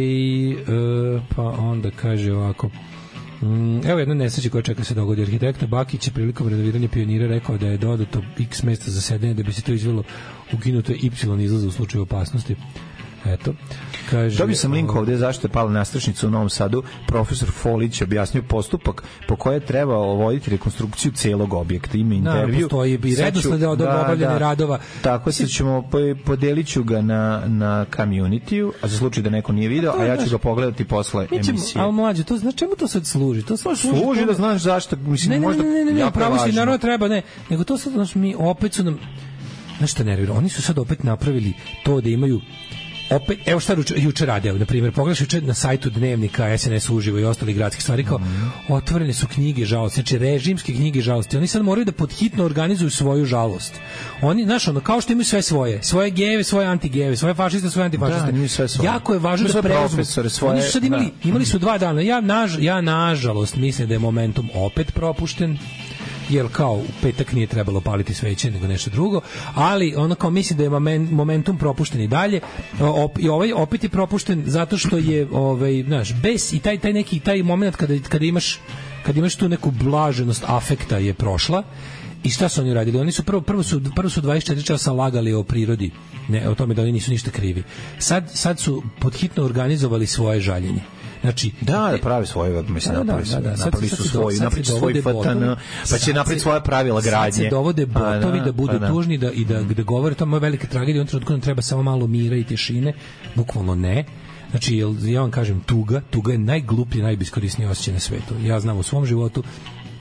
e, pa onda kaže ovako. Mm, evo jedna nesreća koja čeka se dogodi. Arhitekta Bakić je prilikom renoviranja Pionira rekao da je dodato x mesta za sedenje da bi se to izvelo, ukinuto je y izlaza u slučaju opasnosti. Eto. Kaže, dobio sam link ovdje zašto je pala nastrešnica u Novom Sadu. Profesor Folić objasnio postupak po kojem je trebao voditi rekonstrukciju celog objekta. Ima intervju. Da, postoji i redosled od obavljanja da, radova. Tako se ćemo, podelit ću ga na, na community-u, a za slučaj da neko nije video, a, a ja ću ga pogledati posle ćemo, emisije. Ali mlađe, to znači čemu to sad služi? To sad služi, služi da znaš zašto, mislim, ne, ne, možda ne, ne, ne, ne, jako pravo važno. Si, naravno treba, ne, nego to sad, znači, mi opet su nam, znaš šta nervira, oni su sad opet napravili to da imaju opet, evo šta juče, juče rade, na primjer, pogledaš juče na sajtu Dnevnika, es en es uživo i ostalih gradskih stvari, kao mm. otvorene su knjige žalosti, znači režimske knjige žalosti. Oni sad moraju da podhitno organizuju svoju žalost. Oni, znaš, ono, kao što imaju sve svoje, svoje gejeve, svoje antigejeve, svoje fašiste, svoje antifašiste. Da, sve svoje. Jako je važno da preuzmu. Svoje, oni su sad imali, da. imali su dva dana. Ja, naž, ja nažalost mislim da je Momentum opet propušten, jer kao u petak nije trebalo paliti sveće nego nešto drugo, ali ono kao mislim da je Momentum propušten i dalje, op, i ovaj opet je propušten zato što je ovaj, znaš, bez i taj taj neki taj momenat kada kada imaš kada imaš tu neku blaženost afekta je prošla. I šta su oni radili? Oni su prvo prvo su prvo su dvadeset četiri časa lagali o prirodi, ne o tome da oni nisu ništa krivi. Sad sad su podhitno organizovali svoje žaljenje. Znači, da, da pravi svoje, mislim, da, napravi, da, da, da. napravi su svoj, napravi svoj F T N, pa će napraviti svoja pravila gradnje. Sad se dovode botovi da, da budu da. tužni da, i da, da govore, to je velika tragedija, on trenutku nam treba samo malo mira i tišine, bukvalno ne. Znači, ja vam kažem, tuga, tuga je najgluplji, najbeskorisniji osjećaj na svetu. Ja znam u svom životu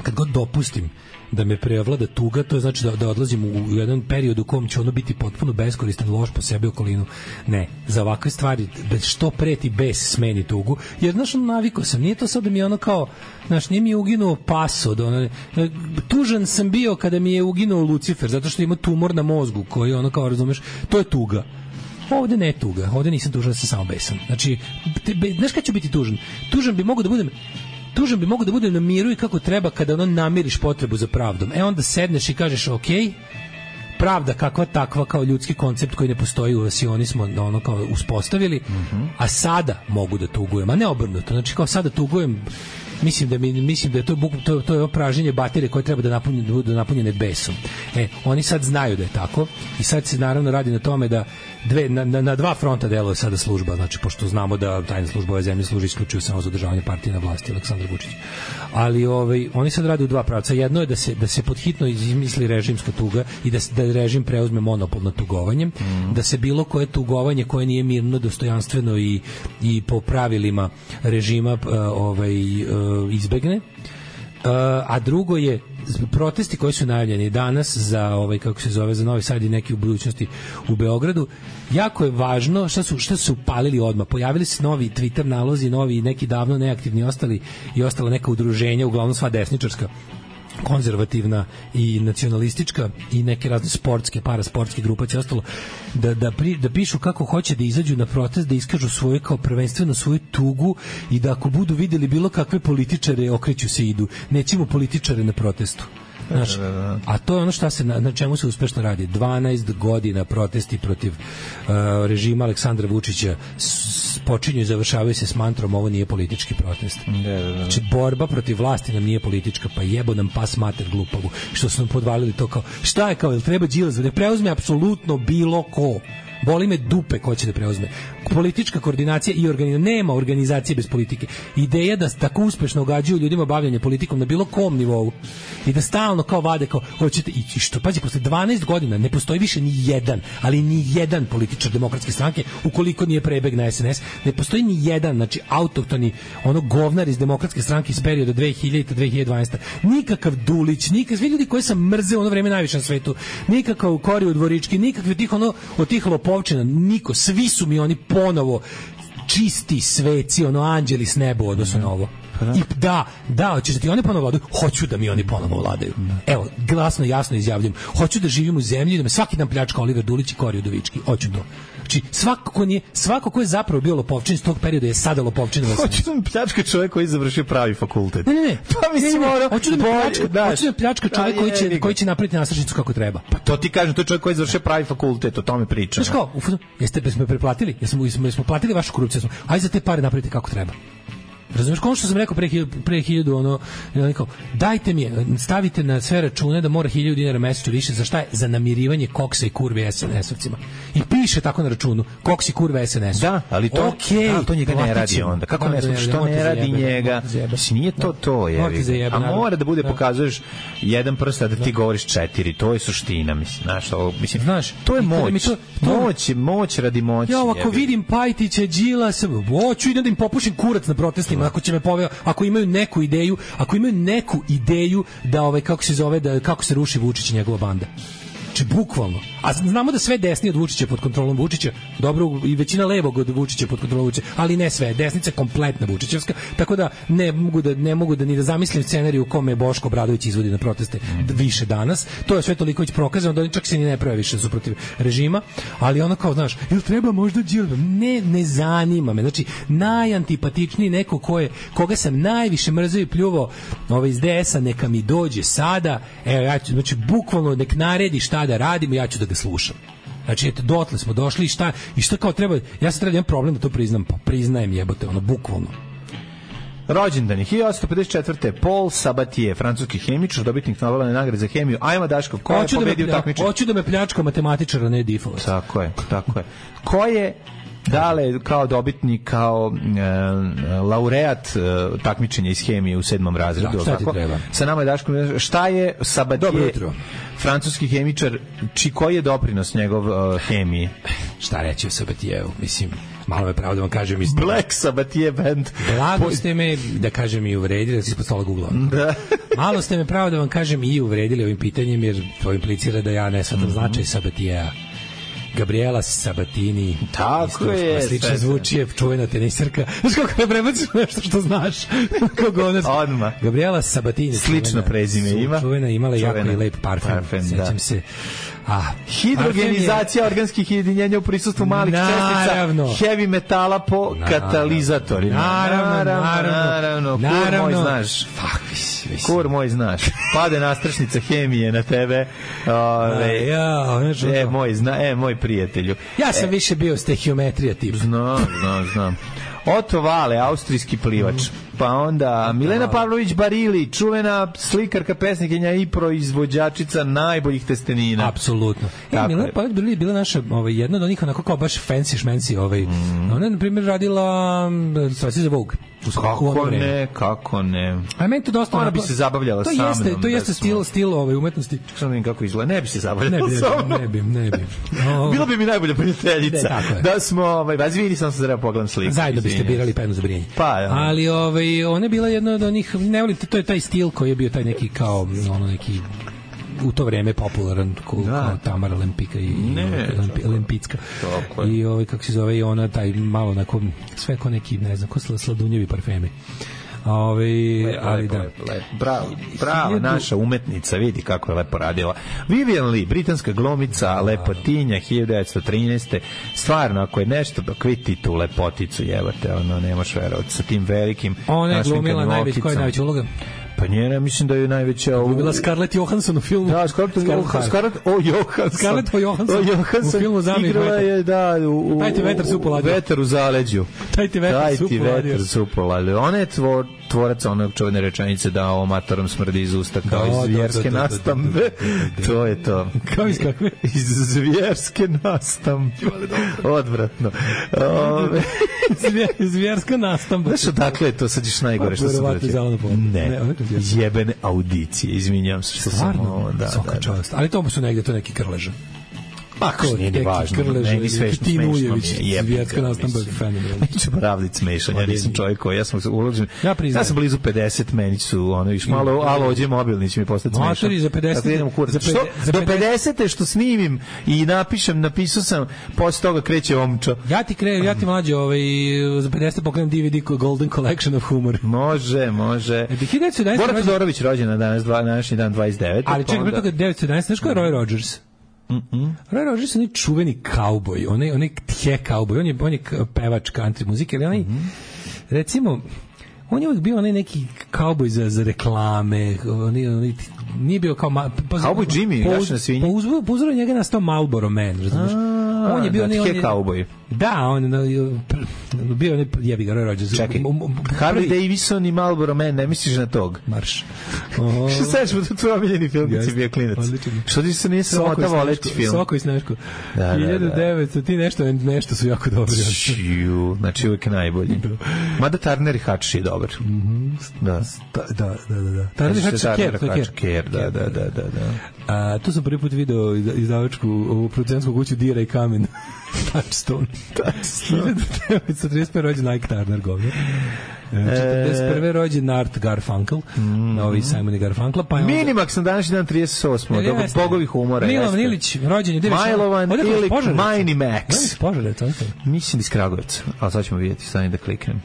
kad god dopustim da me preovlada tuga, to znači da, da odlazim u, u jedan period u kom će ono biti potpuno beskoristan, loš po sebi okolinu. Ne, za ovakve stvari bez što preti bes smeni tugu, jer znaš, ono, navikao sam, nije to sad da mi je ono kao, znaš, nije mi je uginuo paso, da ono, tužan sam bio kada mi je uginuo Lucifer, zato što ima tumor na mozgu, koji ono kao, razumeš, to je tuga. Ovde ne tuga, ovde nisam tužan, da se samo besam. Znači, te, be, znaš kada ću biti tužan? Tužan bi mogo da budem tužan bi mogo da budem na miru i kako treba kada ono namiriš potrebu za pravdom. E onda sedneš i kažeš, ok, pravda kakva takva kao ljudski koncept koji ne postoji u vas i oni smo ono kao uspostavili, mm-hmm. a sada mogu da tugujem, a ne obrnuto. Znači kao sada tugujem, mislim da mi mislim da je to buk, to to je praženje baterije koje treba da napuni da budu napunjene besom. E, oni sad znaju da je tako i sad se naravno radi na tome da dve na, na, na dva fronta deluje sada služba, znači pošto znamo da tajna služba ove zemlje služi isključivo samo za održavanje partije na vlasti Aleksandar Vučić. Ali ovaj oni sad rade u dva pravca. Jedno je da se da se podhitno izmisli režimska tuga i da da režim preuzme monopol nad tugovanjem, mm. da se bilo koje tugovanje koje nije mirno, dostojanstveno i i po pravilima režima ovaj izbegne. A drugo je protesti koji su najavljeni danas za ovaj kako se zove za Novi Sad i neki u budućnosti u Beogradu. Jako je važno šta su šta su palili odmah. Pojavili se novi Twitter nalozi, novi neki davno neaktivni ostali i ostala neka udruženja, uglavnom sva desničarska, konzervativna i nacionalistička i neke razne sportske, parasportske grupacije ostalo da, da, pri, da pišu kako hoće da izađu na protest, da iskažu svoju kao prvenstveno svoju tugu i da ako budu videli bilo kakve političare okreću se i idu. Nećemo političare na protestu. Znaš, a to je ono što se na, na čemu se uspešno radi. dvanaest godina protesti protiv uh, režima Aleksandra Vučića s, počinju i završavaju se s mantrom ovo nije politički protest. Da, da, da. Znači borba protiv vlasti nam nije politička, pa jebo nam pas mater glupavu što su nam podvalili to kao šta je kao, jel treba Đilas da preuzme apsolutno bilo ko. Boli me dupe ko će da preuzme. Politička koordinacija i organizacija, nema organizacije bez politike. Ideja da tako uspešno ugađuju ljudima bavljanje politikom na bilo kom nivou i da stalno kao vade kao hoćete i što pazi posle dvanaest godina ne postoji više ni jedan, ali ni jedan političar demokratske stranke ukoliko nije prebeg na S N S, ne postoji ni jedan, znači autohtoni ono govnar iz demokratske stranke iz perioda dve hiljadite do dve hiljade dvanaeste. Nikakav Dulić, nikakav svi ljudi koji sam mrzeo ono vreme najviše na svetu, nikakav Kori u Dvorički, nikakve tih ono od tih lopovčina, niko, svi su mi oni ponovo čisti sveci, ono anđeli s neba odnosno na ovo. I da, da, hoćeš da ti oni ponovo vladaju? Hoću da mi oni ponovo vladaju. Evo, glasno i jasno izjavljujem. Hoću da živim u zemlji i da me svaki dan pljačka Oliver Dulić i Kori Udovički. Hoću to. Znači, svako ko, nije, svako ko je zapravo bio lopovčin iz tog perioda je sada lopovčin. Hoću da mi pljačka čovjek koji je završio pravi fakultet. Ne, ne, ne. Pa mislim, mora... Hoću da mi pljačka, hoću da mi pljačka čovjek koji će, koji će napraviti nastrašnicu kako treba. Pa to ti kažem, to je čovjek koji je završio pravi fakultet, o tome pričam. Znaš kao, jeste smo preplatili? Jesmo, jesmo, jesmo platili vašu korupciju? Ajde za te pare napravite kako treba. Razumeš, kao što sam rekao pre, pre hiljadu, ono, kao, dajte mi je, stavite na sve račune da mora hiljadu dinara mesečno više, za šta je? Za namirivanje koksa i kurve S N S-ovcima. I piše tako na računu, koks i kurve S N S. Da, ali to, okay, da, to njega ne radi onda. Kako ne sluši, što ne radi njega? Mislim, nije to to, je. A mora da bude, pokazuješ jedan prst, a da ti govoriš četiri, to je suština, mislim, znaš, ovo, mislim, znaš, to je moć, to, to, moć, moć radi moći. Ja, ako vidim Pajtića, Đilasa, hoću idem da im popušim kurac na protestima, ako će me poveo, ako imaju neku ideju, ako imaju neku ideju da ovaj kako se zove da kako se ruši Vučić i njegova banda. Znači bukvalno. A znamo da sve desni od Vučića pod kontrolom Vučića, dobro i većina levog od Vučića pod kontrolom Vučića, ali ne sve, desnica kompletna vučićevska, tako da ne mogu da ne mogu da ni da zamislim scenarij u kome Boško Obradović izvodi na proteste više danas. To je sve toliko već prokazano da oni čak se ni ne prave više su protiv režima, ali ono kao znaš, jel treba možda Đilas? Ne, ne zanima me. Znači najantipatičniji neko ko je, koga sam najviše mrzio i pljuvao ovaj iz D S-a, neka mi dođe sada. Evo ja ću, znači bukvalno nek naredi šta da radimo, ja ću da ga slušam. Znači, eto, dotle smo došli i šta, i šta kao treba, ja sad treba da imam problem da to priznam, pa priznajem jebote, ono, bukvalno. Rođendan je hiljadu osamsto pedeset četvrte Paul Sabatier, francuski hemičar, dobitnik Nobelove nagrade za hemiju. Ajmo Daško, ko je pobedio takmičenje? Hoću da me pljačka matematičar, a ne Difovac. Tako je, tako je. Ko je dale kao dobitnik, kao e, laureat e, takmičenja iz hemije u sedmom razredu. Da, tako? Sa nama je Daško, šta je Sabatier, francuski hemičar, či koji je doprinos njegov uh, hemiji? Šta reći o Sabatieru, mislim, malo me pravo da vam kažem iz Black Sabbath je band. Blago ste me, da kažem, i uvredili, da si ispod stola Google. Da. Malo ste me pravo da vam kažem i uvredili ovim pitanjem, jer to implicira da ja ne shvatam mm-hmm. značaj Sabatijeja. Gabriela Sabatini. Tako je. Slično zvuči je čuvena tenisarka. Znaš kako ne prebaciš nešto što znaš? Odmah. Gabriela Sabatini. Slično prezime ima. Čuvena, imala jako i lep parfum. parfum Sećam da. se. A, hidrogenizacija je organskih jedinjenja u prisustvu malih naravno. čestica heavy metala po naravno. katalizatorima. Naravno, naravno. Naravno, naravno. Kur moj znaš. Fuck, vis, vis. Kur moj znaš. Pade nastrašnica hemije na tebe. Ove, ja, e, moj, zna, e, moj prijatelju. Ja sam e, više bio stehiometrija tip. Znam, znam, znam. Otto Vale, austrijski plivač. Mm. Pa onda Milena Pavlović Barili, čuvena slikarka, pesnikinja i proizvođačica najboljih testenina. Apsolutno. E, Milena Pavlović Barili je bila naša ovaj, jedna od onih onako kao baš fancy šmenci. Ovaj. Mm. Ona je, na primjer, radila Sveci za Vogue. Kako ne, kako ne. A meni to dosta... Ona bi se zabavljala to sa mnom. Jeste, to jeste stil, stil ove umetnosti. Što vidim kako izgleda. Ne bi se zabavljala sa mnom. Ne bi, ne bi. No. Bilo bi mi najbolja prijateljica. Ne, da smo, ovaj, razvijeni sam se treba pogledam sliku. Zajedno biste birali penu za brijanje. Pa, ja. Ali ovaj, ona je bila jedna od onih, ne volite, to je taj stil koji je bio taj neki kao, ono neki u to vreme popularan ko, da. Kao Tamara Lempika i ne, Lempi, Lempicka i ovaj kako se zove i ona taj malo onako sve ko neki ne znam ko sladunjevi parfemi. Ove, lepo, ali lepo, da. Lepo, lepo. Bravo, bravo, naša umetnica, vidi kako je lepo radila. Vivian Lee, britanska glumica, lepotinja, hiljadu devetsto trinaeste. Stvarno, ako je nešto, ako vidi tu lepoticu, jebate, ono, nemaš verovati sa tim velikim. Ona je glumila najveć, koja je najveća uloga? Pa njena, mislim da je najveća... U... Bila Scarlett Johansson u filmu. Da, Scarlett, Scarlett, Scarlett o Johansson. Scarlett o Johansson. O Johansson. U filmu Zamir igrala je, da, u, u, Taj ti vetar su poladio. Vetar u zaleđu. Taj ti vetar su poladio. Taj ti vetar su poladio. Ona je tvor, tvorac onog čuvene rečenice da o matorom smrdi iz usta kao da, iz zvjerske da, da, nastambe. Da, da, da, da. To je to. Kao iz kakve? Iz zvjerske nastambe. Odvratno. Ove... Zvjerska nastamba. Znaš odakle je to, sad iš najgore što sam reći? Ne, jebene audicije, izvinjam se što sam ovo, da, da, da. Ali to su negde to neki krleža. Pa ko nije ni važno, meni sve što smešno mi je. Zvjerska nastamba je fenomenalna. Meni ću pravdic smešan, ja nisam čovjek koji, ja sam ulazim, ja, ja sam blizu pedeset, meni su ono, viš malo, alo, ođe mobilni će mi postati smešan. Matori, za pedeset. Do pedesete što snimim i napišem, napisao sam, posle toga kreće omčo. Ja ti krejem, ja ti mlađe, ovaj, za pedeset pokrenem D V D Golden Collection of Humor. Može, može. Bora Todorović rođena danas, današnji dan dvadeset devet. Ali čekaj, pre toga devetsto jedanaeste, znaš ko je Roy Rogers? Mm-mm. Roy Rogers je onaj čuveni kauboj, onaj, onaj tje kauboj, on je, on je pevač country muzike, ali onaj, mm-hmm. recimo, on je uvijek bio onaj neki kauboj za, za reklame, onaj, onaj, nije bio kao... Pa, kauboj Jimmy, po, jaš na svinji. Po, po uzoru njega nastao Marlboro Man, razumiješ? On je bio onaj... Tje kauboj. Da, on je bio onaj, jebi ga, Roy Rogers. Čekaj, Harley Davidson i Marlboro Man, ne misliš na tog? Marš. Što sad ćemo, to tvoj omiljeni film kad si bio klinac. Što ti se nije samota voleti film? Soko i Sneško. hiljadu devetsto, ti nešto, nešto su jako dobri. Čiju, znači uvijek najbolji. Mada Turner i Hutch je dobar. Da. Da, da, da, da. Turner i Hutch je Ker, da, da, da, da. A, tu sam prvi put video izdavačku ovu producentsku kuću Dira i kamen. Touchstone. hiljadu devetsto trideset pete rođen Ike Turner, govno. četrdeset prve rođen Art Garfunkel, mm. novi Simon i Garfunkla. Pa Minimax na današnji dan trideset osam. Dobro, bogovi humora. Milovan Ilić, rođen je Majlovan ili Mini Max. Požare, to je to. Mislim iz Kragujevca, ali sad ćemo vidjeti, stani da kliknem.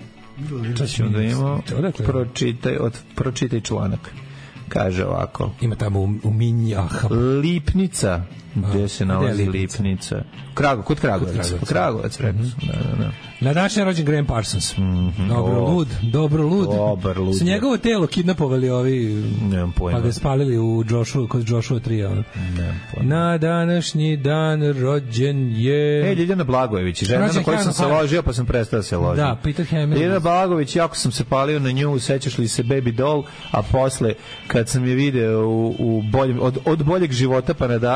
Sad ćemo da imamo, pročitaj, od, pročitaj članak. Kaže ovako. Ima tamo u, u Minjaha. Lipnica. Gde se nalazi Lipnica? Krago, kod Kragovac. Kod Kragovac, rekao sam. Da, da, da. Na današnji rođen Graham Parsons. Mm-hmm. Dobro lud, dobro lud. Dobar lud. Su njegovo telo kidnapovali ovi, nemam pojma. Pa ga spalili u Joshua, kod Joshua tri. Ono. Nemam pojma. Na današnji dan rođen je... E, Ljiljana Blagojević, žena na koju sam se ložio, pa sam prestao da se ložio. Da, Peter Hamill. Ljiljana Blagojević, jako sam se palio na nju, sećaš li se Baby Doll, a posle, kad sam je video u, u boljem, od, od boljeg života pa nadalje,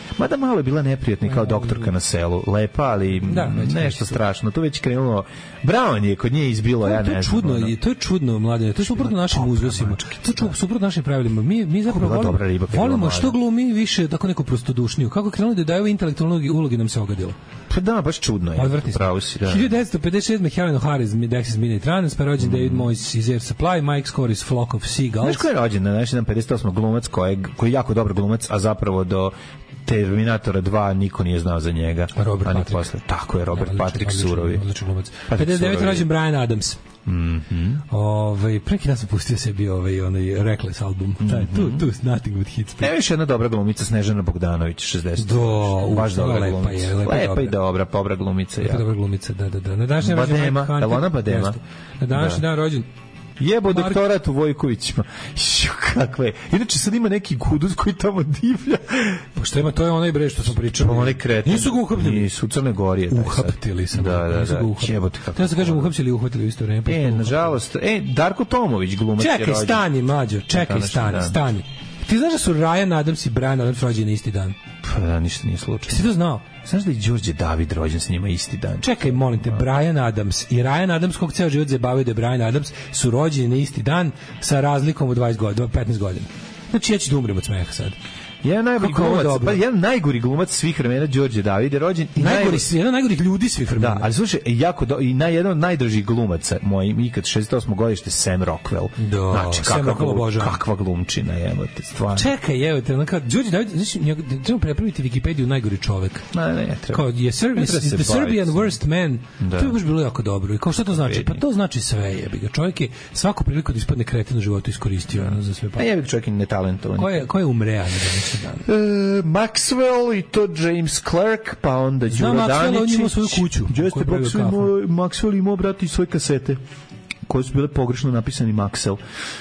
Mada malo je bila neprijatna kao doktorka na selu. Lepa, ali da, nešto strašno. To već krenulo. Brown je kod nje izbilo, ja ne znam. Čudno, ono. To je čudno, mlade. To je suprotno našim uzusima. To je suprotno našim pravilima. Mi, mi zapravo volimo, riba, volimo što glumi više tako neko prostodušniju. Kako krenuli da daju intelektualne uloge nam se ogadilo. Pa da, baš čudno je. Pravo si, da. hiljadu devetsto pedeset sedme. Helen O'Hara iz Dexys Midnight Runners, pa rođen mm. David Moyes iz Air Supply, Mike Score iz Flock of Seagulls. Znaš ko je rođen? Znaš, jedan pedeset osmi glumac koji je jako dobar glumac, a zapravo do Terminatora dva niko nije znao za njega. Robert Patrick. Posle. Tako je, Robert ja, Patrick odličan, Surovi. Odličan glumac. pedeset devete. rođen Bryan Adams. Mhm. Ovaj preki dan sam pustio sebi ovaj onaj Reckless album. Mm -hmm. Taj tu tu nothing but hits. Evo još jedna dobra glumica Snežana Bogdanović šezdeset. Do, baš dobra lepa glumica. Je, lepa, lepa i dobra, dobra glumica, ja. Lepa dobra glumica, da, da, da. Na današnji rođendan Badema, je ona Badema? Na današnji dan rođen Jebo Mark... doktorat u Vojkovićima. Šu, kakve. Inače sad ima neki kuduz koji tamo divlja. Pa šta ima, to je onaj bre što smo pričali. Onaj kreten. Nisu ga uhaptili. Nisu, u Crnoj Gori je. Uhaptili sam. Da, da, da. Jebote kako. Ja se kažem uhapsili i uhvatili u isto vreme. E, nažalost. E, Darko Tomović glumac je rođen. Čekaj, stani, mlađo. Čekaj, stani, stani. Ti znaš da su Ryan Adams i Bryan Adams rođeni isti dan? Pa da, ništa nije slučajno. Jesi to znao? Znaš da je Đorđe David rođen s njima isti dan? Čekaj, molim te, Bryan Adams i Ryan Adams, kog ceo život zabavio da je Bryan Adams, su rođeni na isti dan sa razlikom od dvadeset godina, petnaest godina. Znači, ja ću da umrem od smeha sad. Jedan najbolji glumac, pa jedan najgori glumac svih vremena Đorđe David je rođen i najgori, najgori jedan najgorih ljudi svih vremena. Da, ali slušaj, jako do, i na jedan od najdražih glumaca mojim ikad šezdeset osmo godište Sam Rockwell. Do, znači kakva, glum, kakva glumčina je, evo te stvarno. Čekaj, evo te, onaka Đorđe David, znači treba prepraviti Wikipediju najgori čovek. Ne, ne, treba. Kao je Serbian, the Serbian worst man. Da. To je baš bilo jako dobro. I kao šta to znači? Pa to znači sve, jebi ga. Čovjek je svaku priliku da ispadne kreten u životu iskoristio ono za sve. Pa jebi ga, čovjek je netalentovan. Ko je ko je umrea na današnji dan? Maxwell i to James Clark, pa onda Đuro Danić. Maxwell, on imao svoju kuću. Jeste, Maxwell, Maxwell imao, brati, svoje kasete koje su bile pogrešno napisani Maxwell.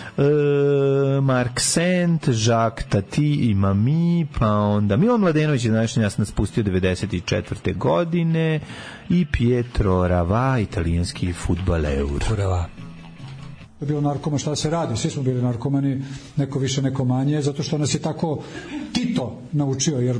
E, Mark Sent, Jacques Tati i Mami, pa onda Milan Mladenović je današnji nas nas pustio devedeset četvrte godine i Pietro Rava, italijanski fudbaler. Rava. Bio narkoman, šta se radi, svi smo bili narkomani, neko više, neko manje, zato što nas je tako Tito naučio, jer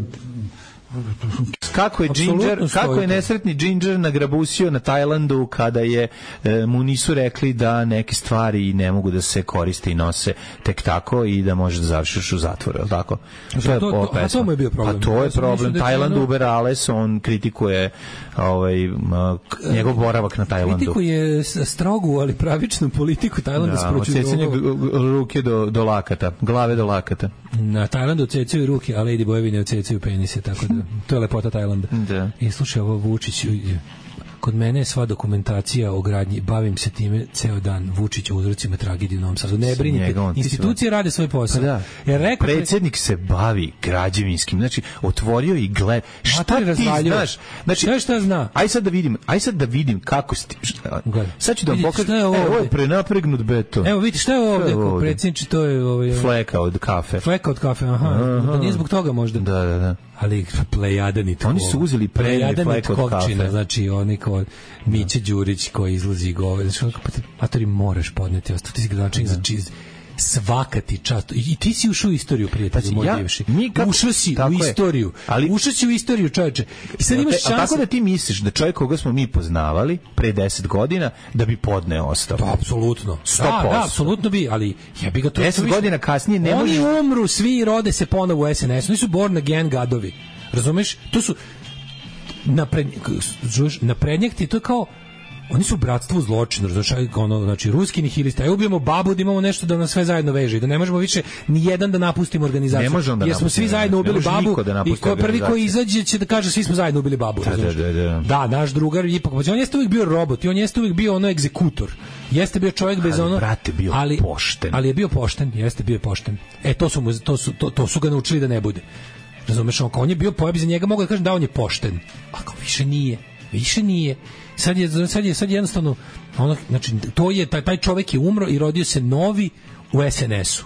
kako je Ginger, kako je nesretni Ginger nagrabusio na Tajlandu kada je e, mu nisu rekli da neke stvari ne mogu da se koriste i nose tek tako i da možeš da završiš u zatvoru, je li tako? To je to, a to mu je bio problem. A to je problem. Da Tajland Uber Ales, on kritikuje ovaj, njegov boravak na Tajlandu. Kritikuje strogu, ali pravičnu politiku Tajlanda da, odsecanje ruke do, do lakata, glave do lakata. Na Tajlandu odsecaju ruke, a Lady Bojevi ne odsecaju penise, tako da to je lepota Tajlanda. Da. I slušaj, ovo Vučić, kod mene je sva dokumentacija o gradnji, bavim se time ceo dan, Vučić o uzrocima tragedije u Novom Sadu. Ne brinite, institucije rade svoj posao. Pa da. Jer rekao, predsjednik se bavi građevinskim, znači otvorio i gled. Šta ti znaš? Znači, šta, šta zna? Aj sad da vidim, aj sad da vidim kako sti, sad ću da vam pokažem. Evo, ovo je prenapregnut beton. Evo vidite šta je ovo ovdje, kao predsjedniče, to je ovaj fleka od kafe. Fleka od kafe, aha. aha. Da nije zbog toga možda. Da, da, da. Ali Plejadanit. Oni su uzeli Plejadanit Kovčina, znači oni kao Miće Đurić koji izlazi i govori, znači matori moraš podneti ostati, ti si gradonačelnik za čiz svaka ti čast. I ti si ušao u istoriju, prijatelju moj ja, bivši. Ušao si u istoriju. Ali ušao si u istoriju, čoveče. I sad imaš šansu. A tako da ti misliš da čovjek koga smo mi poznavali pre deset godina da bi podneo ostavku? Pa, apsolutno. Da, da, apsolutno bi, ali ja bi ga to... deset godina kasnije ne može... Oni umru, svi rode se ponovo u S N S. Oni su born again gadovi. Razumeš? To su... Naprednjak ti, to je kao... Oni su bratstvo u zločinu, znači, ono, znači ruski nihilista. Aj ubijemo babu da imamo nešto da nas sve zajedno veže, da ne možemo više ni jedan da napustimo organizaciju. Da jer smo svi zajedno ubili babu da i ko prvi koji izađe će da kaže svi smo zajedno ubili babu. Da, da, da, da. da, naš drugar ipak, on jeste uvijek bio robot i on jeste uvijek bio ono egzekutor. Jeste bio čovjek bez ali, ono, brate, bio ali pošten. Ali je bio pošten, jeste bio pošten. E to su mu, to su to, to su ga naučili da ne bude. Razumeš, on, on je bio pojeb za njega, mogu da kažem da on je pošten. Ako više nije, više nije. Sad je, sad je, sad je jednostavno, ono, znači, to je, taj, taj čovjek je umro i rodio se novi u S N S-u.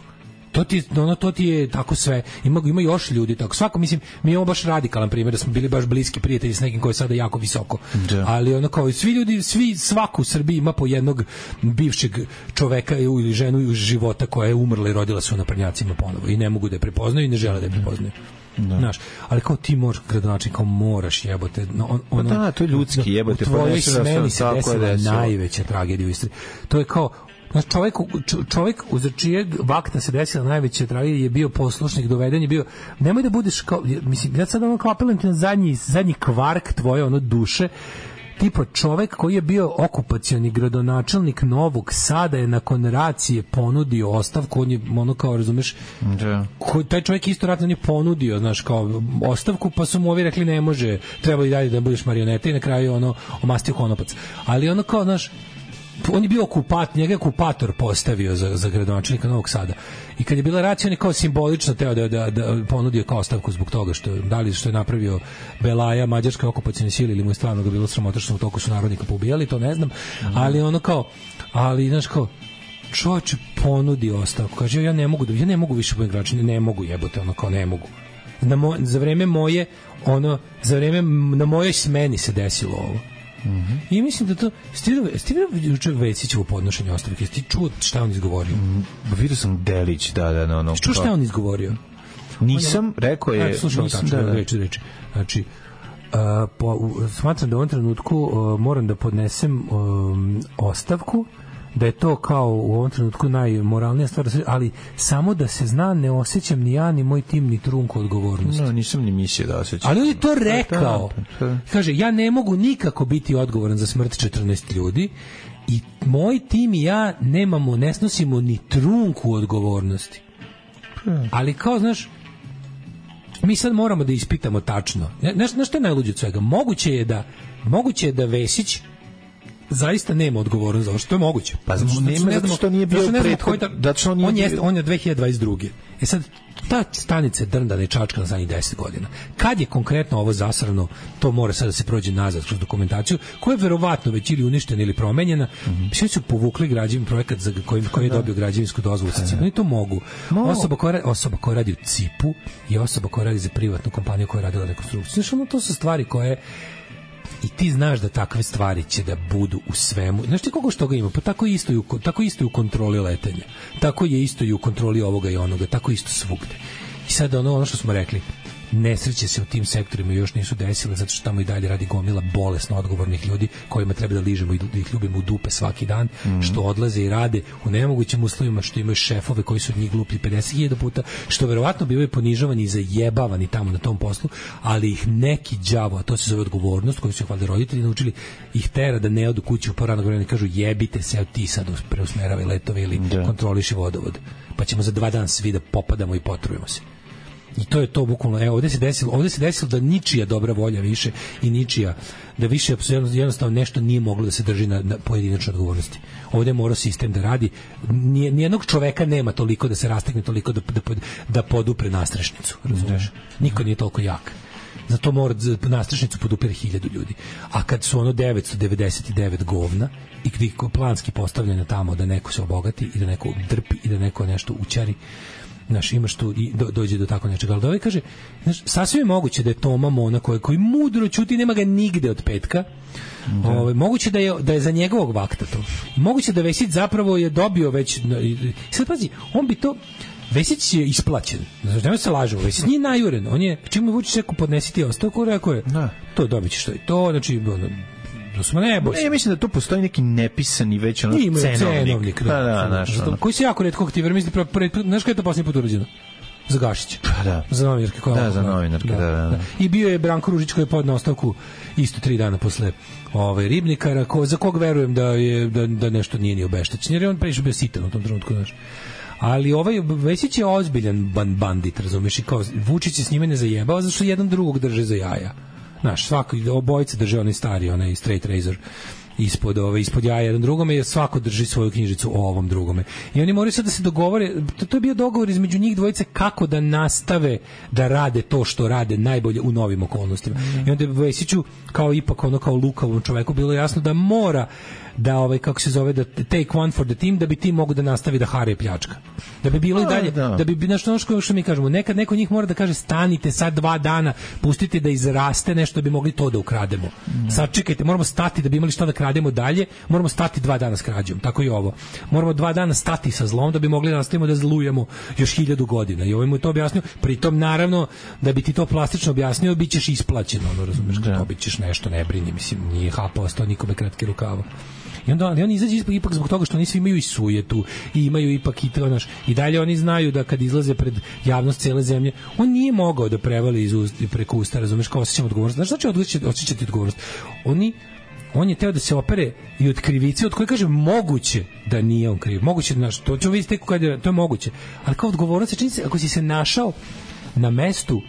To ti, ono, to ti je tako sve. Ima, ima još ljudi tako. Svako, mislim, mi imamo baš radikalan primjer da smo bili baš bliski prijatelji s nekim koji je sada jako visoko. Da. Ali ono kao svi ljudi, svi, svako u Srbiji ima po jednog bivšeg čoveka ili ženu iz života koja je umrla i rodila se u naprednjacima ponovo i ne mogu da je prepoznaju i ne žele da je prepoznaju. Da. Znaš, ali kao ti možeš gradonačelnik, kao moraš jebote, on, ono, pa da, to je ljudski jebote. U tvojoj smeni se desila najveća tragedija u Istri. To je kao Znaš, čovjek, čovjek uz čijeg vakta se desila najveća tragedija je bio poslušnik, doveden je bio, nemoj da budeš kao, mislim, ja sad ono kao apelujem ti na zadnji, zadnji kvark tvoje ono duše, tipa čovjek koji je bio okupacioni gradonačelnik Novog Sada je nakon racije ponudio ostavku, on je ono kao, razumeš, da. Ko, taj čovjek isto ratno on je ponudio, znaš, kao ostavku, pa su mu ovi rekli ne može, treba i dalje da budeš marioneta i na kraju ono omastio konopac. Ali ono kao, znaš, on je bio okupat, njega je okupator postavio za, za gradonačelnika Novog Sada. I kad je bila racija, on je kao simbolično teo da, da, da ponudio kao ostavku zbog toga što, da li što je napravio Belaja, mađarska okupacione sile ili mu je stvarno ga bilo sramota što u toku su narodnika poubijali, to ne znam. Mm. Ali ono kao, ali znaš kao, čovječe ponudio ostavku. Kaže, ja ne mogu, da, ja ne mogu više budem gradonačelnik, ne mogu jebote, ono kao ne mogu. Na mo, za vreme moje, ono, za vreme, na mojoj smeni se desilo ovo. Mm -hmm. I mislim da to Stivno juče Vesićevo podnošenje ostavke, ti čuo šta on izgovorio? Mm, vidio sam delić, da, da, no, no. Čuo šta on izgovorio? Nisam, on je, rekao je... Slušao nisam, tačno, da, da. reči, reči. Znači, uh, po, uh, smatram da u ovom trenutku uh, moram da podnesem um, ostavku, da je to kao u ovom trenutku najmoralnija stvar, ali samo da se zna, ne osjećam ni ja, ni moj tim, ni trunku odgovornosti. No, nisam ni mislio da osjećam. Ali on je to rekao. Kaže, ja ne mogu nikako biti odgovoran za smrt četrnaest ljudi i moj tim i ja nemamo, ne snosimo ni trunku odgovornosti. Ali kao, znaš, mi sad moramo da ispitamo tačno. Znaš, znaš što je najluđe od svega? Moguće je da, moguće je da Vesić zaista nema odgovornost za ovo, što je moguće. Pa nema, zato što nije bio prethod, da što nije on je bio... on je dve hiljade dvadeset druge. E sad ta stanica drndana i čačkana za njih deset godina. Kad je konkretno ovo zasrano, to mora sad da se prođe nazad kroz dokumentaciju, koja je verovatno već ili uništena ili promenjena. Mm-hmm. Sve su povukli građevni projekat za koji koji je dobio građevinsku dozvolu sa Cipom. Oni to mogu. No. Osoba koja osoba koja radi u Cipu i osoba koja radi za privatnu kompaniju koja je radila rekonstrukciju. Znači, ono, to su stvari koje i ti znaš da takve stvari će da budu u svemu. Znaš ti koliko što ga ima? Pa tako isto i u, tako isto i u kontroli letenja. Tako je isto i u kontroli ovoga i onoga. Tako isto svugde. I sad ono, ono što smo rekli, nesreće se u tim sektorima još nisu desile zato što tamo i dalje radi gomila bolesno odgovornih ljudi kojima treba da ližemo i da ih ljubimo u dupe svaki dan, mm. što odlaze i rade u nemogućim uslovima, što imaju šefove koji su od njih gluplji pedeset hiljada puta, što verovatno bivaju ponižavani i zajebavani tamo na tom poslu, ali ih neki đavo, a to se zove odgovornost koju su ih valjda roditelji naučili, ih tera da ne odu kući u porano vreme i kažu jebite se, ti sad preusmeravaj letove ili da. Kontroliši vodovod, pa ćemo za dva dana svi da popadamo i potrujemo se. I to je to bukvalno, evo, ovdje se desilo, ovdje se desilo da ničija dobra volja više i ničija, da više jednostavno nešto nije moglo da se drži na, na pojedinačnoj odgovornosti. Ovdje mora sistem da radi, Nije, nijednog čoveka nema toliko da se rastegne, toliko da, da, da podupre nastrešnicu, razumiješ? Niko nije toliko jak. Zato mora nastrešnicu podupire hiljadu ljudi. A kad su ono devetsto devedeset devet govna i gdje planski postavljeno tamo da neko se obogati i da neko drpi i da neko nešto učari, znaš, imaš tu i do, dođe do tako nečega. Ali da ovaj kaže, znaš, sasvim je moguće da je Toma Mona koji, koji mudro čuti, nema ga nigde od petka. Da. Ovaj, moguće da je, da je za njegovog vakta to. Moguće da Vesić zapravo je dobio već... Sad pazi, on bi to... Vesić je isplaćen. Znači, nema se lažemo. Vesić nije najuren. On je, čim Vučić rekao podnesiti ostavku, rekao je, da. To dobit ćeš to i to, znači... Ono, Ne, ne, ja mislim da to postoji neki nepisani već ono cenovnik. cenovnik da, da, naš, ono. Koji se jako retko aktivira, mislim da pre, znaš kada je to posljednji put urađeno? Za Gašića. Pa da. Za novinarke. Koja da, za novinarke, da, da, da, da. I bio je Branko Ružić koji je podneo ostavku isto tri dana posle ovaj, Ribnikara, ko, za kog verujem da, je, da, da nešto nije ni obeštećen, jer je on previše bio sitan u tom trenutku, znaš. Ali ovaj Vesić je ozbiljan bandit, razumiješ, i kao Vučić se s njime ne zajebao, zato što jedan drugog drže za jaja. Znaš, svako, obojice drže onaj stari, onaj straight razor ispod ove ispod jaja jedan drugome, jer svako drži svoju knjižicu o ovom drugome. I oni moraju sad da se dogovore, to, to je bio dogovor između njih dvojice kako da nastave da rade to što rade najbolje u novim okolnostima. Mm. I onda Vesiću kao ipak ono kao lukavom čoveku bilo jasno da mora da ovaj kako se zove da take one for the team, da bi tim mogu da nastavi da hare pljačka. Da bi bilo i dalje, da, da bi nešto ono što mi kažemo, nekad neko njih mora da kaže stanite sad dva dana, pustite da izraste nešto da bi mogli to da ukrademo. Mm. Sad čekajte, moramo stati da bi imali što da krademo dalje, moramo stati dva dana s krađom, tako i ovo. Moramo dva dana stati sa zlom da bi mogli da nastavimo da zlujemo još hiljadu godina. I ovaj mu je to objasnio, pritom naravno da bi ti to plastično objasnio, bićeš isplaćen, ono razumeš, da. Dobićeš nešto, ne brini, mislim, nije hapa ostao nikome kratki rukava. I onda ali oni izađu ipak, ipak zbog toga što oni svi imaju i sujetu i imaju ipak i to naš i dalje oni znaju da kad izlaze pred javnost cele zemlje, on nije mogao da prevali iz usta, preko usta, razumeš, kao osjećam odgovornost. Znaš šta će odlučiti, osjećati odgovornost? Oni on je teo da se opere i od krivice od koje kaže moguće da nije on kriv. Moguće da naš, to ćemo vidjeti tek kad je, to je moguće. Ali kao odgovornost se čini se, ako si se našao na mestu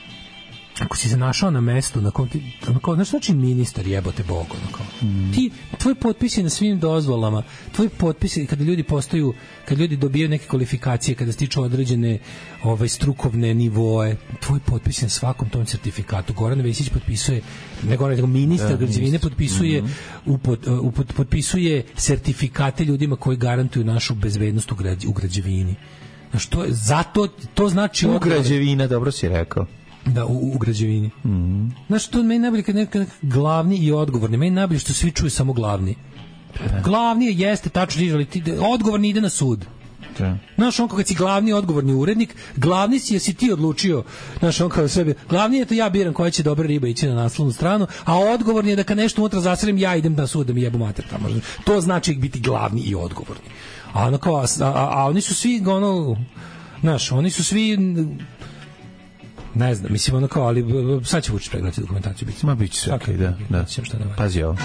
ako si se našao na mestu na kom ti, kao, znaš znači ministar jebote Bog ono kao. Mm. Ti, tvoj potpis je na svim dozvolama, tvoj potpis je kada ljudi postaju, kada ljudi dobijaju neke kvalifikacije, kada stiču određene ovaj, strukovne nivoe, tvoj potpis je na svakom tom sertifikatu. Goran Vesić potpisuje, ne Goran, nego ministar da, građevine potpisuje, mm-hmm. upot, upot, potpisuje sertifikate ljudima koji garantuju našu bezbednost u, građ, u građevini. Znaš, to, zato, to znači... U građevina, dobro si rekao. Da, u, u građevini. Mm. Znaš, to meni najbolje kad nekak glavni i odgovorni. Meni najbolje što svi čuju samo glavni. Da. Glavni je, jeste, tačno, ali ti, odgovorni ide na sud. Da. Znaš, on kad si glavni odgovorni urednik, glavni si, jesi ti odlučio, znaš, on kao sebe, glavni je to ja biram koja će dobra riba ići na naslovnu stranu, a odgovorni je da kad nešto unutra zasrem, ja idem na sud da mi jebu mater tamo. To znači biti glavni i odgovorni. A ono kao, a, a, a oni su svi, ono, znaš, oni su svi... Ne znam, mislim ono kao, ali sad će Vučić pregledati dokumentaciju. Biti. Ma bit će se, okej, okay, da. da. Pazi ovo.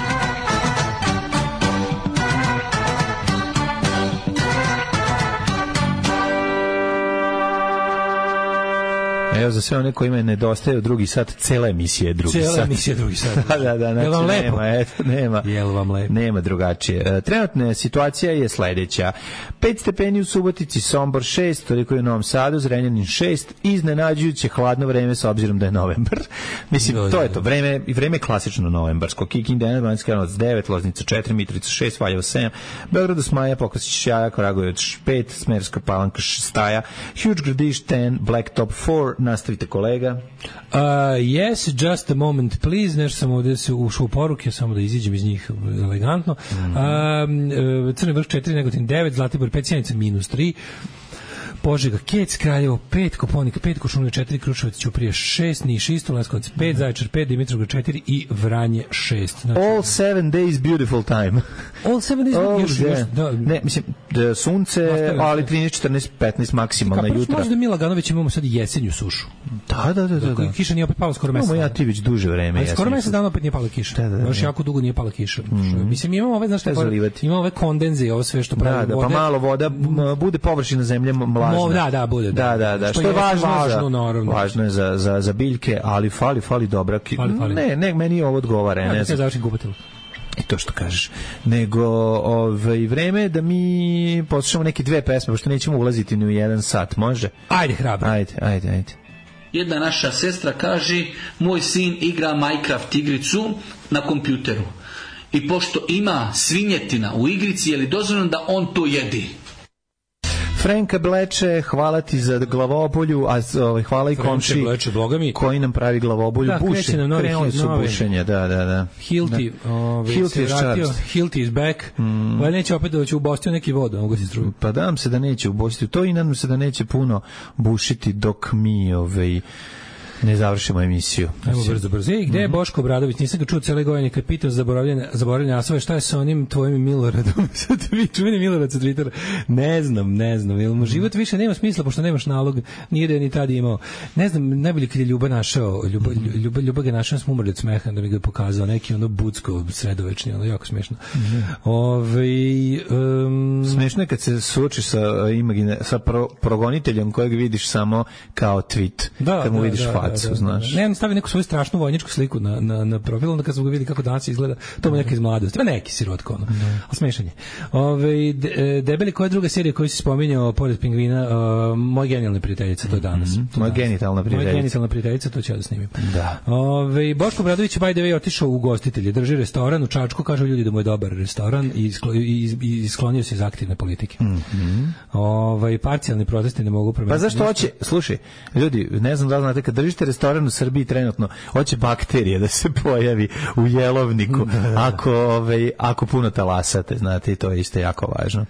Evo za sve one kojima nedostaje drugi sat, cela emisija je drugi cela sat. Cela emisija je drugi sat. da, da, da. Znači, Jel vam lepo? Nema, eto, nema. Jel vam lepo? Nema drugačije. Trenutna situacija je sledeća. pet stepeni u Subotici, Sombor šest, toliko je u Novom Sadu, Zrenjanin šest, iznenađujuće hladno vreme s obzirom da je novembar. Mislim, do, to je to. Vreme, i vreme je klasično novembarsko. Kikinda, Banjska Karlovac devet, Loznica četiri, Mitrovica šest, Valjevo sedam, Beograd Smaja, Pokrasić Šaja, Kragujevac pet, Smederska Palanka Staja, Huge Gradiš deset, Blacktop četiri, nastavite kolega. Uh, yes, just a moment please, nešto sam ovdje se ušao u poruke, samo da iziđem iz njih elegantno. Mm-hmm. uh, Crni Vrh četiri, Negotin devet, Zlatibor pet, Sjenica minus tri, Požega, Kec, Kraljevo pet, Koponik pet, Košumlija četiri, Kruševac Ćuprija šest, Niš isto, Leskovac pet, Zaječar pet, Dimitrovgrad četiri i Vranje šest. Znači, all seven days beautiful time. All seven days oh, još, yeah. još, da, ne, mislim, da sunce, nastavim, ali trinaest, četrnaest, petnaest maksimalna jutra. Možda mi lagano već imamo sad jesenju sušu. Da, da, da. da, da. Kiša nije opet pala skoro mesec. Imamo ja ti već duže vreme. Ali skoro mesec dana opet nije pala kiša. Da, da, da. Još jako dugo nije pala kiša. Mm. Mislim, imamo ove, znaš, imamo ove kondenze i ovo sve što pravi da, da, vode. Pa malo voda, bude površina zemlje mlažna. Da, da, bude. Da, da, da, što, što je važno, važno, za, važno je za, za, za biljke, ali fali, fali dobra ki... fali, fali. Ne, ne, meni ovo odgovara. Ja, ne znam. Završim kupatel. I to što kažeš. Nego, ovaj, vreme da mi poslušamo neke dve pesme, pošto nećemo ulaziti ni u jedan sat, može? Ajde, hrabro. Ajde, ajde, ajde. Jedna naša sestra kaže, moj sin igra Minecraft igricu na kompjuteru. I pošto ima svinjetina u igrici, je li dozvoljeno da on to jedi? Franka Bleče, hvala ti za glavobolju, a ovaj, hvala i komši koji nam pravi glavobolju. Da, buše. Krenuli su bušenje, da, da, da. Hilti, da. Ovaj, Hilti, Hilti is back. Mm. Ovaj neće opet da će ubostiti neki vodu, mogu se struju. Pa dam se da neće ubostiti to i nadam se da neće puno bušiti dok mi ovaj ne završimo emisiju. Evo brzo, brzo. Ej, gde je Boško Obradović? Nisam ga čuo cijele godine kad pitao zaboravljanje, zaboravljanje asove, šta je sa onim tvojim Miloradom? Sad vi čuveni Milorad sa Twittera. Ne znam, ne znam. Jel mu život više nema smisla, pošto nemaš nalog, nije da je ni tada imao. Ne znam, najbolje kad je Ljuba našao, Ljuba, Ljuba, Ljuba ga našao, smo umrli od smeha da mi ga je pokazao, neki ono bucko sredovečni, ono jako smešno. Mm-hmm. Ove, um, smešno je kad se suočiš sa, imagine, sa pro, progoniteljem kojeg vidiš samo kao tweet, da, kad mu da, vidiš da, facu. facu, da, da, znaš. Ne, on stavi neku svoju strašnu vojničku sliku na, na, na profil, onda kad smo ga vidi kako danas izgleda, to mu neki iz mladosti, pa neki sirotko, ono, ali smešanje. Ove, de, debeli, koja je druga serija koju si spominjao, pored Pingvina, uh, Moj genijalna prijateljica, to je danas. Mm-hmm. To Moja danas. genitalna prijateljica. Moja genitalna prijateljica, to ću ja da snimim. Da. Ove, Boško Obradović je by the way otišao u ugostitelje, drži restoran u Čačku, kažu ljudi da mu je dobar restoran i, sklo, i, i sklonio se iz aktivne politike. Mm-hmm. Ovaj parcijalni protesti ne mogu promeniti. Pa zašto hoće, slušaj, ljudi, ne znam da li znate, kad držite restoran u Srbiji trenutno, hoće bakterije da se pojavi u jelovniku, ako, ovaj, ako puno talasate, znate, i to je isto jako važno.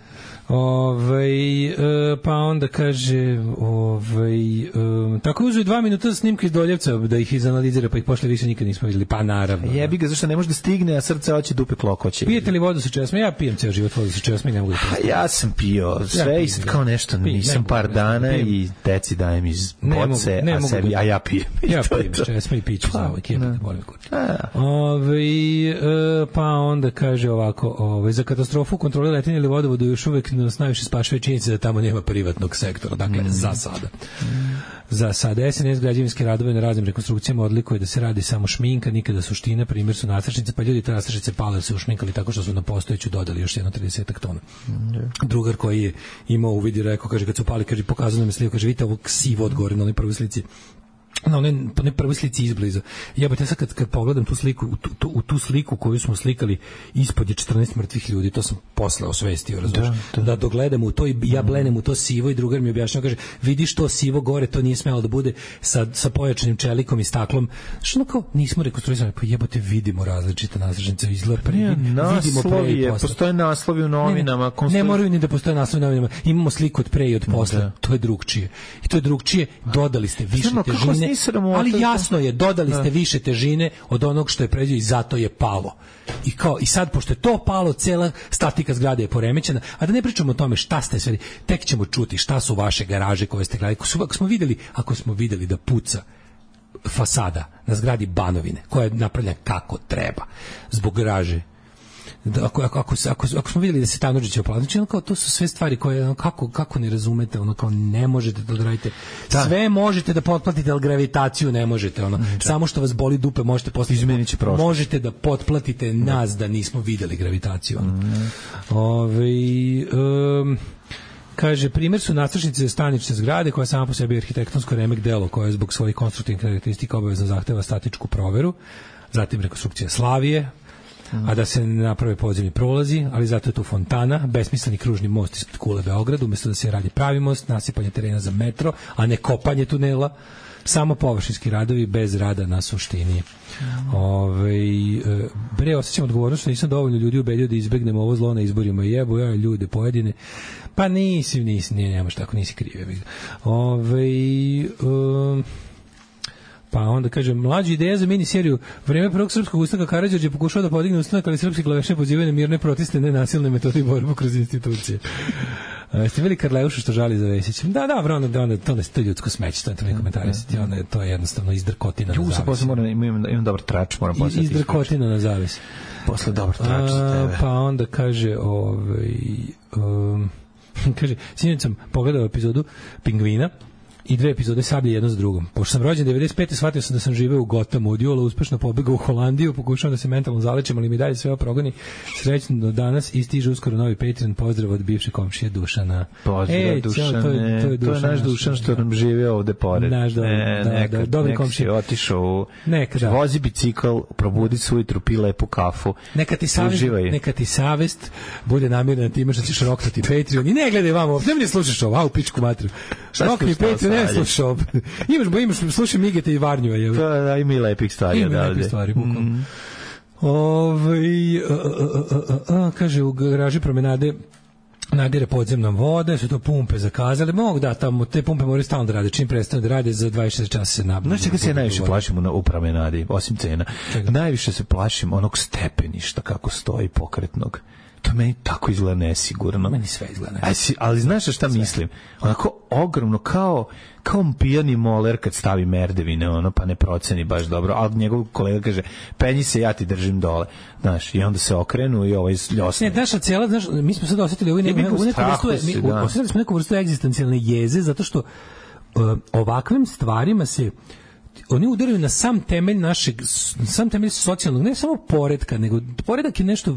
Ovaj e, pa onda kaže ovaj e, tako uzeo dva minuta snimke iz Doljevca da ih izanalizira, pa ih posle više nikad nismo videli, pa naravno. Jebi ga, zašto ne može da stigne, a srce hoće dupe klokoće. Pijete li vodu sa česme? Ja pijem ceo život vodu sa česme i ne mogu da pijem. Ja sam pio sve ja i sad kao nešto, pijem, nisam par mogu, dana pijem. I deci dajem iz boce, a sebi, a ja pijem. Ja pijem česme i piću za ovaj kjepite, volim kurti. Ovaj e, pa onda kaže ovako, ovaj za katastrofu kontrole letenja ili vodovodu još uvek nas najviše spašava činjenica da tamo nema privatnog sektora, dakle, mm. za sada. Mm. Za sada S N S građevinske radove na raznim rekonstrukcijama odlikuje da se radi samo šminka, nikada suština, primjer su nacrtnice, pa ljudi te nacrtnice pale su ušminkali tako što su na postojeću dodali još jedno tridesetak tona. Mm. Drugar koji je imao uvid i rekao, kaže, kad su pali, kaže, pokazano nam je sliku, kaže, vidite ovog sivo odgore na onoj prvoj slici, na onoj ne prvoj slici izbliza. Jebote, sad kad, kad pogledam tu sliku, u tu, tu, u tu sliku koju smo slikali, ispod je četrnaest mrtvih ljudi, to sam posle osvestio, razumiješ? Da, da. da dogledam u to i ja blenem u to sivo i drugar mi objašnjava, kaže, vidiš to sivo gore, to nije smelo da bude sa, sa pojačanim čelikom i staklom. Što ono kao, nismo rekonstruisali, pa jebote, vidimo različite nasrežnice, izgleda pre, vidimo pre i posle. Postoje naslovi u novinama. Ne, ne, ne moraju ni da postoje naslovi u novinama, imamo sliku od pre i od posle, da. To je drugčije. I to je drugčije, dodali ste više Znamo, težine. Ali jasno je, dodali ste više težine od onog što je pređeo i zato je palo. I kao i sad pošto je to palo, cela statika zgrade je poremećena, a da ne pričamo o tome šta ste sve, tek ćemo čuti šta su vaše garaže koje ste gradili. Ako smo videli, ako smo videli da puca fasada na zgradi Banovine, koja je napravljena kako treba, zbog garaže. Da, ako, ako, ako, ako, ako smo vidjeli da se Tanurdžić opala, znači ono kao, to su sve stvari koje ono, kako, kako ne razumete, ono kao ne možete to da radite, da. Sve možete da potplatite, ali gravitaciju ne možete, ono, mm, samo što vas boli dupe možete izmeniti prošlost, možete da potplatite nas da nismo vidjeli gravitaciju. Ono. Mm. Ove, um, kaže, primjer su nacrtnice stanične zgrade koja sama po sebi je arhitektonsko remek delo koje zbog svojih konstruktivnih karakteristika obavezno zahteva statičku proveru, zatim rekonstrukcija Slavije, a da se ne naprave podzemni prolazi, ali zato je tu fontana, besmisleni kružni most ispred kule Beograd, umjesto da se radi pravi most, nasipanje terena za metro, a ne kopanje tunela, samo površinski radovi bez rada na suštini. Ove, bre, osjećam odgovornost što nisam dovoljno ljudi ubedio da izbegnemo ovo zlo na izborima, jebo ja ljude pojedine, pa nisi, nisi, nije, nemaš tako, nisi kriv. Ove, um, pa onda kaže, mlađa ideja za miniseriju vreme prvog srpskog ustanka Karađorđe je pokušao da podigne ustanak, ali srpski glavešne pozivaju na mirne proteste, nenasilne metode i borbu kroz institucije. Uh, ste bili Karleušu što žali za Vesićem? Da, da, vrlo, da, to je to ljudsko smeće, to je to ne komentarisati, ono je, to je jednostavno izdrkotina na zavisi. Posle moram, imam, imam dobar trač, moram posle. Izdrkotina na zavisi. Posle dobar trač za tebe. Pa onda kaže, ovaj, um, kaže, sinoć sam pogledao epizodu Pingvina, i dve epizode Sablje jedno s drugom. Pošto sam rođen devedeset pete shvatio sam da sam živeo u Gotamu, od Jola uspešno pobegao u Holandiju, pokušavam da se mentalno zalečim, ali mi dalje sve progoni. Srećno do danas i stiže uskoro novi Patreon. Pozdrav od bivše komšije Dušana. Pozdrav Ej, Dušane, to je, to je, Dušan, to je naš Dušan što nam žive ovde pored. Naš do, e, da, nekad, da, dobri komšije. Otišao u nekad, da. Vozi bicikl, probudi se ujutru, pi lepu kafu. Neka ti savest, neka ti savest bude namirna time što ćeš roknuti Patreon i ne gledaj vamo, ne mi ne slušaš ovo, a u pičku matru. Rokni Patreon, ne slušaš ovo. Imaš, bo imaš, slušaj Migeta i Varnjua. Je. Pa, da, ima i lepih stvari. Ima i lepih stvari, bukvalno. Mm. Ove, a, a, a, a, kaže, u garaži promenade nadire podzemna voda, su to pumpe zakazali, mogu da tamo, te pumpe moraju stalno da rade, čim prestane da rade, za dvadeset četiri časa se nabavljaju. Znaš čega se ja najviše plašim u promenadi, osim cena? Čega? Najviše se plašim onog stepeništa kako stoji pokretnog. To meni tako izgleda nesigurno. Meni sve izgleda nesigurno. Ali znaš šta sve. Mislim? Onako ogromno, kao, kao pijani moler kad stavi merdevine, ono, pa ne proceni baš dobro, ali njegov kolega kaže, penji se, ja ti držim dole. Znaš, i onda se okrenu i ovaj ljosne. Ne, naša cijela, znaš, mi smo sad osjetili ovaj, ne, u neku vrstu, mi, da. osjetili smo neku vrstu egzistencijalne jeze, zato što uh, ovakvim stvarima se oni udaraju na sam temelj našeg, sam temelj socijalnog, ne samo poretka, nego poredak je nešto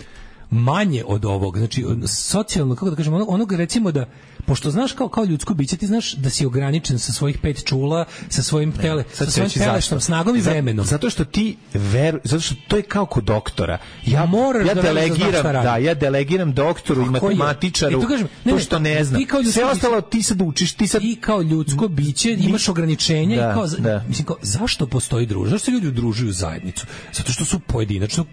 manje od ovog, znači socijalno, kako da kažem, onog, onog recimo da, pošto znaš kao, kao ljudsko biće, ti znaš da si ograničen sa svojih pet čula, sa svojim tele, sa svojim telesnom snagom i vremenom. Zato što ti veru, zato što to je kao kod doktora. Ja moram ja da delegiram, da, ja delegiram doktoru i matematičaru to, kažem, ne, to što ne znam. Sve ostalo ti sad učiš, ti sad i kao ljudsko biće imaš ograničenja da, i kao da. mislim kao zašto postoji društvo? Zašto se ljudi udružuju u zajednicu? Zato što su pojedinačno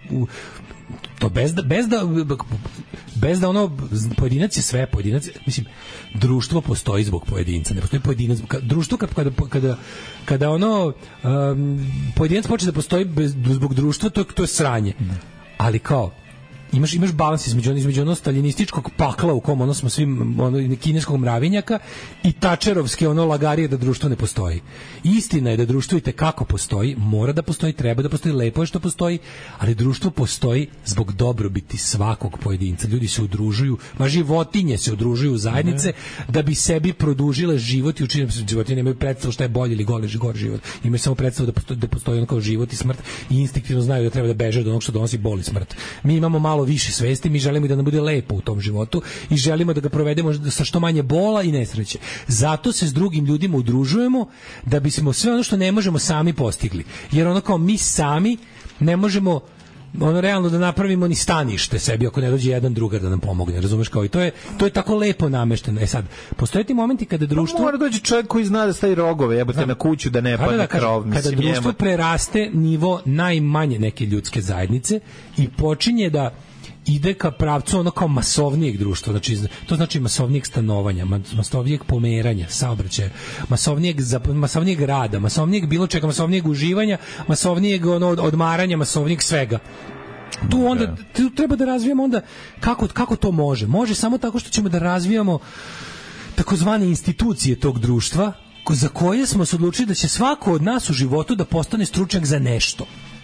to bez da, bez da bez da ono pojedinac je sve pojedinac, mislim društvo postoji zbog pojedinca, ne postoji pojedinac društvo kad, kada, kada, kada ono um, pojedinac počne da postoji bez, zbog društva, to, to je sranje, ali kao imaš imaš balans između između onog staljinističkog pakla u kom ono smo svi ono kineskog mravinjaka i tačerovske ono lagarije da društvo ne postoji. Istina je da društvo i te kako postoji, mora da postoji, treba da postoji, lepo je što postoji, ali društvo postoji zbog dobrobiti svakog pojedinca. Ljudi se udružuju, ma životinje se udružuju u zajednice ne. da bi sebi produžile život i učinile životinje nemaju predstavu šta je bolje ili gore gore život. Imaju samo predstavu da postoji, da postoji ono kao život i smrt i instinktivno znaju da treba da beže od onog što donosi bol i smrt. Mi imamo malo više svesti, mi želimo da nam bude lepo u tom životu i želimo da ga provedemo sa što manje bola i nesreće. Zato se s drugim ljudima udružujemo da bismo sve ono što ne možemo sami postigli. Jer ono kao mi sami ne možemo ono realno da napravimo ni stanište sebi ako ne dođe jedan drugar da nam pomogne, razumeš, kao i to je to je tako lepo namešteno. E sad, postoje ti momenti kada društvo pa mora doći čovjek koji zna da stavi rogove, jebote na kuću da ne padne da, krov, mislim, kada društvo njema. preraste nivo najmanje neke ljudske zajednice i počinje da ide ka pravcu ono kao masovnijeg društva, znači to znači masovnijeg stanovanja, masovnijeg pomeranja, saobraćaja, masovnijeg masovnijeg rada, masovnijeg bilo čega, masovnijeg uživanja, masovnijeg ono odmaranja, masovnijeg svega. Tu onda tu treba da razvijamo onda kako kako to može? Može samo tako što ćemo da razvijamo takozvane institucije tog društva za koje smo se odlučili da će svako od nas u životu da postane stručnjak za nešto.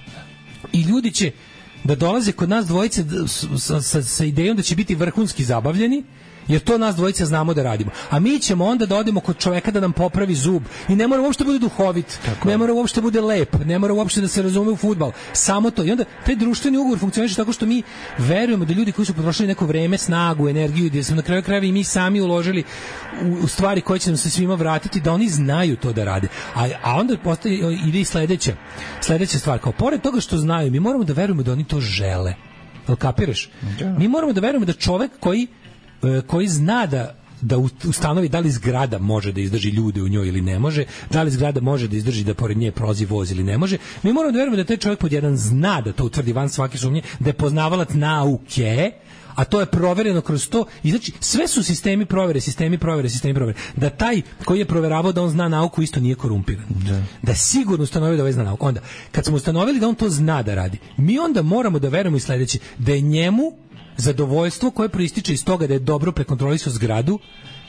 I ljudi će da dolaze kod nas dvojice sa, sa, sa idejom da će biti vrhunski zabavljeni, jer to nas dvojice znamo da radimo. A mi ćemo onda da odemo kod čoveka da nam popravi zub. I ne mora uopšte bude duhovit, tako ne mora uopšte bude lep, ne mora uopšte da se razume u fudbal. Samo to. I onda taj društveni ugovor funkcioniše tako što mi verujemo da ljudi koji su potrošili neko vreme, snagu, energiju, da smo na kraju krajeva i mi sami uložili u, u stvari koje će nam se svima vratiti, da oni znaju to da rade. A, a onda postoji, ide i sledeća, sledeća stvar. Kao pored toga što znaju, mi moramo da verujemo da oni to žele. Jel kapiraš? Mi moramo da verujemo da čovek koji koji zna da da ustanovi da li zgrada može da izdrži ljude u njoj ili ne može, da li zgrada može da izdrži da pored nje prozi voz ili ne može. Mi moramo da verujemo da taj čovjek pod jedan zna da to utvrdi van svake sumnje, da je poznavalac nauke, a to je provereno kroz to. I znači sve su sistemi provere, sistemi provere, sistemi provere. Da taj koji je proveravao da on zna nauku isto nije korumpiran. Da, da sigurno ustanovio da ovaj zna nauku. Onda, kad smo ustanovili da on to zna da radi, mi onda moramo da verujemo i sledeće, da je njemu zadovoljstvo koje proističe iz toga da je dobro prekontrolisao zgradu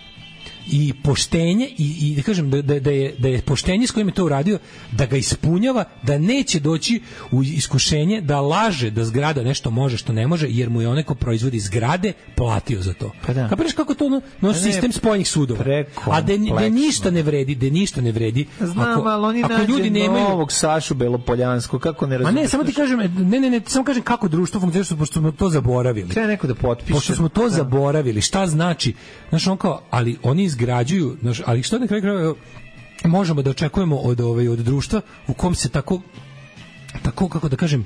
i poštenje i, i da kažem da, da, da, je, da je poštenje s kojim je to uradio, da ga ispunjava, da neće doći u iskušenje da laže da zgrada nešto može što ne može, jer mu je onaj ko proizvodi zgrade platio za to. Pa da. Kapiraš kako to ono, no sistem spojenih sudova. A da, da ništa ne vredi, da ništa ne vredi. Znam, ako, ali oni ako ljudi nemaju ovog Sašu Belopoljanskog, kako ne razumiješ? A ne, samo ti kažem, ne, ne, ne, samo kažem kako društvo funkcioniše, pošto smo to zaboravili. Treba neko da potpiše. Pošto smo to da. zaboravili, šta znači? Znaš, on kao, ali oni izgrađuju, znaš, ali što na kraju krajeva možemo da očekujemo od ovaj od društva u kom se tako tako kako da kažem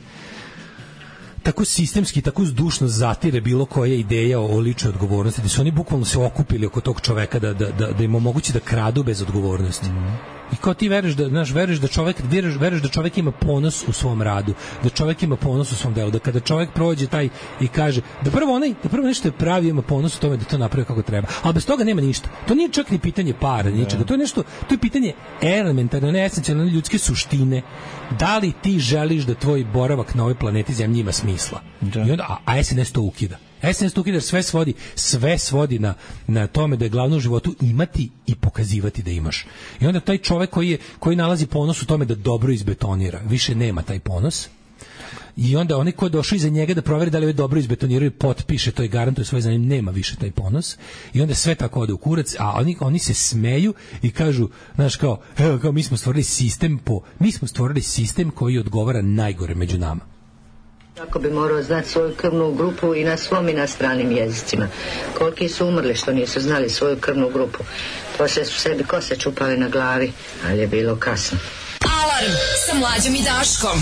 tako sistemski, tako zdušno zatire bilo koja ideja o ličnoj odgovornosti, da su oni bukvalno se okupili oko tog čoveka da, da, da, da im omogući da kradu bez odgovornosti. Mm. I kao ti veruješ da, znaš, veruješ da čovek, veruješ, veruješ da čovek ima ponos u svom radu, da čovek ima ponos u svom delu, da kada čovek prođe taj i kaže, da prvo onaj, da prvo nešto je pravi, ima ponos u tome da to napravi kako treba. Ali bez toga nema ništa. To nije čak ni pitanje para, ničega. To je nešto, to je pitanje elementarne, ne esencijalne ljudske suštine. Da li ti želiš da tvoj boravak na ovoj planeti Zemlji ima smisla? Da. I onda, a, a S N S to ukida. S N S to ukida, sve svodi, sve svodi na, na tome da je glavno u životu imati i pokazivati da imaš. I onda taj čovek koji, je, koji nalazi ponos u tome da dobro izbetonira, više nema taj ponos. i onda onaj ko je došao iza njega da proveri da li je dobro izbetonirao i potpiše to i garantuje svoje znanje, nema više taj ponos i onda sve tako ode u kurac, a oni, oni se smeju i kažu, znaš kao, evo kao mi smo stvorili sistem po, mi smo stvorili sistem koji odgovara najgore među nama. Tako bi morao znati svoju krvnu grupu i na svom i na stranim jezicima. Koliki su umrli što nisu znali svoju krvnu grupu. Poslije su sebi kose čupali na glavi, ali je bilo kasno. Alarm sa Mlađom i Daškom.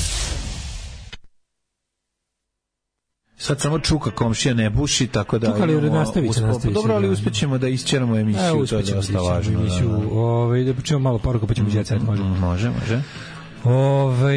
Sad samo Čuka komšija ne buši, tako da... Čuka, ali nastavit će, nastavit će. Dobro, ali uspećemo da isčeramo emisiju, to je dosta važno. Ove, da počnemo malo poruka, pa ćemo mm, djecati, može? Može, može. Ove,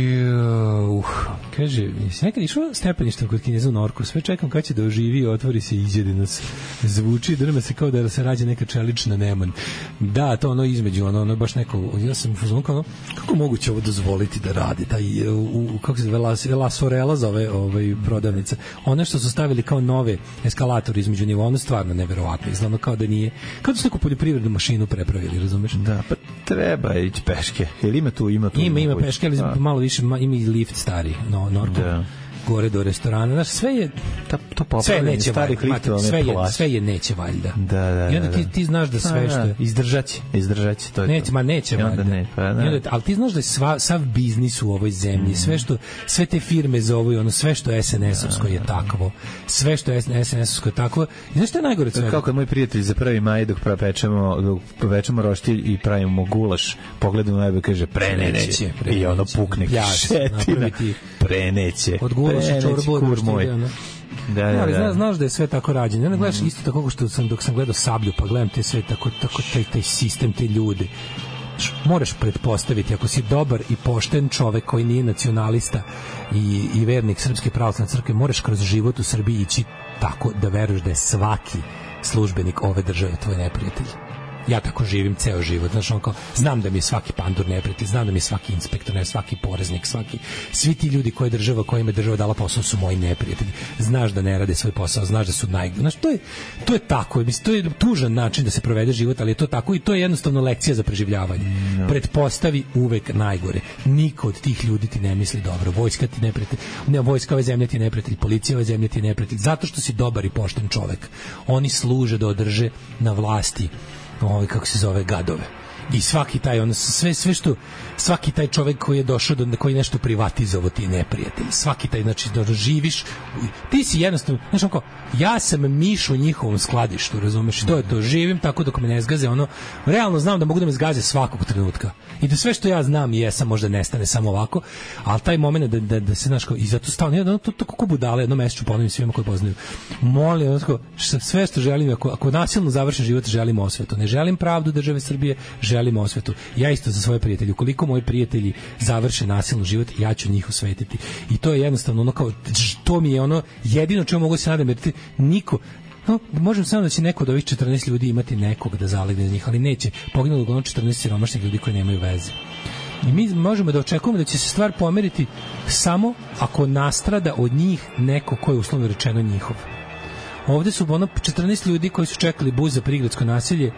uh, kaže, jesi nekad išao stepeništem kod Kineza u Norku, sve čekam kad će da oživi i otvori se i iđe da nas zvuči, drma se kao da se rađa neka čelična neman. Da, to ono između, ono, ono baš neko, ja sam uzmano, ono, kako moguće ovo dozvoliti da radi, taj, u, u, kako se zove, La, La Sorella zove ovaj, prodavnica, one što su stavili kao nove eskalatori između nivo, ono stvarno neverovatno, izgleda kao da nije, kao da su neku poljoprivrednu mašinu prepravili, razumeš? Da, pa treba ići peške, jer ima tu, ima tu. Ima, ima peške, ali malo više, ima i lift stari, no, Norko, da. Gore do restorana, znaš, sve je ta, to sve neće valjda, sve je, sve je neće valjda. Da, da, i onda ti, da. ti znaš da sve što je... Izdržaće, izdržaće, to je neće, to. Ma neće valjda. Ne, pa, da. Onda, ali ti znaš da je sva, sav biznis u ovoj zemlji, mm. sve što, sve te firme zovu, ono, sve što je es en es-ovsko je takvo, sve što je es en es-ovsko je takvo, i znaš što je najgore sve? Kao kad moj prijatelj za prvi maj dok pečemo, dok pečemo roštilj i pravimo gulaš, pogledamo najbolje kaže preneće, i ono pukne šetina, preneće. Od gulaša čorbu moj. Da, da, ali da. Znaš, znaš da je sve tako rađeno. Onda gledaš isto tako što sam dok sam gledao Sablju, pa gledam te sve tako tako taj taj sistem, te ljude. Moraš pretpostaviti ako si dobar i pošten čovek koji nije nacionalista i i vernik Srpske pravoslavne crkve, moraš kroz život u Srbiji ići tako da veruješ da je svaki službenik ove države tvoj neprijatelj. Ja tako živim ceo život, znači on kao, znam da mi je svaki pandur neprijatelj, znam da mi je svaki inspektor, ne, svaki poreznik, svaki, svi ti ljudi koje država, kojima je država dala posao su moji neprijatelji. Znaš da ne rade svoj posao, znaš da su naj, znači to je to je tako, mislim to je tužan način da se provede život, ali je to tako i to je jednostavno lekcija za preživljavanje. No. Pretpostavi uvek najgore. Niko od tih ljudi ti ne misli dobro. Vojska ti neprijatelj, ne, vojska ove zemlje ti neprijatelj, policija ove zemlje ti neprijatelj, zato što si dobar i pošten čovek. Oni služe da održe na vlasti ovaj kako se zove gadove. I svaki taj on sve sve što svaki taj čovjek koji je došao do koji nešto privatizovao ti je neprijatelj. Svaki taj znači da živiš ti si jednostavno znači onako ja sam miš u njihovom skladištu, razumeš? To je to, živim tako dok me ne zgaze, ono realno znam da mogu da me zgaze svakog trenutka. I da sve što ja znam i jesam možda nestane samo ovako, al taj momenat da da, da se znaš kao i zato stalno jedno to kako budale jedno mesečno ponovim svima koji poznaju. Molim onako sve što želim ako ako nasilno završim život želim osvetu. Ne želim pravdu države Srbije, želim osvetu. Ja isto za svoje prijatelje. Ukoliko moji prijatelji završe nasilno život, ja ću njih osvetiti. I to je jednostavno ono kao to mi je ono jedino čemu mogu se nadam, jer ti, niko no, možem samo da će neko od ovih četrnaest ljudi imati nekog da zalegne za njih, ali neće. Poginulo uglavnom četrnaest siromašnih ljudi koji nemaju veze. I mi možemo da očekujemo da će se stvar pomeriti samo ako nastrada od njih neko ko je uslovno rečeno njihov. Ovde su ono četrnaest ljudi koji su čekali bus za prigradsko naselje.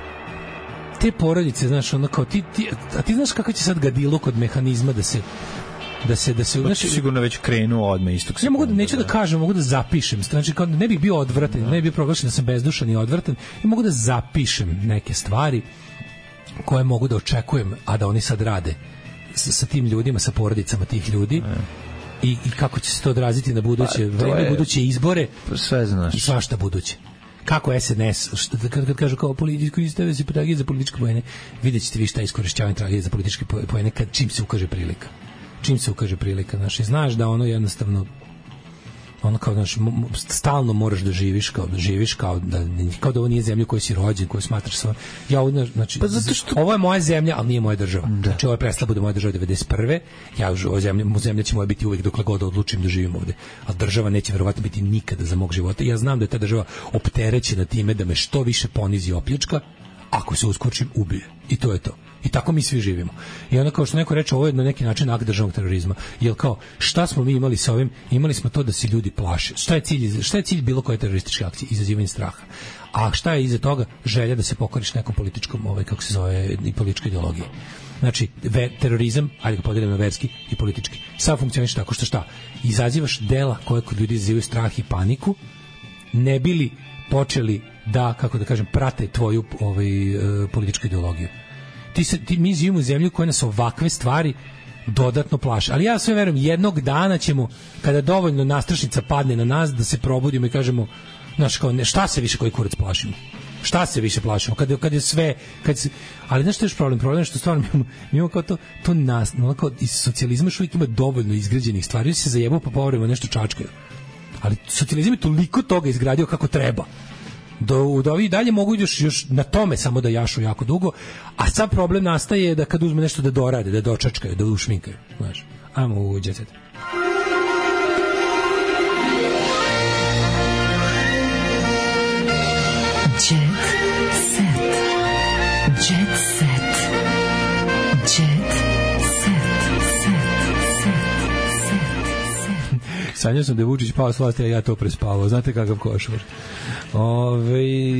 Te porodice, znaš, ono kao ti, ti a ti znaš kako će sad gadilo kod mehanizma da se da se da se znači sigurno već krenuo odmah istog. Ja mogu da neću da kažem, mogu da zapišem, znači kao ne bih bio odvratan, ne bih bio proglašen da sam bezdušan i odvratan, i mogu da zapišem neke stvari koje mogu da očekujem, a da oni sad rade sa, sa tim ljudima, sa porodicama tih ljudi. Ne. I, i kako će se to odraziti na buduće pa, vreme, je, buduće izbore, sve znaš. I svašta buduće. Kako es en es, što, kad, kad kažu kao političko istave se tragedija za političke poene, vidjet ćete vi šta je iskorišćavanje tragedije za političke poene kad čim se ukaže prilika. Čim se ukaže prilika, znači znaš da ono jednostavno ono kao znači stalno moraš da živiš kao da živiš kao da kao da ovo nije zemlja u kojoj si rođen, koju smatraš svoj. Ja ovdje, znači pa zato što ovo je moja zemlja, ali nije moja država. Da. Znači ovo je prestala bude moja država devedeset prve. Ja u ovoj zemlji, mu zemlja će moja biti uvek dokle god odlučim da živim ovde. A država neće verovatno biti nikada za mog života. Ja znam da je ta država opterećena time da me što više ponizi i opljačka, ako se uskočim ubije. I to je to. I tako mi svi živimo. I onda kao što neko reče, ovo je na neki način akt državnog terorizma. Jer kao, šta smo mi imali sa ovim? Imali smo to da se ljudi plaše. Šta je cilj, šta je cilj bilo koje terorističke akcije? Izazivanje straha. A šta je iza toga? Želja da se pokoriš nekom političkom, ovaj, kako se zove, i političkoj ideologiji. Znači, ve, terorizam, ajde ga podelim na verski i politički. Sad funkcioniš tako što šta? Izazivaš dela koje kod ljudi izazivaju strah i paniku, ne bili počeli da, kako da kažem, prate tvoju ovaj, uh, političku ideologiju. Ti se, ti, mi živimo u zemlju koja nas ovakve stvari dodatno plaše. Ali ja sve verujem, jednog dana ćemo, kada dovoljno nastrašnica padne na nas, da se probudimo i kažemo, znaš, kao, ne, šta se više koji kurac plašimo? Šta se više plašimo? Kad, kad je sve... Kad se, ali znaš što je još problem? Problem je što stvarno mi imamo, mi imamo kao to, to nas, onako, iz socijalizma što uvijek ima dovoljno izgrađenih stvari, se zajebao pa povremeno nešto čačkaju. Ali socijalizam je toliko toga izgradio kako treba. Do, do ovi dalje mogu još, još na tome samo da jašu jako dugo, a sad problem nastaje da kad uzme nešto da dorade, da dočačkaju, da ušminkaju. Znaš, ajmo u Jet Set. Jet Set. Jet Set. Jet sanjao sam da je Vučić pao s vlasti, a ja to prespavao. Znate kakav košmar. Ove,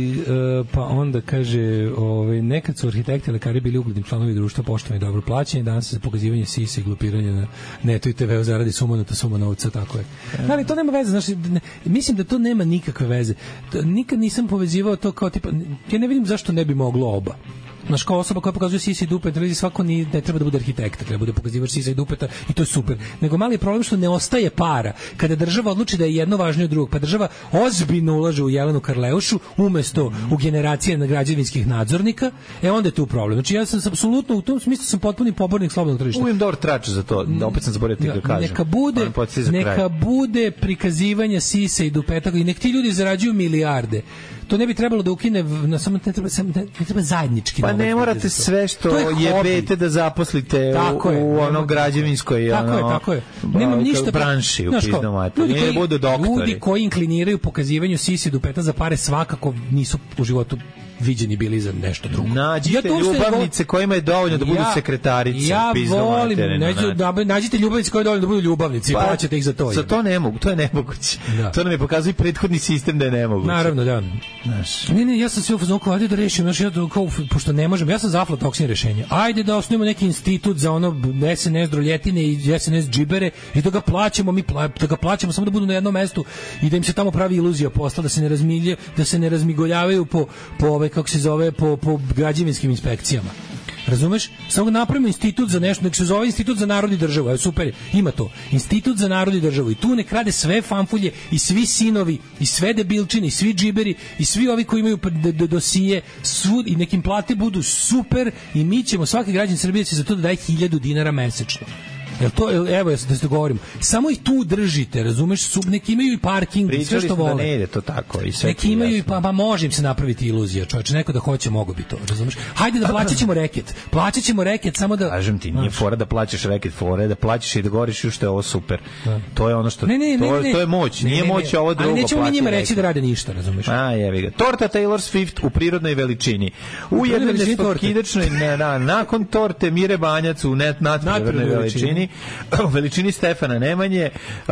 e, pa onda kaže, ove, nekad su arhitekti i lekari bili ugledni članovi društva, poštovani dobro plaćeni, danas se za pokazivanje sisa i glupiranje na netu i te veu zaradi sumanuta suma novca, tako je. Ali to nema veze, znači, ne, mislim da to nema nikakve veze. To, nikad nisam povezivao to kao tipa, ja ne vidim zašto ne bi moglo oba. Znaš, kao osoba koja pokazuje sisa i dupeta, svako ni, ne treba da bude arhitekta, treba bude pokazivač sisa i dupeta i to je super. Nego mali je problem što ne ostaje para. Kada država odluči da je jedno važnije od drugog, pa država ozbiljno ulaže u Jelenu Karleušu umesto u generacije građevinskih nadzornika, e onda je tu problem. Znači ja sam apsolutno u tom smislu sam potpuni pobornik slobodnog tržišta. Uvijem dobro trače za to, da opet sam zaboravio ti ga kažem. Neka bude, neka bude prikazivanja sisa i dupeta i nek ti ljudi zarađuju milijarde. To ne bi trebalo da ukine, na samo ne treba, ne treba zajednički. Pa ne morate sve što jebete da zaposlite u, u ono građevinskoj tako ono, je, tako je. Nemam ništa branši u pizdomatu. Ljudi, koji, budu doktori. Ljudi koji inkliniraju pokazivanju sisi dupeta za pare svakako nisu u životu viđeni bili za nešto drugo. Nađite ja ljubavnice vo... kojima je dovoljno da budu ja, sekretarice. Ja volim, neću, da, nađite ljubavnice koje je dovoljno da budu ljubavnice pa, i plaćate ih za to. Za to ne mogu, to je nemoguće. Da. To nam je pokazuje prethodni sistem da je nemoguće. Naravno, da. Znaš. Ne, ne, ja sam sve u fazonu kao, da rešim, znaš, ja to, kao, pošto ne možem, ja sam za aflatoksin rešenje. Ajde da osnujemo neki institut za ono S N S droljetine i S N S džibere i da ga plaćamo, mi pla, da ga plaćamo samo da budu na jednom mestu i da im se tamo pravi iluzija posla, da se ne razmilje, da se ne razmigoljavaju po, po ove, kako se zove, po, po građevinskim inspekcijama. Razumeš? Samo napravimo institut za nešto, nek se zove institut za narod i državu. Evo super, ima to. Institut za narod i državu. I tu nek rade sve fanfulje i svi sinovi i sve debilčine i svi džiberi i svi ovi koji imaju dosije svud i nekim plate budu super i mi ćemo, svaki građan Srbije će za to da daje hiljadu dinara mesečno. Jel to, evo ja da se dogovorim. Samo ih tu držite, razumeš? Sub, neki imaju i parking, pričali sve što vole. Da ne ide to tako i sve. Neki imaju i pa, pa može im se napraviti iluzija, čoveče, neko da hoće, mogo bi to, razumeš? Hajde da plaćat ćemo reket. Plaćat ćemo reket samo da... Kažem ti, nije fora da plaćaš reket, fora je da plaćaš i da govoriš što je ovo super. Da. To je ono što... Ne, ne, to, ne, ne. to je moć, nije ne, ne, moć ovo drugo. Ali nećemo mi njima reći da rade ništa, razumeš? A, jevi ga. Torta Taylor Swift u prirodnoj veličini. U jednoj nesvakidačnoj, na, nakon torte Mire Banjac u net nadprirodnoj veličini. Veličini Stefana Nemanje. Uh,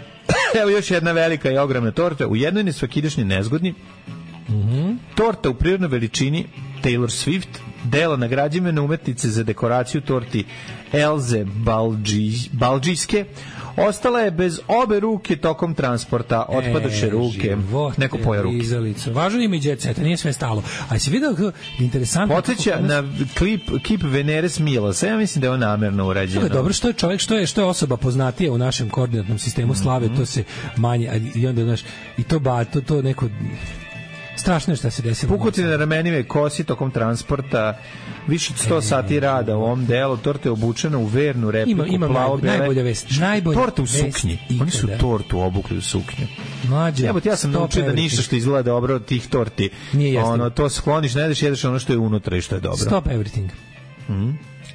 evo još jedna velika i ogromna torta u jednoj nesvakidašnjoj nezgodni. Mm-hmm. Torta u prirodnoj veličini Taylor Swift, delo nagrađivane umetnice za dekoraciju torti Elze Balđijske, ostala je bez obe ruke tokom transporta, otpadoše ruke, neko poja ruke. Izalicu. Važno ima i Jet Set, nije sve stalo. A si vidio kako interesantno... Podsjeća na klip, kip Veneres Milosa, ja mislim da je on namerno urađeno. To je dobro, što je čovjek, što je, što je osoba poznatija u našem koordinatnom sistemu slave, mm-hmm. to se manje, i onda, znaš, i to ba, to, to neko... Strašno je šta se desilo. Pukotine na ramenive kosi tokom transporta, više od sto e, sati rada u ovom delu, torta je obučena u vernu repliku, ima, ima plavo bele. Najbolja vest. Najbolja torta u suknji. Oni su tortu obukli u suknju. Mlađe. Evo, ja sam naučio da ništa što izgleda dobro od tih torti. Nije ono, to skloniš, ne jedeš, jedeš ono što je unutra i što je dobro. Stop everything. Mhm.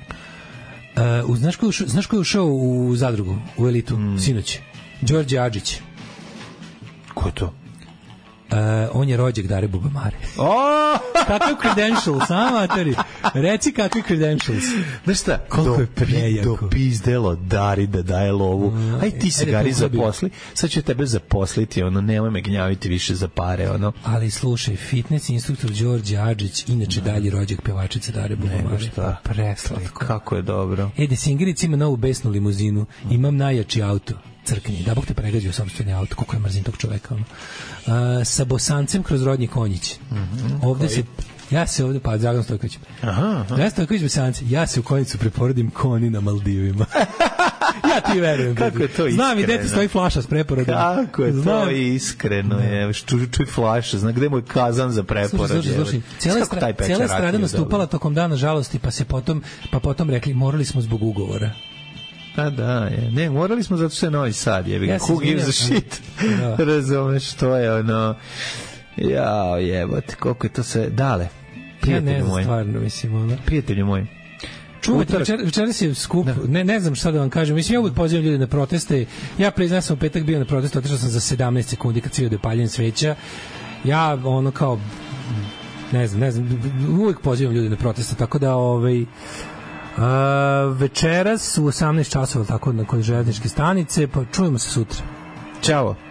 Uh, znaš ko je ušao, znaš ko je ušao u zadrugu, u elitu, mm. sinoć? Đorđe Adžić. Ko je to? Uh, on je rođak Dare Bubamare. Oh! Kakav credential, sama materi. Reci kakvi credentials. Znaš šta? Koliko do, je prejako. Do pizdelo dari da daje lovu. Mm, Aj ti se ajde, Gari pohlebi. zaposli, sad će tebe zaposliti, ono, nemoj me gnjaviti više za pare, ono. Ali slušaj, fitness instruktor Đorđe Adžić, inače dalji rođak pevačice Dare Bulomare. Pa preslatko. Kako je dobro. E, Desingeric ima novu besnu limuzinu, imam najjači auto. Crkni, da Bog te pregađio sopstveni auto, koliko je mrzim tog čoveka. Ono. Uh, sa bosancem kroz rodnji konjić. Mm-hmm. Ovde Koji? se, ja se ovde, pa Dragan Stojković. Aha, aha. Dragan Stojković bosance, ja se u konjicu preporodim koni na Maldivima. Ja ti verujem. Kako je to iskreno. Znam i gde ti stoji flaša s preporodom. Kako je Znam. to iskreno. Je. Čuj, čuj flaša, zna gde je moj kazan za preporod. Slušaj, slušaj, slušaj. Cijela, stra, cijela strada nastupala tokom dana žalosti, pa se potom, pa potom rekli, morali smo zbog ugovora. A da, je. Ne, morali smo zato što je Novi Sad, jebi ga. Ja Who gives a shit? Da. Razumeš, to je ono... Jao, jebote, koliko je to sve... Dale, Ja prijatelju ne znam moj. stvarno, mislim, ono. Prijatelju moj. Čuvajte, večer, večeras je skup, ne, ne znam šta da vam kažem, mislim, ja uvijek pozivam ljudi na proteste, ja priznam sam u petak bio na protestu, otišao sam za sedamnaest sekundi kad svi ode paljen sveća, ja ono kao, ne znam, ne znam, uvijek pozivam ljudi na proteste, tako da, ovaj, Uh, večeras u osamnaest časova tako na kod željezničke stanice, pa čujemo se sutra. Ćao. Oh,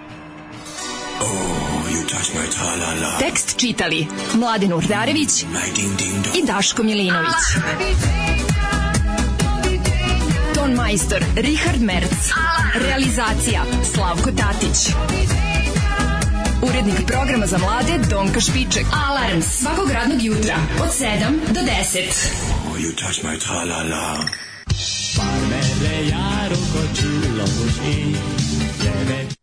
tekst čitali Mladen Urdarević i Daško Milinović. Ton majstor Richard Merc. Realizacija Slavko Tatić. Urednik programa za mlade Donka Špiček. Alarms svakog radnog jutra od sedam do deset. You touch my tra-la-la. Parmele jaro ko čulo už i tebe